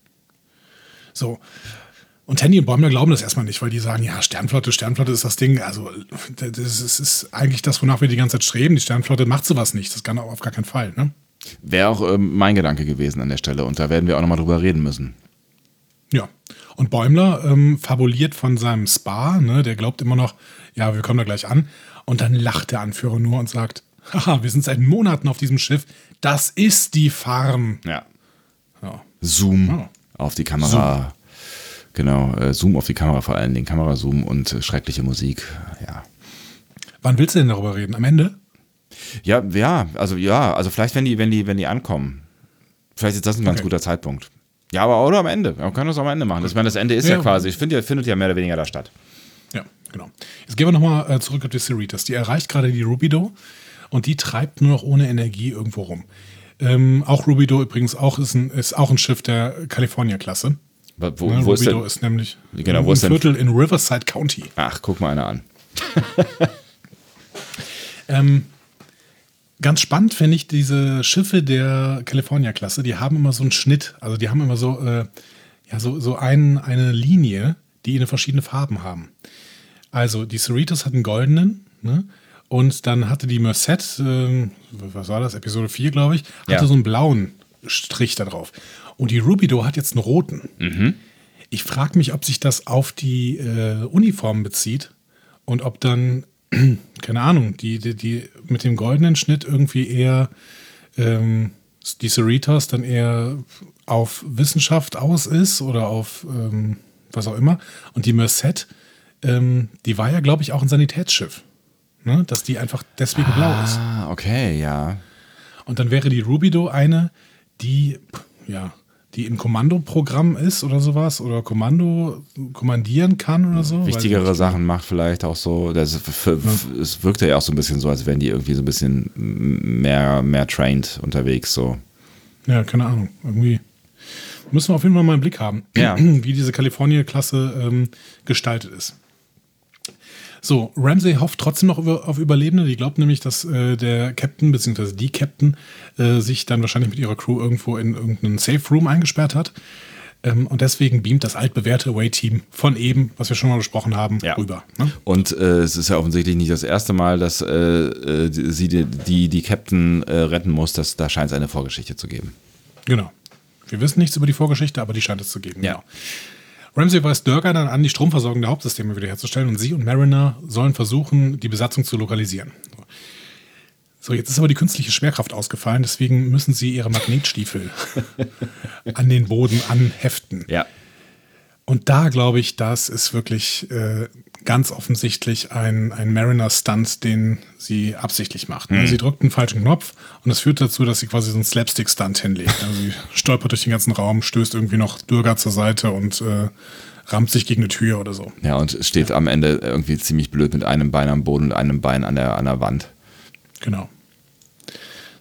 So. Und Tandy und Bäumler glauben das erstmal nicht, weil die sagen, ja, Sternenflotte, Sternenflotte ist das Ding, also das ist, ist eigentlich das, wonach wir die ganze Zeit streben. Die Sternenflotte macht sowas nicht, das kann auch auf gar keinen Fall. Ne? Wäre auch ähm, mein Gedanke gewesen an der Stelle, und da werden wir auch nochmal drüber reden müssen. Ja, und Bäumler ähm, fabuliert von seinem Spa, ne? Der glaubt immer noch, ja, wir kommen da gleich an. Und dann lacht der Anführer nur und sagt, haha, wir sind seit Monaten auf diesem Schiff, das ist die Farm. Ja. Ja. Zoom Oh. auf die Kamera. Zoom. Genau, äh, Zoom auf die Kamera vor allen Dingen, Kamerazoom und äh, schreckliche Musik, ja. Wann willst du denn darüber reden? Am Ende? Ja, ja, also ja, also vielleicht, wenn die, wenn die, wenn die ankommen. Vielleicht ist das ein ganz Okay. guter Zeitpunkt. Ja, aber oder am Ende. Wir können das auch am Ende machen. Ich meine, das Ende ist ja, Ja. quasi, ich finde, ja, findet ja mehr oder weniger da statt. Ja, genau. Jetzt gehen wir nochmal äh, zurück auf die Cerritos. Die erreicht gerade die Rubido und die treibt nur noch ohne Energie irgendwo rum. Ähm, auch Rubido übrigens auch ist, ein, ist auch ein Schiff der California-Klasse. Wo, Ne, wo Rubido ist denn? ist nämlich Genau, wo ein ist denn? Viertel in Riverside County. Ach, guck mal einer an. Ähm, ganz spannend finde ich diese Schiffe der California-Klasse, die haben immer so einen Schnitt, also die haben immer so, äh, ja, so, so ein, eine Linie, die eine verschiedene Farben haben. Also die Cerritos hatten goldenen, ne? Und dann hatte die Merced, äh, was war das, Episode vier, glaube ich, hatte Ja. so einen blauen Strich da drauf. Und die Rubido hat jetzt einen roten. Mhm. Ich frage mich, ob sich das auf die äh, Uniformen bezieht und ob dann, keine Ahnung, die, die, die mit dem goldenen Schnitt irgendwie eher ähm, die Cerritos dann eher auf Wissenschaft aus ist oder auf ähm, was auch immer. Und die Merced, ähm, die war ja, glaube ich, auch ein Sanitätsschiff. Ne? Dass die einfach deswegen blau ist. Ah, okay, ja. Und dann wäre die Rubido eine, die, ja, die im Kommandoprogramm ist oder sowas oder Kommando kommandieren kann oder so. Wichtigere Sachen macht vielleicht auch so, das, für, ja. Es wirkte ja auch so ein bisschen so, als wären die irgendwie so ein bisschen mehr, mehr trained unterwegs, so. Ja, keine Ahnung, irgendwie müssen wir auf jeden Fall mal einen Blick haben, ja. wie diese California-Klasse ähm, gestaltet ist. So, Ramsay hofft trotzdem noch über, auf Überlebende. Die glaubt nämlich, dass äh, der Captain bzw. die Captain äh, sich dann wahrscheinlich mit ihrer Crew irgendwo in irgendeinen Safe Room eingesperrt hat. Ähm, und deswegen beamt das altbewährte Away-Team von eben, was wir schon mal besprochen haben, ja. rüber. Ne? Und äh, es ist ja offensichtlich nicht das erste Mal, dass äh, sie die, die, die Captain äh, retten muss. Dass, da scheint es eine Vorgeschichte zu geben. Genau. Wir wissen nichts über die Vorgeschichte, aber die scheint es zu geben. Ja. Genau. Ramsay weist Durga dann an, die Stromversorgung der Hauptsysteme wiederherzustellen, und sie und Mariner sollen versuchen, die Besatzung zu lokalisieren. So, jetzt ist aber die künstliche Schwerkraft ausgefallen, deswegen müssen sie ihre Magnetstiefel an den Boden anheften. Ja. Und da glaube ich, das ist wirklich äh, ganz offensichtlich ein, ein Mariner-Stunt, den sie absichtlich macht. Mhm. Sie drückt einen falschen Knopf und das führt dazu, dass sie quasi so einen Slapstick-Stunt hinlegt. Also sie stolpert durch den ganzen Raum, stößt irgendwie noch Durga zur Seite und äh, rammt sich gegen eine Tür oder so. Ja, und steht am Ende irgendwie ziemlich blöd mit einem Bein am Boden und einem Bein an der, an der Wand. Genau.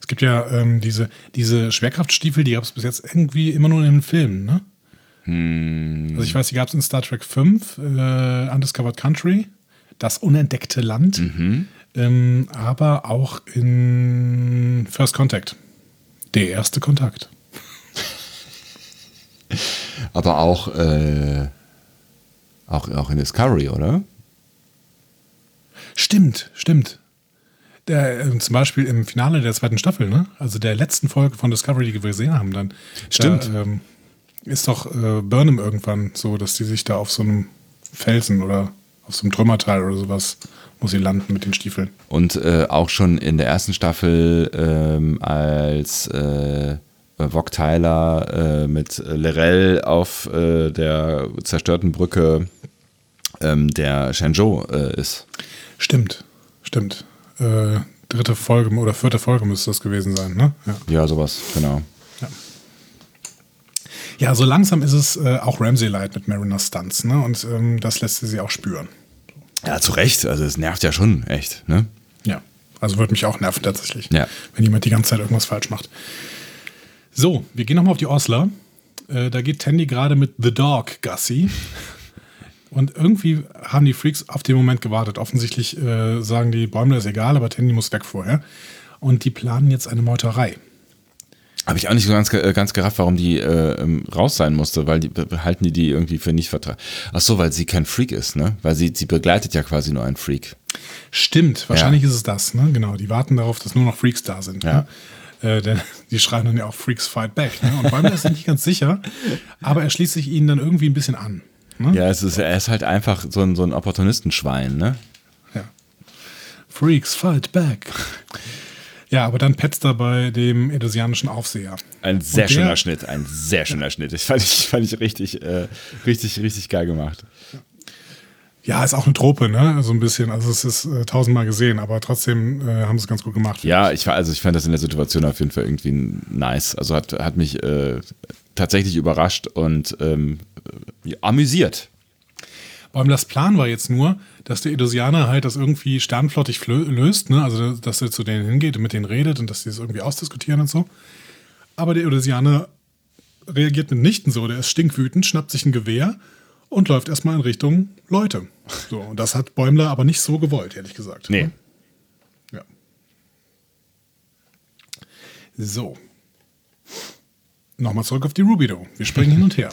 gibt ja ähm, diese, diese Schwerkraftstiefel, die gab es bis jetzt irgendwie immer nur in den Filmen, ne? Hm. Also ich weiß, die gab es in Star Trek fünf, äh, Undiscovered Country, das unentdeckte Land, Mhm. ähm, aber auch in First Contact, der erste Kontakt. Aber auch, äh, auch, auch in Discovery, oder? Stimmt, stimmt. Der, äh, zum Beispiel im Finale der zweiten Staffel, ne? Also der letzten Folge von Discovery, die wir gesehen haben, dann Stimmt. Da, ähm, ist doch äh, Burnham irgendwann so, dass die sich da auf so einem Felsen oder auf so einem Trümmerteil oder sowas muss sie landen mit den Stiefeln. Und äh, auch schon in der ersten Staffel, ähm, als äh, Vogue Tyler äh, mit Lorel auf äh, der zerstörten Brücke ähm, der Shenzhou äh, ist. Stimmt, stimmt. Äh, dritte Folge oder vierte Folge müsste das gewesen sein, ne? Ja. Ja, sowas, genau. Ja, so langsam ist es äh, auch Ramsay-Light mit Mariners Stunts, ne? Und ähm, das lässt sie auch spüren. Ja, zu Recht. Also es nervt ja schon, echt, ne? Ja, also würde mich auch nerven tatsächlich, Ja. wenn jemand die ganze Zeit irgendwas falsch macht. So, wir gehen nochmal auf die Osler. Äh, da geht Tandy gerade mit The Dog Gassi. Und irgendwie haben die Freaks auf den Moment gewartet. Offensichtlich äh, sagen die, Bäumler ist egal, aber Tandy muss weg vorher. Und die planen jetzt eine Meuterei. Habe ich auch nicht so ganz, ge- ganz gerafft, warum die äh, ähm, raus sein musste, weil die halten die die irgendwie für nicht vertraut. Ach so, weil sie kein Freak ist, ne? Weil sie, sie begleitet ja quasi nur einen Freak. Stimmt, wahrscheinlich ist es das, ne? Genau, die warten darauf, dass nur noch Freaks da sind. Ja. Ne? Äh, denn die schreien dann ja auch Freaks fight back. Ne? Und Bäumler ist sich nicht ganz sicher, aber er schließt sich ihnen dann irgendwie ein bisschen an. Ne? Ja, es ist, er ist halt einfach so ein, so ein Opportunistenschwein, ne? Ja. Freaks fight back. Ja, aber dann petzt er bei dem edosianischen Aufseher. Ein sehr Und der- schöner Schnitt, ein sehr schöner Schnitt. Ich fand ich, fand ich richtig, äh, richtig, richtig geil gemacht. Ja, ist auch eine Trope, ne? So ein bisschen. Also es ist äh, tausendmal gesehen, aber trotzdem äh, haben sie es ganz gut gemacht. Ja, ich war, also ich fand das in der Situation auf jeden Fall irgendwie nice. Also hat, hat mich äh, tatsächlich überrascht und ähm, äh, amüsiert. Bäumlers Plan war jetzt nur, dass der Edosianer halt das irgendwie sternflottig flö- löst, ne? Also dass er zu denen hingeht und mit denen redet und dass die das irgendwie ausdiskutieren und so. Aber der Edosianer reagiert mitnichten so. Der ist stinkwütend, schnappt sich ein Gewehr und läuft erstmal in Richtung Leute. So, und das hat Bäumler aber nicht so gewollt, ehrlich gesagt. Nee. Ja. So. Nochmal zurück auf die Rubidoux. Wir springen hin und her.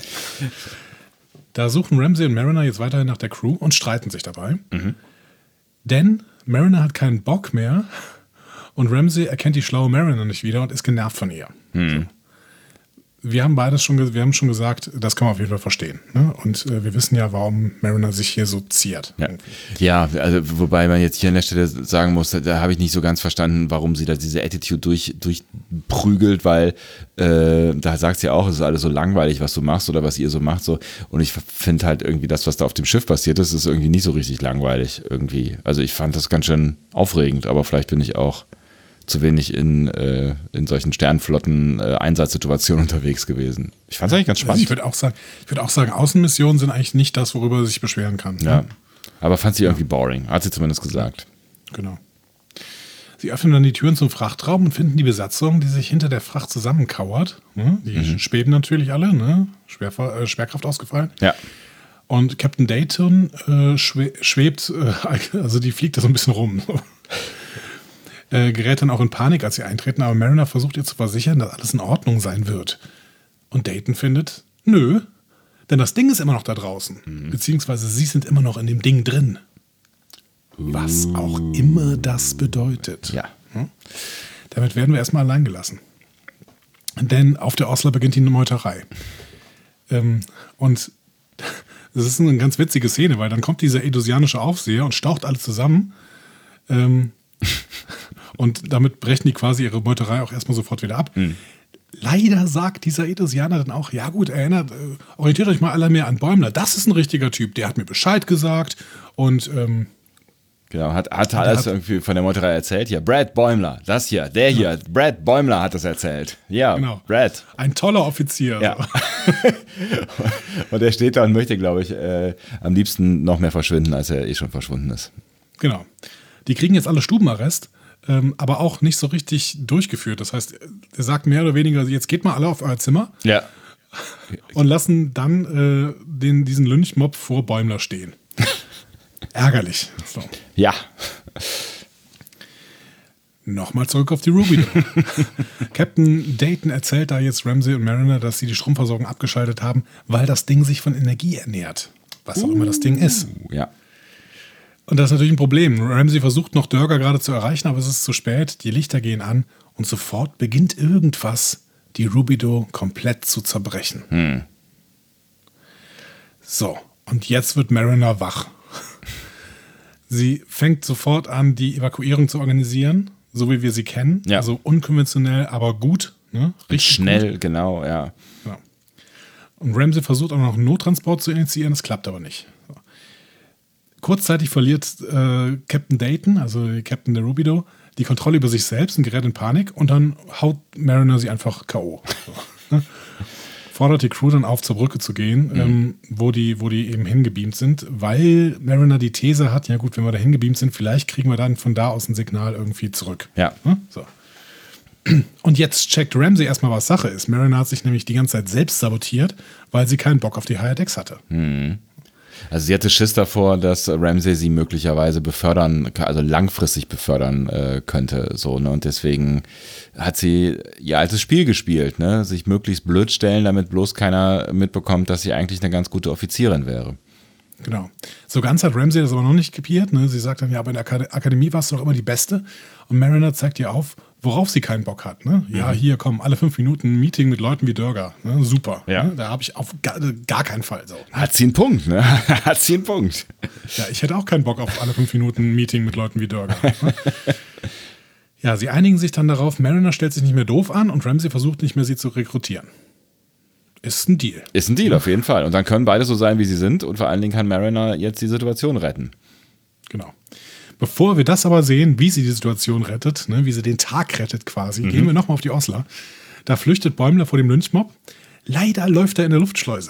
Da suchen Ramsay und Mariner jetzt weiterhin nach der Crew und streiten sich dabei. Denn Mariner hat keinen Bock mehr und Ramsay erkennt die schlaue Mariner nicht wieder und ist genervt von ihr. So. Wir haben beides schon, ge- wir haben schon gesagt, das kann man auf jeden Fall verstehen. Ne? Und äh, wir wissen ja, warum Mariner sich hier so ziert. Ja. ja, also wobei man jetzt hier an der Stelle sagen muss, da, da habe ich nicht so ganz verstanden, warum sie da diese Attitude durch, durchprügelt, weil äh, da sagt sie auch, es ist alles so langweilig, was du machst oder was ihr so macht. So. Und ich finde halt irgendwie, das, was da auf dem Schiff passiert ist, ist irgendwie nicht so richtig langweilig irgendwie. Also ich fand das ganz schön aufregend, aber vielleicht bin ich auch zu wenig in, äh, in solchen Sternflotten-Einsatzsituationen unterwegs gewesen. Ich fand es eigentlich ganz spannend. Also ich würde auch sagen, ich würde auch sagen, Außenmissionen sind eigentlich nicht das, worüber sie sich beschweren kann. ja, Ne? aber fand sie irgendwie boring, hat sie zumindest gesagt. Genau. Sie öffnen dann die Türen zum Frachtraum und finden die Besatzung, die sich hinter der Fracht zusammenkauert. Ne? Die Mhm. schweben natürlich alle, ne? Schwer, äh, Schwerkraft ausgefallen. Ja. Und Captain Dayton äh, schwe schwebt, äh, also die fliegt da so ein bisschen rum. äh, gerät dann auch in Panik, als sie eintreten, aber Mariner versucht ihr zu versichern, dass alles in Ordnung sein wird. Und Dayton findet, nö, denn das Ding ist immer noch da draußen. Mhm. Beziehungsweise sie sind immer noch in dem Ding drin. Was auch immer das bedeutet. Ja. Hm? Damit werden wir erstmal allein gelassen. Denn auf der Osler beginnt die Meuterei. Ähm, und das ist eine ganz witzige Szene, weil dann kommt dieser edosianische Aufseher und staucht alle zusammen. Ähm, und damit brechen die quasi ihre Meuterei auch erstmal sofort wieder ab. Mhm. Leider sagt dieser Edosianer dann auch, ja gut, erinnert, äh, orientiert euch mal alle mehr an Bäumler. Das ist ein richtiger Typ, der hat mir Bescheid gesagt. Und ähm, Genau, hat, hat alles hat- irgendwie von der Meuterei erzählt. Ja, Brad Bäumler, das hier, der hier, Brad Bäumler hat das erzählt. Ja, genau. Brad. Ein toller Offizier. Ja. Und er steht da und möchte, glaube ich, äh, am liebsten noch mehr verschwinden, als er eh schon verschwunden ist. Genau. Die kriegen jetzt alle Stubenarrest, ähm, aber auch nicht so richtig durchgeführt. Das heißt, er sagt mehr oder weniger, jetzt geht mal alle auf euer Zimmer Ja. und lassen dann äh, den, diesen Lynchmob vor Bäumler stehen. Ärgerlich. So. Ja. Nochmal zurück auf die Ruby. Captain Dayton erzählt da jetzt Ramsay und Mariner, dass sie die Stromversorgung abgeschaltet haben, weil das Ding sich von Energie ernährt. Was auch immer das Ding ist. Ja. Und das ist natürlich ein Problem. Ramsay versucht noch Durga gerade zu erreichen, aber es ist zu spät. Die Lichter gehen an und sofort beginnt irgendwas, die Rubido komplett zu zerbrechen. Hm. So, und jetzt wird Mariner wach. Sie fängt sofort an, die Evakuierung zu organisieren, so wie wir sie kennen. Ja. Also unkonventionell, aber gut. Ne? Richtig Schnell, gut. genau, ja. Ja. Und Ramsay versucht auch noch einen Nottransport zu initiieren, das klappt aber nicht. So. Kurzzeitig verliert äh, Captain Dayton, also der Captain der Rubido, die Kontrolle über sich selbst und gerät in Panik und dann haut Mariner sie einfach K O. So, ne? Fordert die Crew dann auf, zur Brücke zu gehen, mhm. ähm, wo, die, wo die eben hingebeamt sind, weil Mariner die These hat, ja gut, wenn wir da hingebeamt sind, vielleicht kriegen wir dann von da aus ein Signal irgendwie zurück. Ja. Ne? So. Und jetzt checkt Ramsay erstmal, was Sache ist. Mariner hat sich nämlich die ganze Zeit selbst sabotiert, weil sie keinen Bock auf die Higher Decks hatte. Mhm. Also sie hatte Schiss davor, dass Ramsay sie möglicherweise befördern, also langfristig befördern äh, könnte, so, ne? Und deswegen hat sie ihr altes Spiel gespielt, ne? Sich möglichst blöd stellen, damit bloß keiner mitbekommt, dass sie eigentlich eine ganz gute Offizierin wäre. Genau. So ganz hat Ramsay das aber noch nicht kapiert, ne? Sie sagt dann, ja, aber in der Akad- Akademie warst du doch immer die Beste. Und Mariner zeigt ihr auf, worauf sie keinen Bock hat. Ne? Ja, hier kommen alle fünf Minuten ein Meeting mit Leuten wie Durga. Ne? Super. Ja. Ne? Da habe ich auf gar, gar keinen Fall so. Hat sie einen Punkt, ne? Hat sie einen Punkt. Ja, ich hätte auch keinen Bock auf alle fünf Minuten ein Meeting mit Leuten wie Durga. Ne? Ja, sie einigen sich dann darauf, Mariner stellt sich nicht mehr doof an und Ramsay versucht nicht mehr, sie zu rekrutieren. Ist ein Deal. Ist ein Deal, auf jeden Fall. Und dann können beide so sein, wie sie sind. Und vor allen Dingen kann Mariner jetzt die Situation retten. Genau. Bevor wir das aber sehen, wie sie die Situation rettet, ne, wie sie den Tag rettet quasi, mhm. gehen wir nochmal auf die Osler. Da flüchtet Bäumler vor dem Lynchmob. Leider läuft er in der Luftschleuse.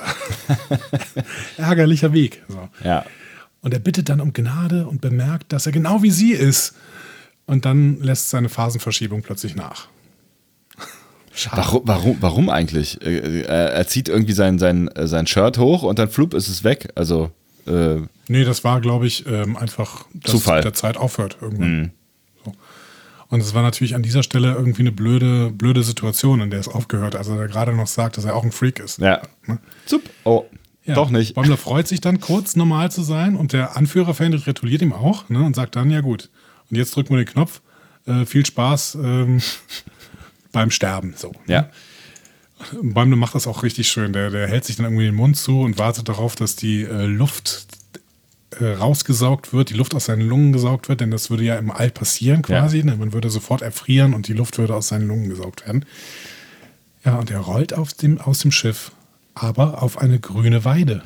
Ärgerlicher Weg. So. Ja. Und er bittet dann um Gnade und bemerkt, dass er genau wie sie ist. Und dann lässt seine Phasenverschiebung plötzlich nach. Schade. Warum, warum, warum eigentlich? Er zieht irgendwie sein, sein, sein Shirt hoch und dann flupp ist es weg. Also äh nee, das war, glaube ich, ähm, einfach, dass Zufall. der Zeit aufhört irgendwann. Mhm. So. Und es war natürlich an dieser Stelle irgendwie eine blöde, blöde Situation, in der es aufgehört hat. Also er gerade noch sagt, dass er auch ein Freak ist. Ja. Ne? Zup. Oh, ja. Doch nicht. Bäumler freut sich dann kurz, normal zu sein und der Anführer-Fan gratuliert ihm auch, ne, und sagt dann, ja gut, und jetzt drücken wir den Knopf. Äh, viel Spaß ähm, beim Sterben. So, ja. Ne? Bäumler macht das auch richtig schön. Der, der hält sich dann irgendwie den Mund zu und wartet darauf, dass die äh, Luft äh, rausgesaugt wird, die Luft aus seinen Lungen gesaugt wird, denn das würde ja im All passieren quasi. Ja. Ne? Man würde sofort erfrieren und die Luft würde aus seinen Lungen gesaugt werden. Ja, und er rollt auf dem, aus dem Schiff, aber auf eine grüne Weide.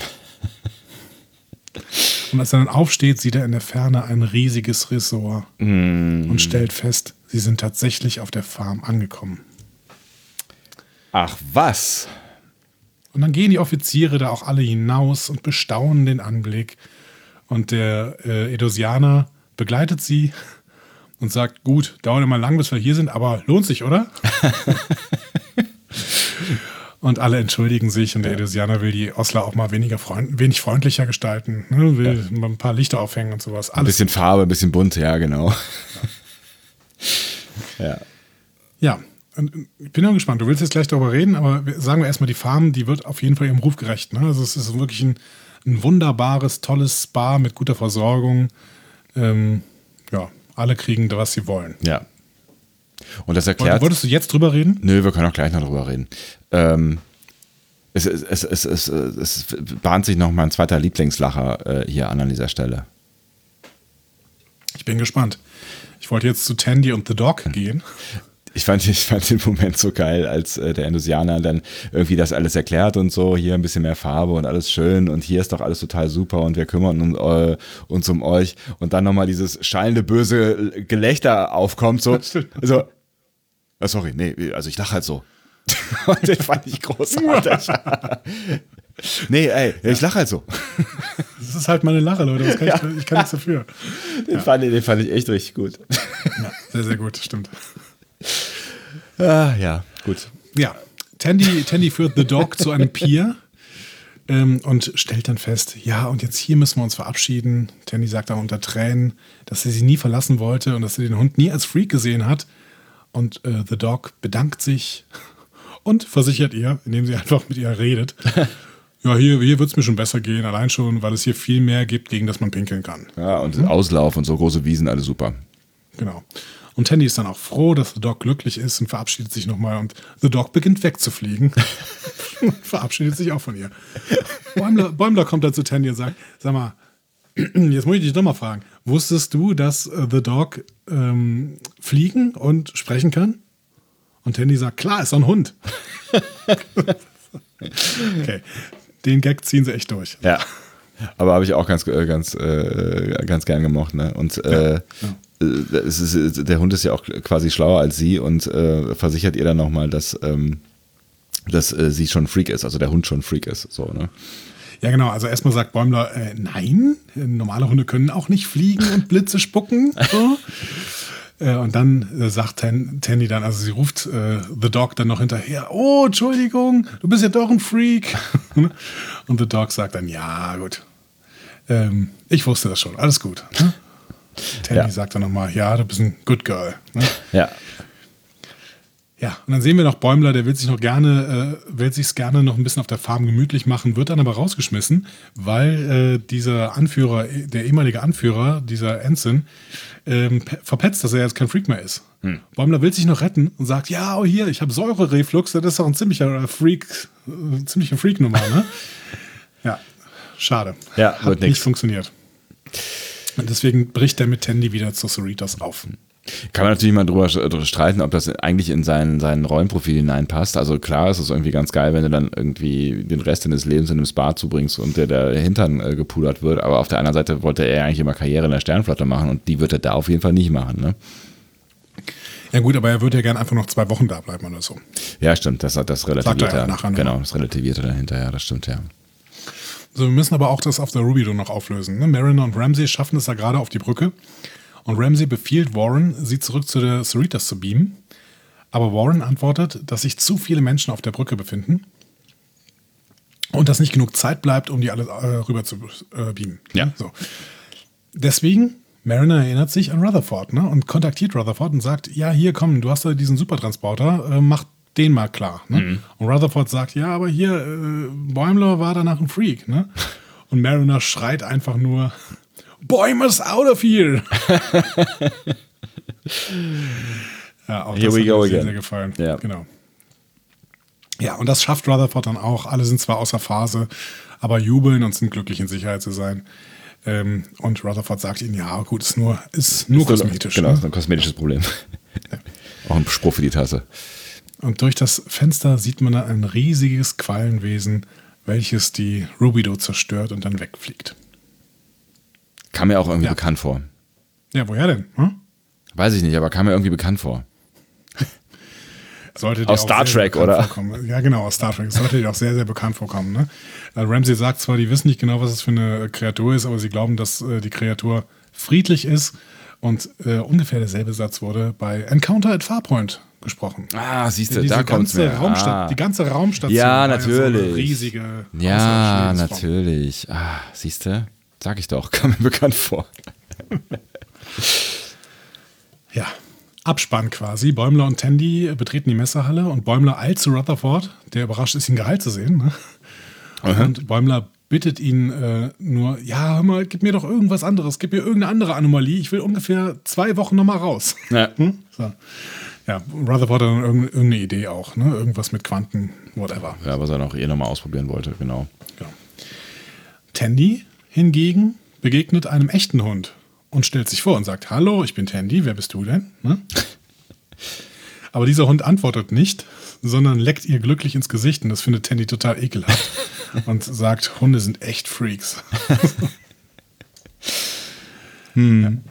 Und als er dann aufsteht, sieht er in der Ferne ein riesiges Ressort mm. und stellt fest, sie sind tatsächlich auf der Farm angekommen. Ach was? Und dann gehen die Offiziere da auch alle hinaus und bestaunen den Anblick. Und der äh, Edosianer begleitet sie und sagt, gut, dauert immer lang, bis wir hier sind, aber lohnt sich, oder? Und alle entschuldigen sich und der Edosianer will die Osler auch mal weniger freund- wenig freundlicher gestalten, ne? Will ja. mal ein paar Lichter aufhängen und sowas. Alles. Ein bisschen Farbe, ein bisschen bunt, ja, genau. Ja. Ja. Ja. Und ich bin auch gespannt, du willst jetzt gleich darüber reden, aber sagen wir erstmal, die Farm, die wird auf jeden Fall ihrem Ruf gerecht. Ne? Also es ist wirklich ein, ein wunderbares, tolles Spa mit guter Versorgung. Ähm, ja, alle kriegen da, was sie wollen. Ja. Und das erklärt... Wolltest du jetzt drüber reden? Nö, wir können auch gleich noch drüber reden. Ähm, es, es, es, es, es, es bahnt sich noch mein zweiter Lieblingslacher äh, hier an an dieser Stelle. Ich bin gespannt. Ich wollte jetzt zu Tandy und The Dog gehen. Ich fand, ich fand den Moment so geil, als äh, der Endosianer dann irgendwie das alles erklärt und so, hier ein bisschen mehr Farbe und alles schön und hier ist doch alles total super und wir kümmern uns, äh, uns um euch und dann nochmal dieses schallende, böse Gelächter aufkommt, so, so, oh, sorry, nee, also ich lache halt so. Und den fand ich großartig. Nee, ey, ich lache halt so. Das ist halt meine Lache, Leute, das kann ja. ich, ich kann nichts dafür. Den, ja. fand ich, den fand ich echt richtig gut. Ja, sehr, sehr gut, stimmt. Ah, ja, gut. Ja, Tandy, Tandy führt The Dog zu einem Pier ähm, und stellt dann fest, ja, und jetzt hier müssen wir uns verabschieden. Tandy sagt dann unter Tränen, dass sie sie nie verlassen wollte und dass sie den Hund nie als Freak gesehen hat. Und äh, The Dog bedankt sich und versichert ihr, indem sie einfach mit ihr redet, ja, hier, hier wird es mir schon besser gehen, allein schon, weil es hier viel mehr gibt, gegen das man pinkeln kann. Ja, und hm? Auslauf und so große Wiesen, alles super. Genau. Und Tandy ist dann auch froh, dass The Dog glücklich ist und verabschiedet sich nochmal. Und The Dog beginnt wegzufliegen. Verabschiedet sich auch von ihr. Bäumler, Bäumler kommt dann zu Tandy und sagt, sag mal, jetzt muss ich dich doch mal fragen, wusstest du, dass uh, The Dog ähm, fliegen und sprechen kann? Und Tandy sagt, klar, ist doch ein Hund. Okay, den Gag ziehen sie echt durch. Ja, aber habe ich auch ganz, ganz, äh, ganz gern gemocht. Ne? Und äh, ja. Ja. Es ist, der Hund ist ja auch quasi schlauer als sie und äh, versichert ihr dann nochmal, dass, ähm, dass äh, sie schon Freak ist, also der Hund schon Freak ist. So, ne? Ja, genau. Also erstmal sagt Bäumler, äh, nein, normale Hunde können auch nicht fliegen und Blitze spucken. So. äh, und dann äh, sagt Ten, Tandy dann, also sie ruft äh, The Dog dann noch hinterher, oh, Entschuldigung, du bist ja doch ein Freak. Und The Dog sagt dann, ja, gut, ähm, ich wusste das schon, alles gut. Ne? Tandy ja. sagt dann nochmal, ja, du bist ein Good Girl. Ne? Ja. Ja, und dann sehen wir noch Bäumler, der will sich noch gerne, äh, will sich's gerne noch ein bisschen auf der Farm gemütlich machen, wird dann aber rausgeschmissen, weil äh, dieser Anführer, der ehemalige Anführer, dieser Ensign, ähm, verpetzt, dass er jetzt kein Freak mehr ist. Hm. Bäumler will sich noch retten und sagt, ja, oh hier, ich habe Säurereflux, das ist doch ein ziemlicher Freak, äh, ziemliche Freak-Nummer, ne? Ja, schade. Ja, hat nicht nix. funktioniert. Und deswegen bricht er mit Tandy wieder zu Cerritos auf. Kann man natürlich mal drüber, drüber streiten, ob das eigentlich in seinen, seinen Rollenprofil hineinpasst. Also klar ist es irgendwie ganz geil, wenn du dann irgendwie den Rest deines Lebens in einem Spa zubringst und der, der Hintern äh, gepudert wird. Aber auf der anderen Seite wollte er ja eigentlich immer Karriere in der Sternflotte machen und die wird er da auf jeden Fall nicht machen, ne? Ja gut, aber er würde ja gerne einfach noch zwei Wochen da bleiben oder so. Ja, stimmt, das, das relativiert er. Nachher Genau, das relativiert er dann hinterher, das stimmt, ja. So, wir müssen aber auch das auf der Rubido noch auflösen. Ne? Mariner und Ramsay schaffen es da gerade auf die Brücke. Und Ramsay befiehlt Warren, sie zurück zu der Cerritos zu beamen. Aber Warren antwortet, dass sich zu viele Menschen auf der Brücke befinden und dass nicht genug Zeit bleibt, um die alle äh, rüber zu äh, beamen. Ja. So. Deswegen, Mariner erinnert sich an Rutherford, ne, und kontaktiert Rutherford und sagt, ja, hier, komm, du hast da diesen Supertransporter, äh, mach den mal klar. Ne? Mhm. Und Rutherford sagt, ja, aber hier, äh, Bäumler war danach ein Freak. Ne? Und Mariner schreit einfach nur, Bäumer's out of here! Ja, auch Here das we hat go mir sehr, again. sehr gefallen. Ja. Genau. Ja, und das schafft Rutherford dann auch. Alle sind zwar außer Phase, aber jubeln und sind glücklich, in Sicherheit zu sein. Ähm, und Rutherford sagt ihnen, ja, gut, ist nur, ist nur ist kosmetisch. Genau, ne? ist ein kosmetisches Problem. Ja. Auch ein Spruch für die Tasse. Und durch das Fenster sieht man dann ein riesiges Quallenwesen, welches die Rubido zerstört und dann wegfliegt. Kam mir auch irgendwie Ja. bekannt vor. Ja, woher denn? Hm? Weiß ich nicht, aber kam mir irgendwie bekannt vor. Sollte dir Aus auch Star sehr, sehr Trek, bekannt oder? vorkommen. Ja, genau, aus Star Trek. Das sollte dir auch sehr, sehr bekannt vorkommen. Ne? Äh, Ramsay sagt zwar, die wissen nicht genau, was es für eine Kreatur ist, aber sie glauben, dass äh, die Kreatur friedlich ist. Und äh, ungefähr derselbe Satz wurde bei Encounter at Farpoint gesprochen. Ah, siehst du, Diese da kommt's ganze mir. Raumsta- Ah. Die ganze Raumstation Ja, war so eine natürlich. riesige Ja, außerirdische Lebensform. natürlich. Ah, siehst du? Sag ich doch, kam mir bekannt vor. Ja, Abspann quasi. Bäumler und Tandy betreten die Messerhalle und Bäumler eilt zu Rutherford, der überrascht ist, ihn geheilt zu sehen. Ne? Aha. Und Bäumler bittet ihn äh, nur, ja, hör mal, gib mir doch irgendwas anderes, gib mir irgendeine andere Anomalie, ich will ungefähr zwei Wochen nochmal raus. Ja. Hm? So. Ja, Rutherford hat dann irgendeine, irgendeine Idee auch, ne? Irgendwas mit Quanten, whatever. Ja, was er noch eh nochmal ausprobieren wollte, genau. Genau. Tandy hingegen begegnet einem echten Hund und stellt sich vor und sagt, hallo, ich bin Tandy, wer bist du denn? Ne? Aber dieser Hund antwortet nicht, sondern leckt ihr glücklich ins Gesicht und das findet Tandy total ekelhaft und sagt, Hunde sind echt Freaks. hm. Ja.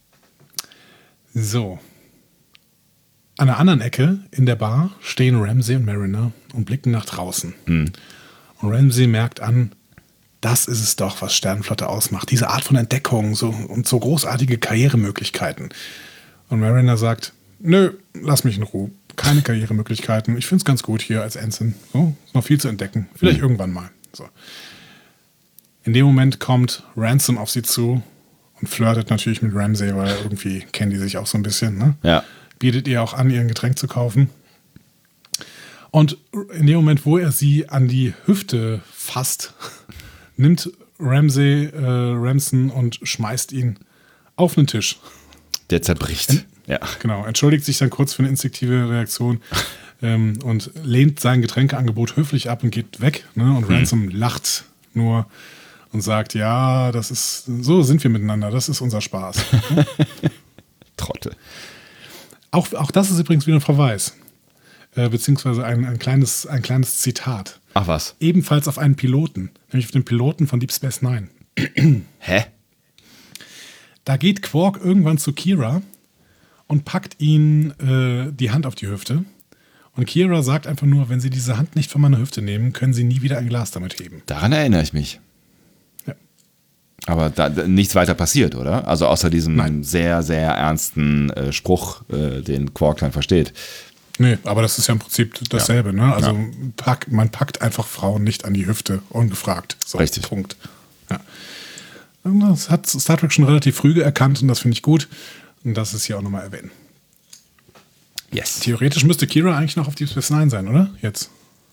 So. An der anderen Ecke in der Bar stehen Ramsay und Mariner und blicken nach draußen. Hm. Und Ramsay merkt an, das ist es doch, was Sternenflotte ausmacht. Diese Art von Entdeckung so, und so großartige Karrieremöglichkeiten. Und Mariner sagt, nö, lass mich in Ruhe. Keine Karrieremöglichkeiten. Ich finde es ganz gut hier als Ensign. So, ist noch viel zu entdecken. Vielleicht mhm. irgendwann mal. So. In dem Moment kommt Ransom auf sie zu und flirtet natürlich mit Ramsay, weil irgendwie kennen die sich auch so ein bisschen. Ne? Ja. Bietet ihr auch an, ihr ein Getränk zu kaufen. Und in dem Moment, wo er sie an die Hüfte fasst, nimmt Ramsay äh, Ramson und schmeißt ihn auf den Tisch. Der zerbricht. Ent- ja. Genau, entschuldigt sich dann kurz für eine instinktive Reaktion ähm, und lehnt sein Getränkeangebot höflich ab und geht weg. Ne? Und hm. Ransom lacht nur und sagt, ja, das ist, so sind wir miteinander, das ist unser Spaß. Trottel. Auch, auch das ist übrigens wieder ein Verweis, äh, beziehungsweise ein, ein, kleines, ein kleines Zitat. Ach was? Ebenfalls auf einen Piloten, nämlich auf den Piloten von Deep Space Nine. Hä? Da geht Quark irgendwann zu Kira und packt ihn äh, die Hand auf die Hüfte. Und Kira sagt einfach nur, wenn Sie diese Hand nicht von meiner Hüfte nehmen, können Sie nie wieder ein Glas damit heben. Daran erinnere ich mich. Ja. Aber da, nichts weiter passiert, oder? Also außer diesem Nein. sehr, sehr ernsten äh, Spruch, äh, den Quark dann versteht. Nee, aber das ist ja im Prinzip dasselbe. Ja. Ne? Also Ja. pack, man packt einfach Frauen nicht an die Hüfte, ungefragt. So, Richtig. Punkt. Ja. Das hat Star Trek schon relativ früh erkannt und das finde ich gut. Und das ist hier auch nochmal erwähnt. Yes. Theoretisch müsste Kira eigentlich noch auf Deep Space Nine sein, oder? Jetzt.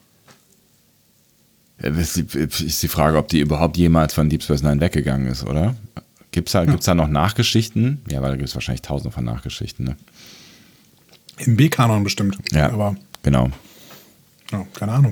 Ist die, ist die Frage, ob die überhaupt jemals von Deep Space Nine weggegangen ist, oder? Gibt es da, Ja. gibt's da noch Nachgeschichten? Ja, weil da gibt es wahrscheinlich tausende von Nachgeschichten. Ne? Im B-Kanon bestimmt. Ja, Aber genau. ja, keine Ahnung.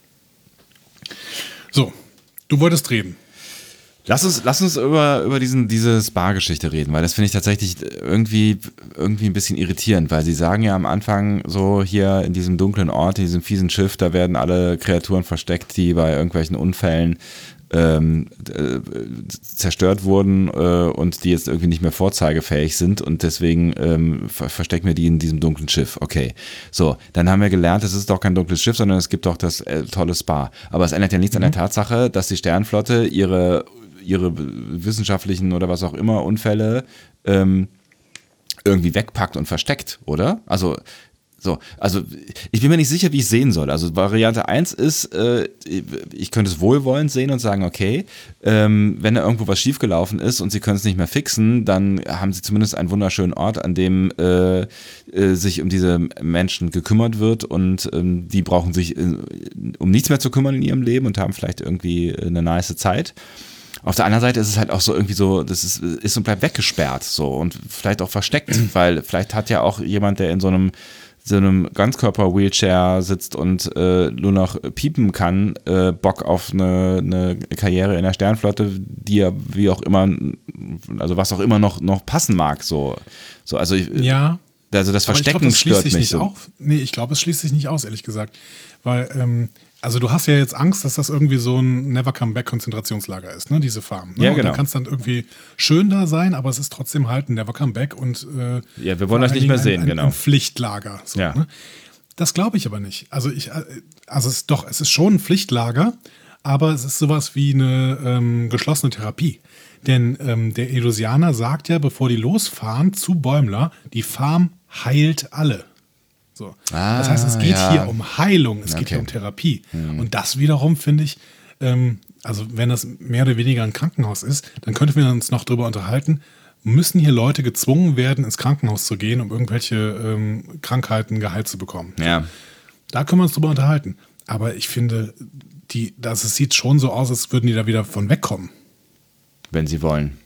So, du wolltest reden. Lass uns, lass uns über, über diesen, diese Spa-Geschichte reden, weil das finde ich tatsächlich irgendwie, irgendwie ein bisschen irritierend, weil sie sagen ja am Anfang so, hier in diesem dunklen Ort, in diesem fiesen Schiff, da werden alle Kreaturen versteckt, die bei irgendwelchen Unfällen ähm, äh, zerstört wurden äh, und die jetzt irgendwie nicht mehr vorzeigefähig sind und deswegen ähm, ver- verstecken wir die in diesem dunklen Schiff. Okay, so, dann haben wir gelernt, es ist doch kein dunkles Schiff, sondern es gibt doch das äh, tolle Spa. Aber es ändert ja nichts mhm. an der Tatsache, dass die Sternenflotte ihre ihre wissenschaftlichen oder was auch immer Unfälle ähm, irgendwie wegpackt und versteckt, oder? Also, so, also ich bin mir nicht sicher, wie ich es sehen soll. Also Variante eins ist, äh, ich könnte es wohlwollend sehen und sagen, okay, ähm, wenn da irgendwo was schiefgelaufen ist und sie können es nicht mehr fixen, dann haben sie zumindest einen wunderschönen Ort, an dem äh, äh, sich um diese Menschen gekümmert wird und ähm, die brauchen sich äh, um nichts mehr zu kümmern in ihrem Leben und haben vielleicht irgendwie eine nice Zeit. Auf der anderen Seite ist es halt auch so irgendwie so, das ist, ist und bleibt weggesperrt so und vielleicht auch versteckt, weil vielleicht hat ja auch jemand, der in so einem so einem Ganzkörper-Wheelchair sitzt und äh, nur noch piepen kann, äh, Bock auf eine, eine Karriere in der Sternenflotte, die ja wie auch immer, also was auch immer noch, noch passen mag, so. so also ich, Ja. Also das Verstecken glaub, das stört sich mich nicht so. Auf. Nee, ich glaube, es schließt sich nicht aus, ehrlich gesagt. Weil, ähm, also du hast ja jetzt Angst, dass das irgendwie so ein Never-Come-Back-Konzentrationslager ist, ne, diese Farm. Ne? Ja, und genau. du kannst dann irgendwie schön da sein, aber es ist trotzdem halt ein Never-Come-Back und äh, Ja, wir wollen euch nicht mehr sehen, ein, ein, genau. ein Pflichtlager. So, Ja. ne? Das glaube ich aber nicht. Also ich, äh, also es ist doch, es ist schon ein Pflichtlager, aber es ist sowas wie eine ähm, geschlossene Therapie. Denn ähm, der Elusianer sagt ja, bevor die losfahren zu Bäumler, die Farm heilt alle. So. Ah, das heißt, es geht ja. hier um Heilung, es geht Okay. hier um Therapie. Und das wiederum finde ich, ähm, also wenn das mehr oder weniger ein Krankenhaus ist, dann könnten wir uns noch drüber unterhalten, müssen hier Leute gezwungen werden, ins Krankenhaus zu gehen, um irgendwelche ähm, Krankheiten geheilt zu bekommen. Ja. Da können wir uns drüber unterhalten. Aber ich finde, die, das, es sieht schon so aus, als würden die da wieder von wegkommen. Wenn sie wollen.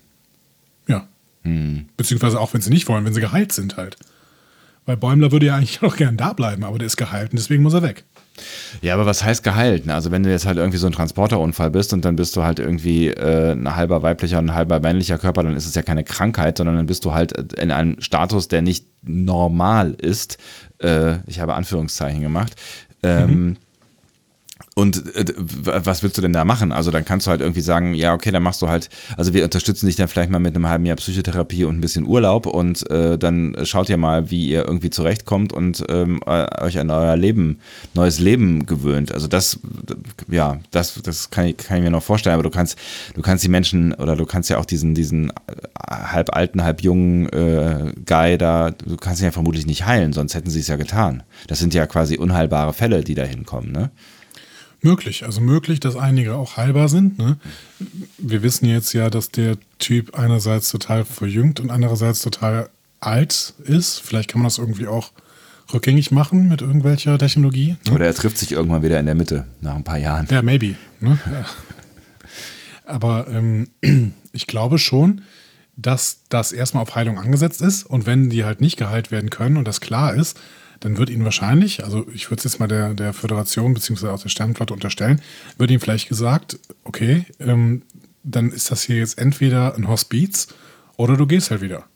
Ja. Hm. Beziehungsweise auch, wenn sie nicht wollen, wenn sie geheilt sind halt. Weil Bäumler würde ja eigentlich noch gern da bleiben, aber der ist geheilt und deswegen muss er weg. Ja, aber was heißt geheilt? Also wenn du jetzt halt irgendwie so ein Transporterunfall bist und dann bist du halt irgendwie äh, ein halber weiblicher und ein halber männlicher Körper, dann ist es ja keine Krankheit, sondern dann bist du halt in einem Status, der nicht normal ist. Äh, ich habe Anführungszeichen gemacht. Ähm, mhm. Und äh, was willst du denn da machen? Also dann kannst du halt irgendwie sagen, ja okay, dann machst du halt, also wir unterstützen dich dann vielleicht mal mit einem halben Jahr Psychotherapie und ein bisschen Urlaub und äh, dann schaut ihr mal, wie ihr irgendwie zurechtkommt und ähm, euch an euer Leben, neues Leben gewöhnt. Also das, ja, das, das kann ich, kann ich mir noch vorstellen, aber du kannst, du kannst die Menschen oder du kannst ja auch diesen, diesen halb alten, halb jungen äh, Guy da, du kannst ihn ja vermutlich nicht heilen, sonst hätten sie es ja getan. Das sind ja quasi unheilbare Fälle, die da hinkommen, ne? Möglich, also möglich, dass einige auch heilbar sind. Ne? Wir wissen jetzt ja, dass der Typ einerseits total verjüngt und andererseits total alt ist. Vielleicht kann man das irgendwie auch rückgängig machen mit irgendwelcher Technologie. Ne? Oder er trifft sich irgendwann wieder in der Mitte nach ein paar Jahren. Ja, maybe. Ne? Ja. Aber ähm, ich glaube schon, dass das erstmal auf Heilung angesetzt ist und wenn die halt nicht geheilt werden können und das klar ist, dann wird ihnen wahrscheinlich, also ich würde es jetzt mal der, der Föderation beziehungsweise auch der Sternenflotte unterstellen, wird ihnen vielleicht gesagt, okay, ähm, dann ist das hier jetzt entweder ein Hospiz oder du gehst halt wieder.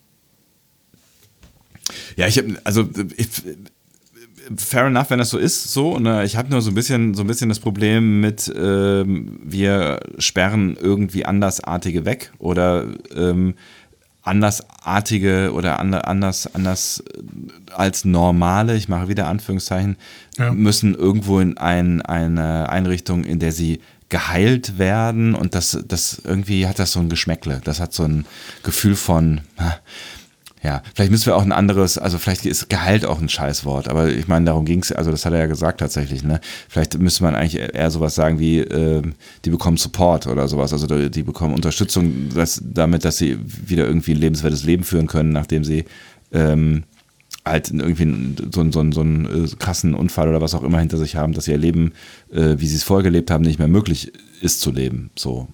Ja, ich habe, also ich, fair enough, wenn das so ist, so. Ne? Ich habe nur so ein bisschen, so ein bisschen das Problem mit, ähm, wir sperren irgendwie Andersartige weg oder ähm, Andersartige oder anders, anders als normale, ich mache wieder Anführungszeichen, ja. müssen irgendwo in ein, eine Einrichtung, in der sie geheilt werden und das, das irgendwie hat das so ein Geschmäckle. Das hat so ein Gefühl von, ja, vielleicht müssen wir auch ein anderes, also vielleicht ist geheilt auch ein Scheißwort, aber ich meine, darum ging es, also das hat er ja gesagt tatsächlich, ne? Vielleicht müsste man eigentlich eher sowas sagen wie, äh, die bekommen Support oder sowas, also die, die bekommen Unterstützung, dass, damit, dass sie wieder irgendwie ein lebenswertes Leben führen können, nachdem sie ähm, halt irgendwie so, so, so einen krassen Unfall oder was auch immer hinter sich haben, dass ihr Leben, äh, wie sie es vorher gelebt haben, nicht mehr möglich ist zu leben, so.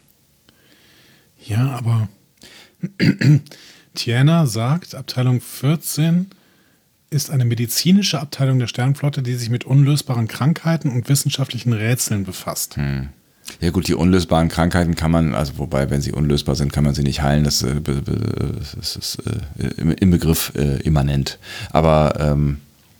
Ja, aber Tiana sagt, Abteilung vierzehn ist eine medizinische Abteilung der Sternenflotte, die sich mit unlösbaren Krankheiten und wissenschaftlichen Rätseln befasst. Hm. Ja gut, die unlösbaren Krankheiten kann man, also wobei, wenn sie unlösbar sind, kann man sie nicht heilen. Das, äh, das ist äh, im, im Begriff äh, immanent. Aber ähm,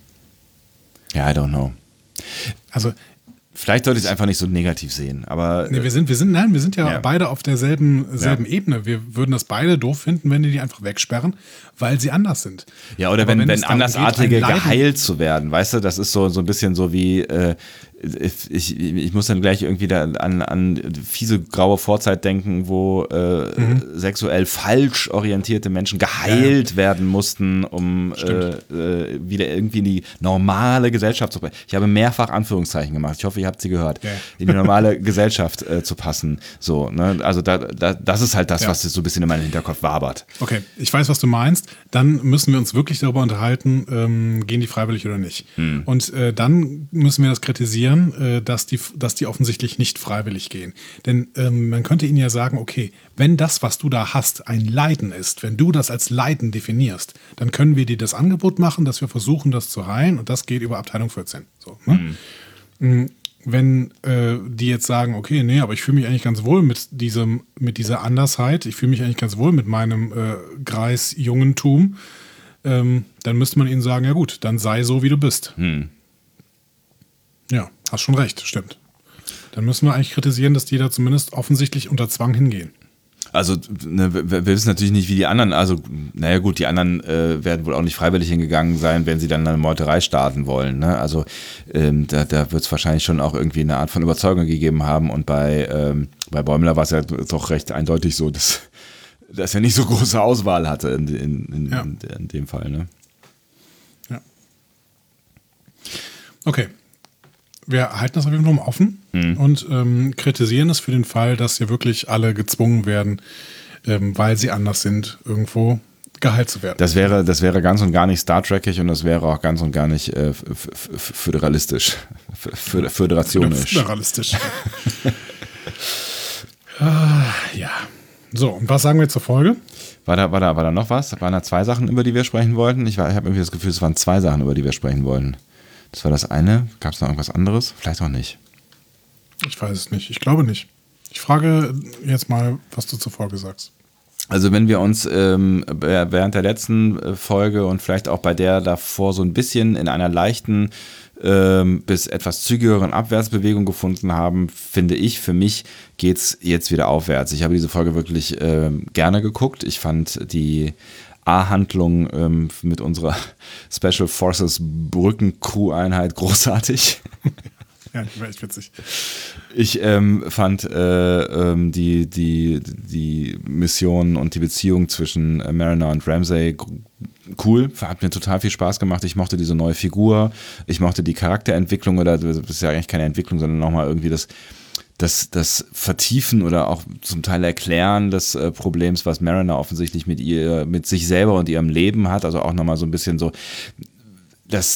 ja, I don't know. Also vielleicht sollte ich es einfach nicht so negativ sehen, aber... Nee, wir sind, wir sind, nein, wir sind ja, ja. beide auf derselben selben ja. Ebene. Wir würden das beide doof finden, wenn die die einfach wegsperren, weil sie anders sind. Ja, oder aber wenn, wenn, wenn Andersartige geht, geheilt zu werden, weißt du, das ist so, so ein bisschen so wie... Äh, Ich, ich muss dann gleich irgendwie da an, an fiese graue Vorzeit denken, wo äh, mhm. sexuell falsch orientierte Menschen geheilt ja. werden mussten, um äh, äh, wieder irgendwie in die normale Gesellschaft zu passen. Ich habe mehrfach Anführungszeichen gemacht. Ich hoffe, ihr habt sie gehört. Ja. In die normale Gesellschaft äh, zu passen. So, ne? Also da, da, das ist halt das, ja. was so ein bisschen in meinem Hinterkopf wabert. Okay, ich weiß, was du meinst. Dann müssen wir uns wirklich darüber unterhalten, ähm, gehen die freiwillig oder nicht. Mhm. Und äh, dann müssen wir das kritisieren, dass die, dass die offensichtlich nicht freiwillig gehen. Denn ähm, man könnte ihnen ja sagen, okay, wenn das, was du da hast, ein Leiden ist, wenn du das als Leiden definierst, dann können wir dir das Angebot machen, dass wir versuchen, das zu heilen und das geht über Abteilung vierzehn. So, ne? Mhm. Wenn äh, die jetzt sagen, okay, nee, aber ich fühle mich eigentlich ganz wohl mit diesem, mit dieser Andersheit, ich fühle mich eigentlich ganz wohl mit meinem äh, Greis-Jungentum, ähm, dann müsste man ihnen sagen, ja gut, dann sei so, wie du bist. Mhm. Ja, hast schon recht, stimmt. Dann müssen wir eigentlich kritisieren, dass die da zumindest offensichtlich unter Zwang hingehen. Also, ne, wir, wir wissen natürlich nicht, wie die anderen, also, naja gut, die anderen äh, werden wohl auch nicht freiwillig hingegangen sein, wenn sie dann eine Meuterei starten wollen. Ne? Also, ähm, da, da wird es wahrscheinlich schon auch irgendwie eine Art von Überzeugung gegeben haben. Und bei, ähm, bei Bäumler war es ja doch recht eindeutig so, dass, dass er nicht so große Auswahl hatte in, in, in, ja. in, in dem Fall. Ne? Ja. Okay. Wir halten das auf jeden Fall mal offen mhm. und ähm, kritisieren es für den Fall, dass hier wirklich alle gezwungen werden, ähm, weil sie anders sind, irgendwo geheilt zu werden. Das wäre, das wäre ganz und gar nicht Star Trekig und das wäre auch ganz und gar nicht äh, föderalistisch. Föder- föderationisch. Föderalistisch. ah, ja. So, und was sagen wir zur Folge? War da, war, da, war da noch was? Waren da zwei Sachen, über die wir sprechen wollten? Ich, ich habe irgendwie das Gefühl, es waren zwei Sachen, über die wir sprechen wollten. Das war das eine. Gab es noch irgendwas anderes? Vielleicht auch nicht. Ich weiß es nicht. Ich glaube nicht. Ich frage jetzt mal, was du zur Folge sagst. Also wenn wir uns ähm, während der letzten Folge und vielleicht auch bei der davor so ein bisschen in einer leichten ähm, bis etwas zügigeren Abwärtsbewegung gefunden haben, finde ich, für mich geht's jetzt wieder aufwärts. Ich habe diese Folge wirklich ähm, gerne geguckt. Ich fand die A-Handlung ähm, mit unserer Special Forces Brücken-Crew-Einheit großartig. Ja, die war echt witzig. Ich ähm, fand äh, ähm, die, die, die Mission und die Beziehung zwischen äh, Mariner und Ramsay cool, hat mir total viel Spaß gemacht. Ich mochte diese neue Figur, ich mochte die Charakterentwicklung, oder das ist ja eigentlich keine Entwicklung, sondern nochmal irgendwie das, das, das Vertiefen oder auch zum Teil Erklären des äh, Problems, was Mariner offensichtlich mit ihr, mit sich selber und ihrem Leben hat. Also auch nochmal so ein bisschen so, das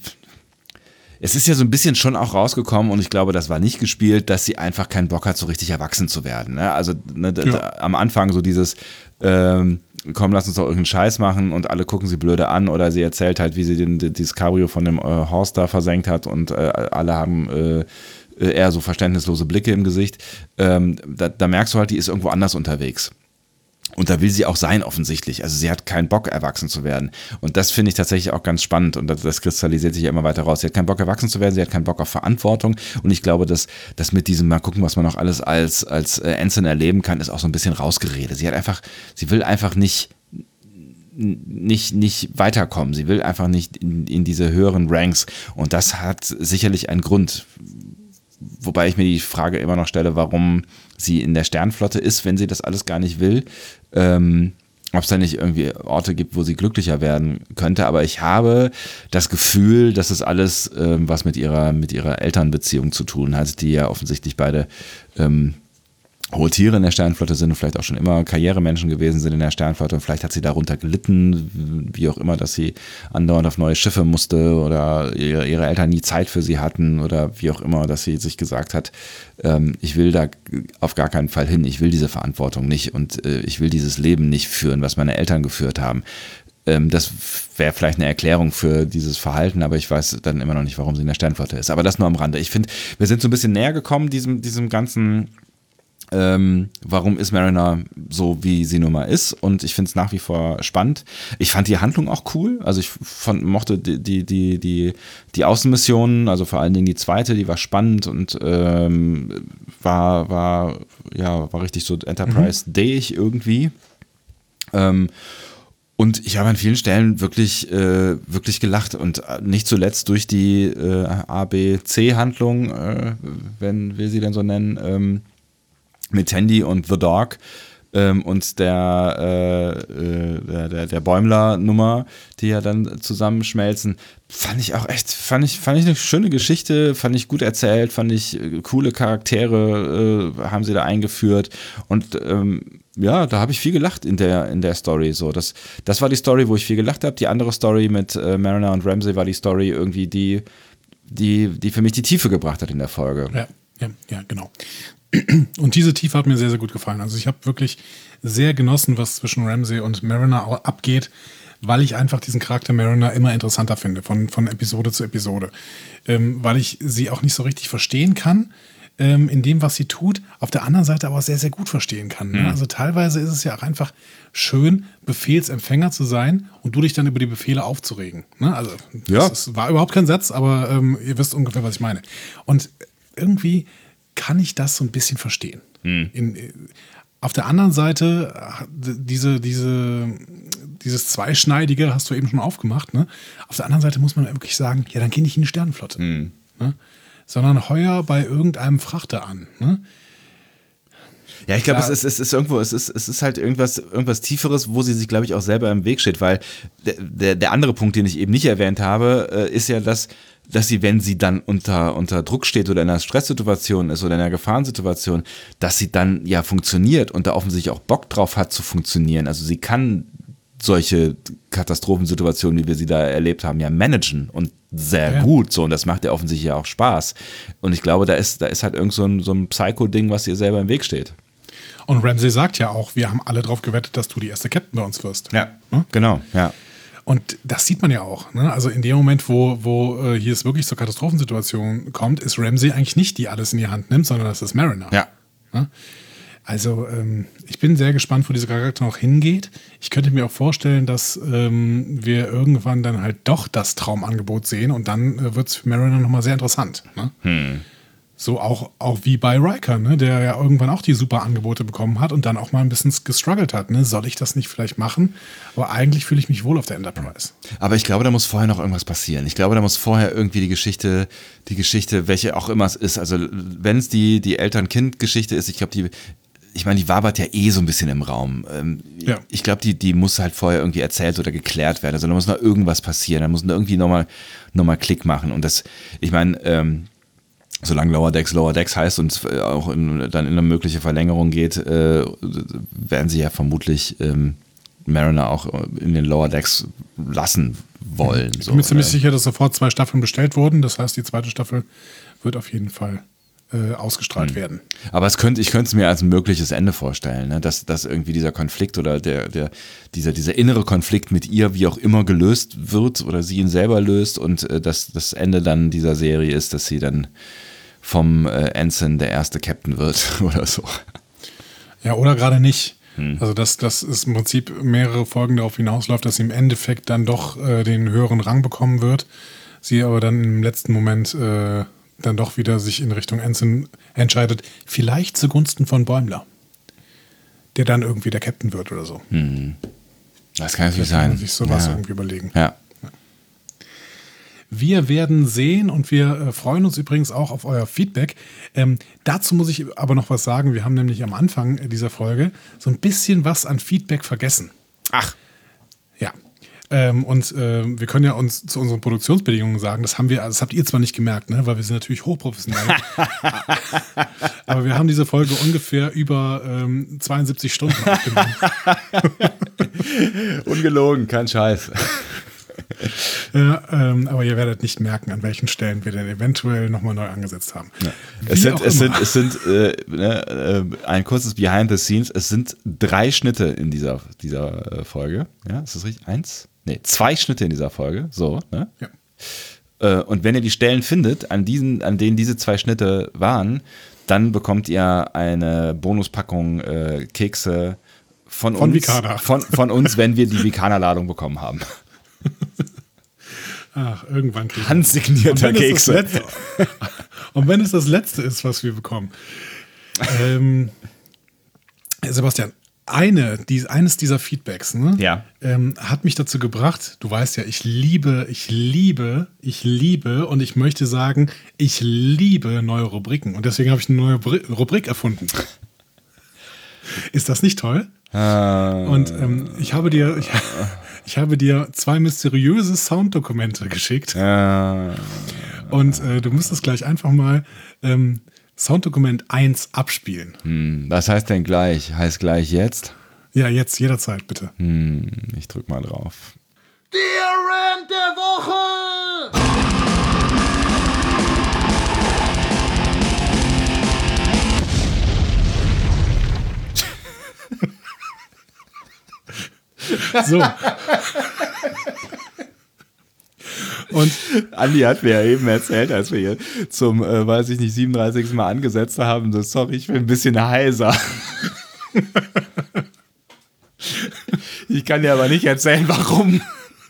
es ist ja so ein bisschen schon auch rausgekommen, und ich glaube, das war nicht gespielt, dass sie einfach keinen Bock hat, so richtig erwachsen zu werden. Ne? Also ne, ja. da, am Anfang so dieses, ähm, komm, lass uns doch irgendeinen Scheiß machen, und alle gucken sie blöde an, oder sie erzählt halt, wie sie den, dieses Cabrio von dem äh, Horst da versenkt hat, und äh, alle haben äh, eher so verständnislose Blicke im Gesicht. Ähm, da, da merkst du halt, die ist irgendwo anders unterwegs. Und da will sie auch sein, offensichtlich. Also sie hat keinen Bock, erwachsen zu werden. Und das finde ich tatsächlich auch ganz spannend. Und das, das kristallisiert sich ja immer weiter raus. Sie hat keinen Bock, erwachsen zu werden. Sie hat keinen Bock auf Verantwortung. Und ich glaube, dass, dass mit diesem mal gucken, was man noch alles als, als äh, Ensign erleben kann, ist auch so ein bisschen rausgeredet. Sie hat einfach, sie will einfach nicht, nicht, nicht weiterkommen. Sie will einfach nicht in, in diese höheren Ranks. Und das hat sicherlich einen Grund. Wobei ich mir die Frage immer noch stelle, warum sie in der Sternflotte ist, wenn sie das alles gar nicht will. Ähm, ob es da nicht irgendwie Orte gibt, wo sie glücklicher werden könnte. Aber ich habe das Gefühl, dass es alles ähm, was mit ihrer, mit ihrer Elternbeziehung zu tun hat, die ja offensichtlich beide ähm, hohe Tiere in der Sternflotte sind und vielleicht auch schon immer Karrieremenschen gewesen sind in der Sternflotte, und vielleicht hat sie darunter gelitten, wie auch immer, dass sie andauernd auf neue Schiffe musste oder ihre, ihre Eltern nie Zeit für sie hatten oder wie auch immer, dass sie sich gesagt hat, ähm, ich will da auf gar keinen Fall hin, ich will diese Verantwortung nicht, und äh, ich will dieses Leben nicht führen, was meine Eltern geführt haben. Ähm, das wäre vielleicht eine Erklärung für dieses Verhalten, aber ich weiß dann immer noch nicht, warum sie in der Sternflotte ist. Aber das nur am Rande. Ich finde, wir sind so ein bisschen näher gekommen, diesem, diesem ganzen Ähm, warum ist Mariner so, wie sie nun mal ist, und ich finde es nach wie vor spannend. Ich fand die Handlung auch cool, also ich fand, mochte die, die, die, die, die Außenmissionen, also vor allen Dingen die zweite, die war spannend und ähm, war, war, ja, war richtig so Enterprise-Day-ig irgendwie. Ähm, Und ich habe an vielen Stellen wirklich, äh, wirklich gelacht, und nicht zuletzt durch die äh, A B C-Handlung, äh, wenn wir sie denn so nennen, ähm, mit Tandy und The Dog ähm, und der, äh, der, der, der Bäumler-Nummer, die ja dann zusammenschmelzen, fand ich auch echt, fand ich, fand ich eine schöne Geschichte, fand ich gut erzählt, fand ich äh, coole Charaktere äh, haben sie da eingeführt, und ähm, ja, da habe ich viel gelacht in der, in der Story. So, das, das war die Story, wo ich viel gelacht habe. Die andere Story mit äh, Mariner und Ramsay war die Story irgendwie, die, die, die für mich die Tiefe gebracht hat in der Folge. Ja, ja, ja, genau. Und diese Tiefe hat mir sehr, sehr gut gefallen. Also ich habe wirklich sehr genossen, was zwischen Ramsay und Mariner abgeht, weil ich einfach diesen Charakter Mariner immer interessanter finde, von, von Episode zu Episode. Ähm, weil ich sie auch nicht so richtig verstehen kann, ähm, in dem, was sie tut, auf der anderen Seite aber sehr, sehr gut verstehen kann. Ne? Mhm. Also teilweise ist es ja auch einfach schön, Befehlsempfänger zu sein und du dich dann über die Befehle aufzuregen. Ne? Also das ja. ist, war überhaupt kein Satz, aber ähm, ihr wisst ungefähr, was ich meine. Und irgendwie kann ich das so ein bisschen verstehen. Hm. In, auf der anderen Seite, diese, diese, dieses Zweischneidige hast du eben schon aufgemacht. Ne? Auf der anderen Seite muss man wirklich sagen, ja, dann geh nicht in die Sternenflotte. Hm. Ne? Sondern heuer bei irgendeinem Frachter an. Ne? Ja, ich glaube, es ist, es ist irgendwo, es ist, es ist halt irgendwas, irgendwas Tieferes, wo sie sich, glaube ich, auch selber im Weg steht, weil der, der, der andere Punkt, den ich eben nicht erwähnt habe, ist ja, dass dass sie, wenn sie dann unter, unter Druck steht oder in einer Stresssituation ist oder in einer Gefahrensituation, dass sie dann ja funktioniert und da offensichtlich auch Bock drauf hat zu funktionieren. Also sie kann solche Katastrophensituationen, wie wir sie da erlebt haben, ja managen und sehr ja. gut so, und das macht ja offensichtlich ja auch Spaß. Und ich glaube, da ist, da ist halt irgend so ein, so ein Psycho-Ding, was ihr selber im Weg steht. Und Ramsay sagt ja auch, wir haben alle drauf gewettet, dass du die erste Captain bei uns wirst. Ja, hm? genau, ja. Und das sieht man ja auch. Ne? Also in dem Moment, wo, wo äh, hier es wirklich zur Katastrophensituation kommt, ist Ramsay eigentlich nicht die alles in die Hand nimmt, sondern das ist Mariner. Ja. Ne? Also ähm, ich bin sehr gespannt, wo dieser Charakter noch hingeht. Ich könnte mir auch vorstellen, dass ähm, wir irgendwann dann halt doch das Traumangebot sehen und dann äh, wird es für Mariner nochmal sehr interessant. Ne? Hm. So auch, auch wie bei Riker, ne? Der ja irgendwann auch die super Angebote bekommen hat und dann auch mal ein bisschen gestruggelt hat. Ne? Soll ich das nicht vielleicht machen? Aber eigentlich fühle ich mich wohl auf der Enterprise. Aber ich glaube, da muss vorher noch irgendwas passieren. Ich glaube, da muss vorher irgendwie die Geschichte, die Geschichte, welche auch immer es ist, also wenn es die, die Eltern-Kind-Geschichte ist, ich glaube, die, ich meine, die wabert ja eh so ein bisschen im Raum. Ähm, Ja. Ich glaube, die, die muss halt vorher irgendwie erzählt oder geklärt werden. Also da muss noch irgendwas passieren, da muss da irgendwie nochmal noch mal Klick machen. Und das, ich meine, ähm, solange Lower Decks Lower Decks heißt und es auch in, dann in eine mögliche Verlängerung geht, äh, werden sie ja vermutlich ähm, Mariner auch in den Lower Decks lassen wollen. Ich so, bin mir ziemlich oder? sicher, dass sofort zwei Staffeln bestellt wurden. Das heißt, die zweite Staffel wird auf jeden Fall äh, ausgestrahlt Hm. werden. Aber es könnte, ich könnte es mir als ein mögliches Ende vorstellen, ne? dass, dass irgendwie dieser Konflikt oder der, der, dieser, dieser innere Konflikt mit ihr, wie auch immer, gelöst wird oder sie ihn selber löst und äh, dass das Ende dann dieser Serie ist, dass sie dann vom äh, Ensign der erste Captain wird oder so. Ja, oder gerade nicht. Hm. Also, dass das ist im Prinzip mehrere Folgen darauf hinausläuft, dass sie im Endeffekt dann doch äh, den höheren Rang bekommen wird. Sie aber dann im letzten Moment äh, dann doch wieder sich in Richtung Ensign entscheidet. Vielleicht zugunsten von Bäumler. Der dann irgendwie der Captain wird oder so. Hm. Das kann natürlich Da kann sein. man sich sowas ja. irgendwie überlegen. Ja. Wir werden sehen und wir äh, freuen uns übrigens auch auf euer Feedback. Ähm, dazu muss ich aber noch was sagen. Wir haben nämlich am Anfang dieser Folge so ein bisschen was an Feedback vergessen. Ach. Ja. Ähm, und äh, wir können ja uns zu unseren Produktionsbedingungen sagen, das haben wir, das habt ihr zwar nicht gemerkt, ne, weil wir sind natürlich hochprofessionell. Aber wir haben diese Folge ungefähr über ähm, zweiundsiebzig Stunden aufgenommen. Ungelogen, kein Scheiß. Ja, ähm, aber ihr werdet nicht merken, an welchen Stellen wir denn eventuell nochmal neu angesetzt haben. Ja. Wie Es sind, auch es immer. sind, es sind äh, ne, äh, ein kurzes Behind the Scenes. Es sind drei Schnitte in dieser, dieser äh, Folge. Ja, ist das richtig? Eins? Nee, zwei Schnitte in dieser Folge. So, ne? Ja. Äh, und wenn ihr die Stellen findet, an, diesen, an denen diese zwei Schnitte waren, dann bekommt ihr eine Bonuspackung äh, Kekse von, Von uns, Vicana. von, von uns, wenn wir die Vicana-Ladung bekommen haben. Ach, irgendwann kriegen wir Handsignierter Und wenn es das Kekse. Letzte- Und wenn es das Letzte ist, was wir bekommen. Ähm, Sebastian, eine, die, eines dieser Feedbacks ne, Ja. ähm, hat mich dazu gebracht, du weißt ja, ich liebe, ich liebe, ich liebe und ich möchte sagen, ich liebe neue Rubriken. Und deswegen habe ich eine neue Bri- Rubrik erfunden. Ist das nicht toll? Und ähm, ich habe dir, ich, ich habe dir zwei mysteriöse Sounddokumente geschickt. Äh, Und äh, du musst es gleich einfach mal ähm, Sounddokument eins abspielen. hm, was heißt denn gleich? Heißt gleich jetzt? Ja, jetzt jederzeit, bitte. Hm, ich drück mal drauf. Der Rant der Woche! So. Und Andi hat mir ja eben erzählt, als wir hier zum, äh, weiß ich nicht, siebenunddreißigsten Mal angesetzt haben, so, sorry, ich bin ein bisschen heiser. Ich kann dir aber nicht erzählen, warum.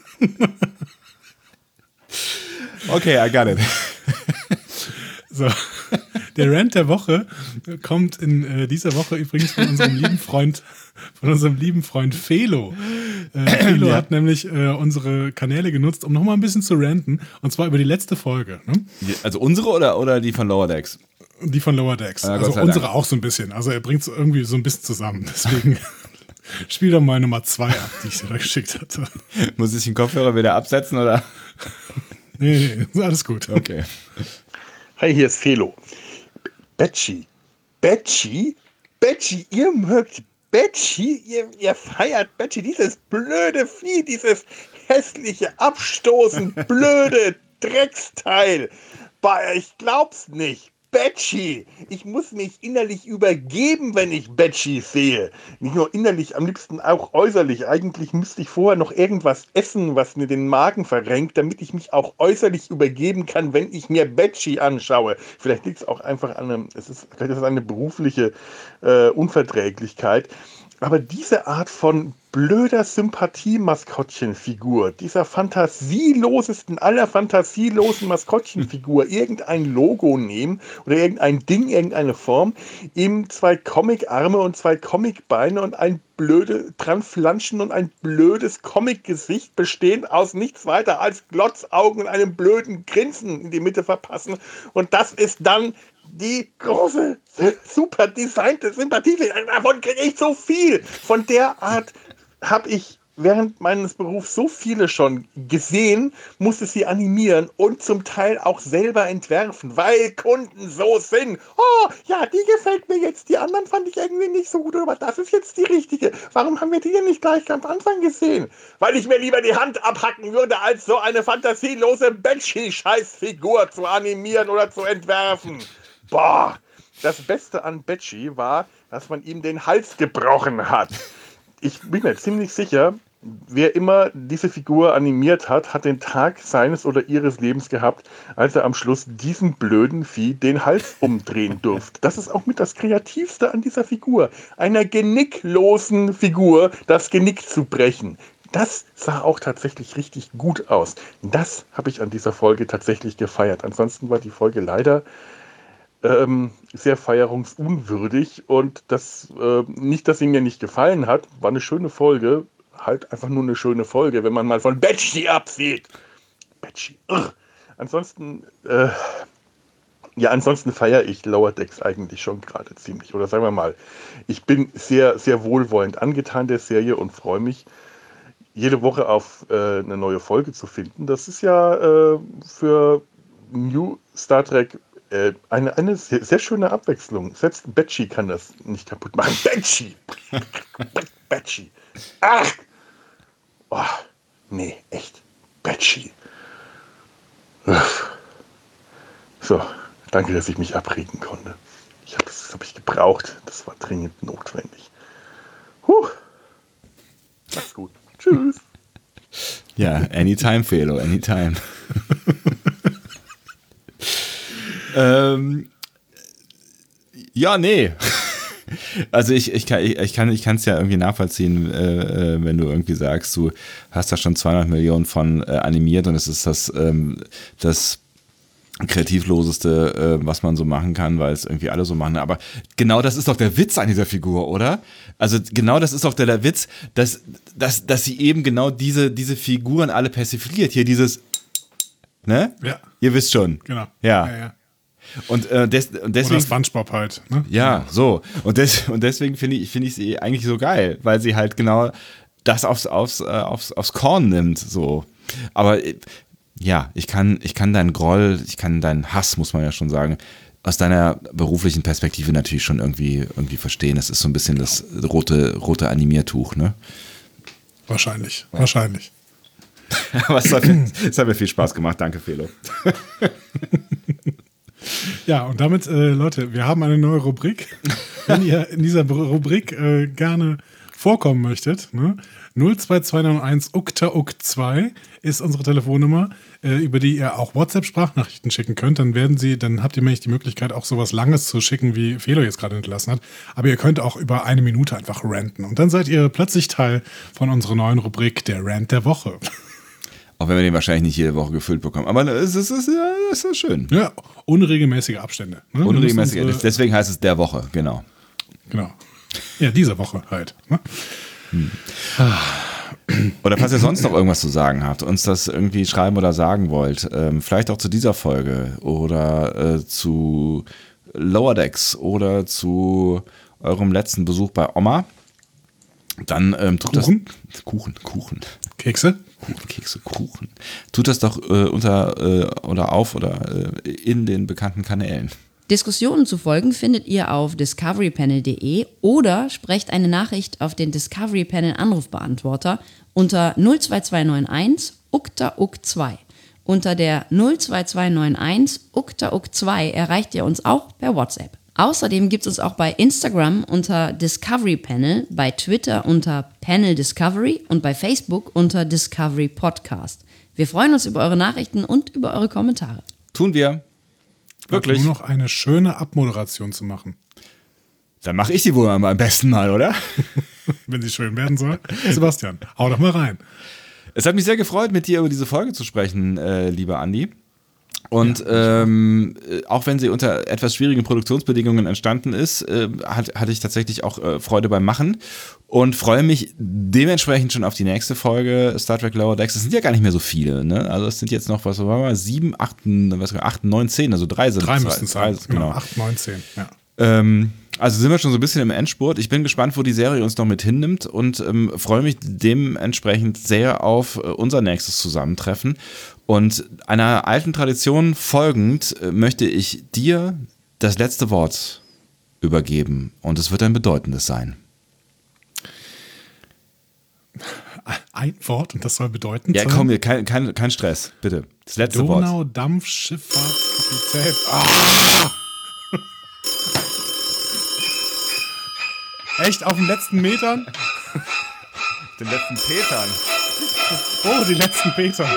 Okay, I got it. so. Der Rant der Woche kommt in äh, dieser Woche übrigens von unserem lieben Freund, von unserem lieben Freund Felo. Äh, Felo Ja. hat nämlich äh, unsere Kanäle genutzt, um nochmal ein bisschen zu ranten. Und zwar über die letzte Folge. Ne? Also unsere oder, oder die von Lower Decks? Die von Lower Decks. Ja, Gott also sei unsere Dank. auch so ein bisschen. Also er bringt es irgendwie so ein bisschen zusammen. Deswegen spiel doch mal Nummer zwei ab, die ich dir da geschickt hatte. Muss ich den Kopfhörer wieder absetzen oder? Nee, nee, ist alles gut. Okay. Hi, hier ist Felo. Betschi. Betschi? Betschi, ihr mögt Betschi? Ihr, ihr feiert Betschi, dieses blöde Vieh, dieses hässliche, abstoßend blöde Drecksteil. Bah, ich glaub's nicht. Betschi. Ich muss mich innerlich übergeben, wenn ich Betschi sehe. Nicht nur innerlich, am liebsten auch äußerlich. Eigentlich müsste ich vorher noch irgendwas essen, was mir den Magen verrenkt, damit ich mich auch äußerlich übergeben kann, wenn ich mir Betschi anschaue. Vielleicht liegt es auch einfach an einem, es ist, vielleicht ist es eine berufliche äh, Unverträglichkeit. Aber diese Art von blöder Sympathie-Maskottchenfigur, dieser fantasielosesten aller fantasielosen Maskottchenfigur, irgendein Logo nehmen oder irgendein Ding, irgendeine Form, ihm zwei Comic-Arme und zwei Comic-Beine und ein blöde dranflanschen und ein blödes Comic-Gesicht bestehend aus nichts weiter als Glotzaugen und einem blöden Grinsen in die Mitte verpassen. Und das ist dann die große, super designte Sympathie. Davon kriege ich so viel. Von der Art habe ich während meines Berufs so viele schon gesehen, musste sie animieren und zum Teil auch selber entwerfen, weil Kunden so sind. Oh, ja, die gefällt mir jetzt. Die anderen fand ich irgendwie nicht so gut, aber das ist jetzt die richtige. Warum haben wir die denn nicht gleich am Anfang gesehen? Weil ich mir lieber die Hand abhacken würde, als so eine fantasielose Betschi-Scheißfigur zu animieren oder zu entwerfen. Boah, das Beste an Betschi war, dass man ihm den Hals gebrochen hat. Ich bin mir ziemlich sicher, wer immer diese Figur animiert hat, hat den Tag seines oder ihres Lebens gehabt, als er am Schluss diesem blöden Vieh den Hals umdrehen durfte. Das ist auch mit das Kreativste an dieser Figur. Einer genicklosen Figur das Genick zu brechen. Das sah auch tatsächlich richtig gut aus. Das habe ich an dieser Folge tatsächlich gefeiert. Ansonsten war die Folge leider Ähm, sehr feierungsunwürdig und das äh, nicht, dass sie mir nicht gefallen hat, war eine schöne Folge, halt einfach nur eine schöne Folge, wenn man mal von Betschi absieht. Betschi. Ugh. Ansonsten, äh, ja, ansonsten feiere ich Lower Decks eigentlich schon gerade ziemlich. Oder sagen wir mal, ich bin sehr, sehr wohlwollend angetan der Serie und freue mich, jede Woche auf äh, eine neue Folge zu finden. Das ist ja äh, für New Star Trek Äh, eine, eine sehr, sehr schöne Abwechslung. Selbst Betschi kann das nicht kaputt machen. Betschi! Betschi! Ach! Oh, nee, echt. Betschi. So, danke, dass ich mich abregen konnte. Ich hab, das habe ich gebraucht. Das war dringend notwendig. Huh. Mach's gut. Tschüss. Ja, anytime, Felo, anytime. ähm, ja, nee. Also ich, ich kann ich kann ich kann es ja irgendwie nachvollziehen, äh, wenn du irgendwie sagst, du hast da schon zweihundert Millionen von äh, animiert und es ist das ähm, das kreativloseste, äh, was man so machen kann, weil es irgendwie alle so machen. Aber genau das ist doch der Witz an dieser Figur, oder? Also genau das ist doch der, der Witz, dass, dass, dass sie eben genau diese, diese Figuren alle persifliert. Hier dieses, ne? Ja. Ihr wisst schon. Genau. Ja. ja, ja. Und, äh, des, und deswegen. Oder SpongeBob halt. Ne? Ja, so. Und, des, und deswegen finde ich, finde ich sie eigentlich so geil, weil sie halt genau das aufs, aufs, äh, aufs, aufs Korn nimmt, so. Aber ja, ich kann, ich kann deinen Groll, ich kann deinen Hass, muss man ja schon sagen, aus deiner beruflichen Perspektive natürlich schon irgendwie, irgendwie verstehen. Das ist so ein bisschen das rote, rote Animiertuch, ne? Wahrscheinlich, ja. wahrscheinlich. Aber es hat, es hat mir viel Spaß gemacht. Danke, Felo. Ja, und damit, äh, Leute, wir haben eine neue Rubrik. Wenn ihr in dieser Rubrik äh, gerne vorkommen möchtet, ne? null zwei zwei neun eins U K T A U K zwei ist unsere Telefonnummer, äh, über die ihr auch WhatsApp-Sprachnachrichten schicken könnt. Dann werden sie, dann habt ihr nämlich die Möglichkeit, auch sowas Langes zu schicken, wie Felo jetzt gerade hinterlassen hat. Aber ihr könnt auch über eine Minute einfach ranten. Und dann seid ihr plötzlich Teil von unserer neuen Rubrik, der Rant der Woche. Auch wenn wir den wahrscheinlich nicht jede Woche gefüllt bekommen. Aber es ist, es ist, es ist schön. Ja, unregelmäßige Abstände. Ne? Unregelmäßige, unsere, deswegen heißt es der Woche, genau. Genau. Ja, diese Woche halt. Ne? Hm. Oder falls ihr sonst noch irgendwas zu sagen habt, uns das irgendwie schreiben oder sagen wollt, ähm, vielleicht auch zu dieser Folge oder äh, zu Lower Decks oder zu eurem letzten Besuch bei Oma, dann ähm, tut Kuchen? das... Kuchen, Kuchen. Kekse? Kuchen, Kekse, Kuchen. Tut das doch äh, unter äh, oder auf oder äh, in den bekannten Kanälen. Diskussionen zu folgen findet ihr auf discovery panel punkt de oder sprecht eine Nachricht auf den Discovery Panel Anrufbeantworter unter null zwei zwei neun eins U K T A U K zwei Unter der null zwei zwei neun eins U K T A U K zwei erreicht ihr uns auch per WhatsApp. Außerdem gibt es uns auch bei Instagram unter Discovery Panel, bei Twitter unter Panel Discovery und bei Facebook unter Discovery Podcast. Wir freuen uns über eure Nachrichten und über eure Kommentare. Tun wir. Wirklich. Nur noch eine schöne Abmoderation zu machen. Dann mache ich sie wohl am besten mal, oder? Wenn sie schön werden soll. Sebastian, hau doch mal rein. Es hat mich sehr gefreut, mit dir über diese Folge zu sprechen, äh, lieber Andi. Und ja, ähm, auch wenn sie unter etwas schwierigen Produktionsbedingungen entstanden ist, äh, hat, hatte ich tatsächlich auch äh, Freude beim Machen und freue mich dementsprechend schon auf die nächste Folge Star Trek Lower Decks. Es sind ja gar nicht mehr so viele, ne? Also es sind jetzt noch, was war mal, sieben, acht, was, acht, neun, zehn, also drei sind Drei müssen es sein, genau. genau. acht, neun, zehn, ja. Ähm, also sind wir schon so ein bisschen im Endspurt. Ich bin gespannt, wo die Serie uns noch mit hinnimmt und ähm, freue mich dementsprechend sehr auf äh, unser nächstes Zusammentreffen. Und einer alten Tradition folgend äh, möchte ich dir das letzte Wort übergeben und es wird ein bedeutendes sein. Ein Wort und das soll bedeutend ja, sein? Ja, komm, kein, kein, kein Stress, bitte. Das letzte Wort. Donaudampfschifffahrtskapitän. Ah! Echt, auf den letzten Metern? Den letzten Petern. Oh, die letzten Petern.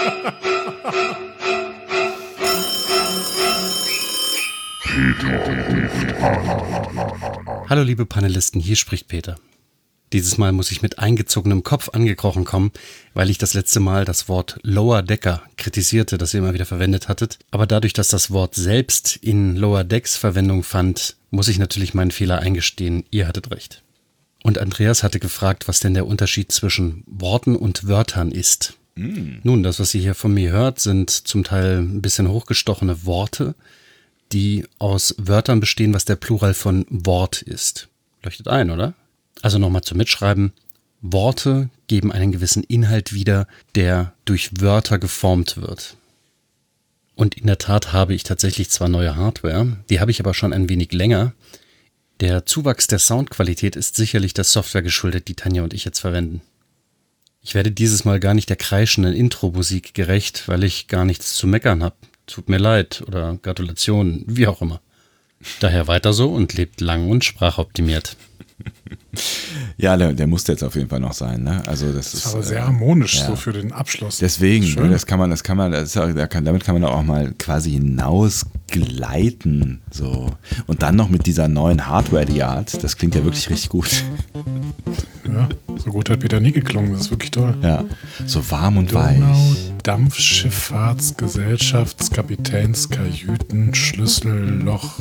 Hallo liebe Panelisten, hier spricht Peter. Dieses Mal muss ich mit eingezogenem Kopf angekrochen kommen, weil ich das letzte Mal das Wort Lower Decker kritisierte, das ihr immer wieder verwendet hattet. Aber dadurch, dass das Wort selbst in Lower Decks Verwendung fand, muss ich natürlich meinen Fehler eingestehen. Ihr hattet recht. Und Andreas hatte gefragt, was denn der Unterschied zwischen Worten und Wörtern ist. Mm. Nun, das, was ihr hier von mir hört, sind zum Teil ein bisschen hochgestochene Worte, die aus Wörtern bestehen, was der Plural von Wort ist. Leuchtet ein, oder? Also nochmal zum Mitschreiben. Worte geben einen gewissen Inhalt wieder, der durch Wörter geformt wird. Und in der Tat habe ich tatsächlich zwar neue Hardware, die habe ich aber schon ein wenig länger. Der Zuwachs der Soundqualität ist sicherlich der Software geschuldet, die Tanja und ich jetzt verwenden. Ich werde dieses Mal gar nicht der kreischenden Intro-Musik gerecht, weil ich gar nichts zu meckern habe. Tut mir leid oder Gratulation, wie auch immer. Daher weiter so und lebt lang und sprachoptimiert. Ja, der, der musste jetzt auf jeden Fall noch sein, ne? Also das, das ist aber sehr harmonisch ja. so für den Abschluss. Deswegen, schön. das kann man, das kann man, das ist auch, damit kann man auch mal quasi hinausgleiten, so. Und dann noch mit dieser neuen Hardware, die ihr hat, das klingt ja wirklich richtig gut. Ja, so gut hat Peter nie geklungen, das ist wirklich toll. Ja, so warm und weich. Donau-Dampfschifffahrtsgesellschaftskapitänskajüten, Schlüsselloch.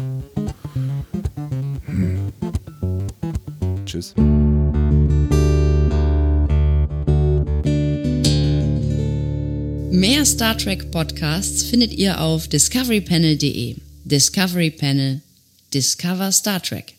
Hm. Tschüss. Mehr Star Trek Podcasts findet ihr auf discovery panel punkt de. Discovery Panel. Discover Star Trek.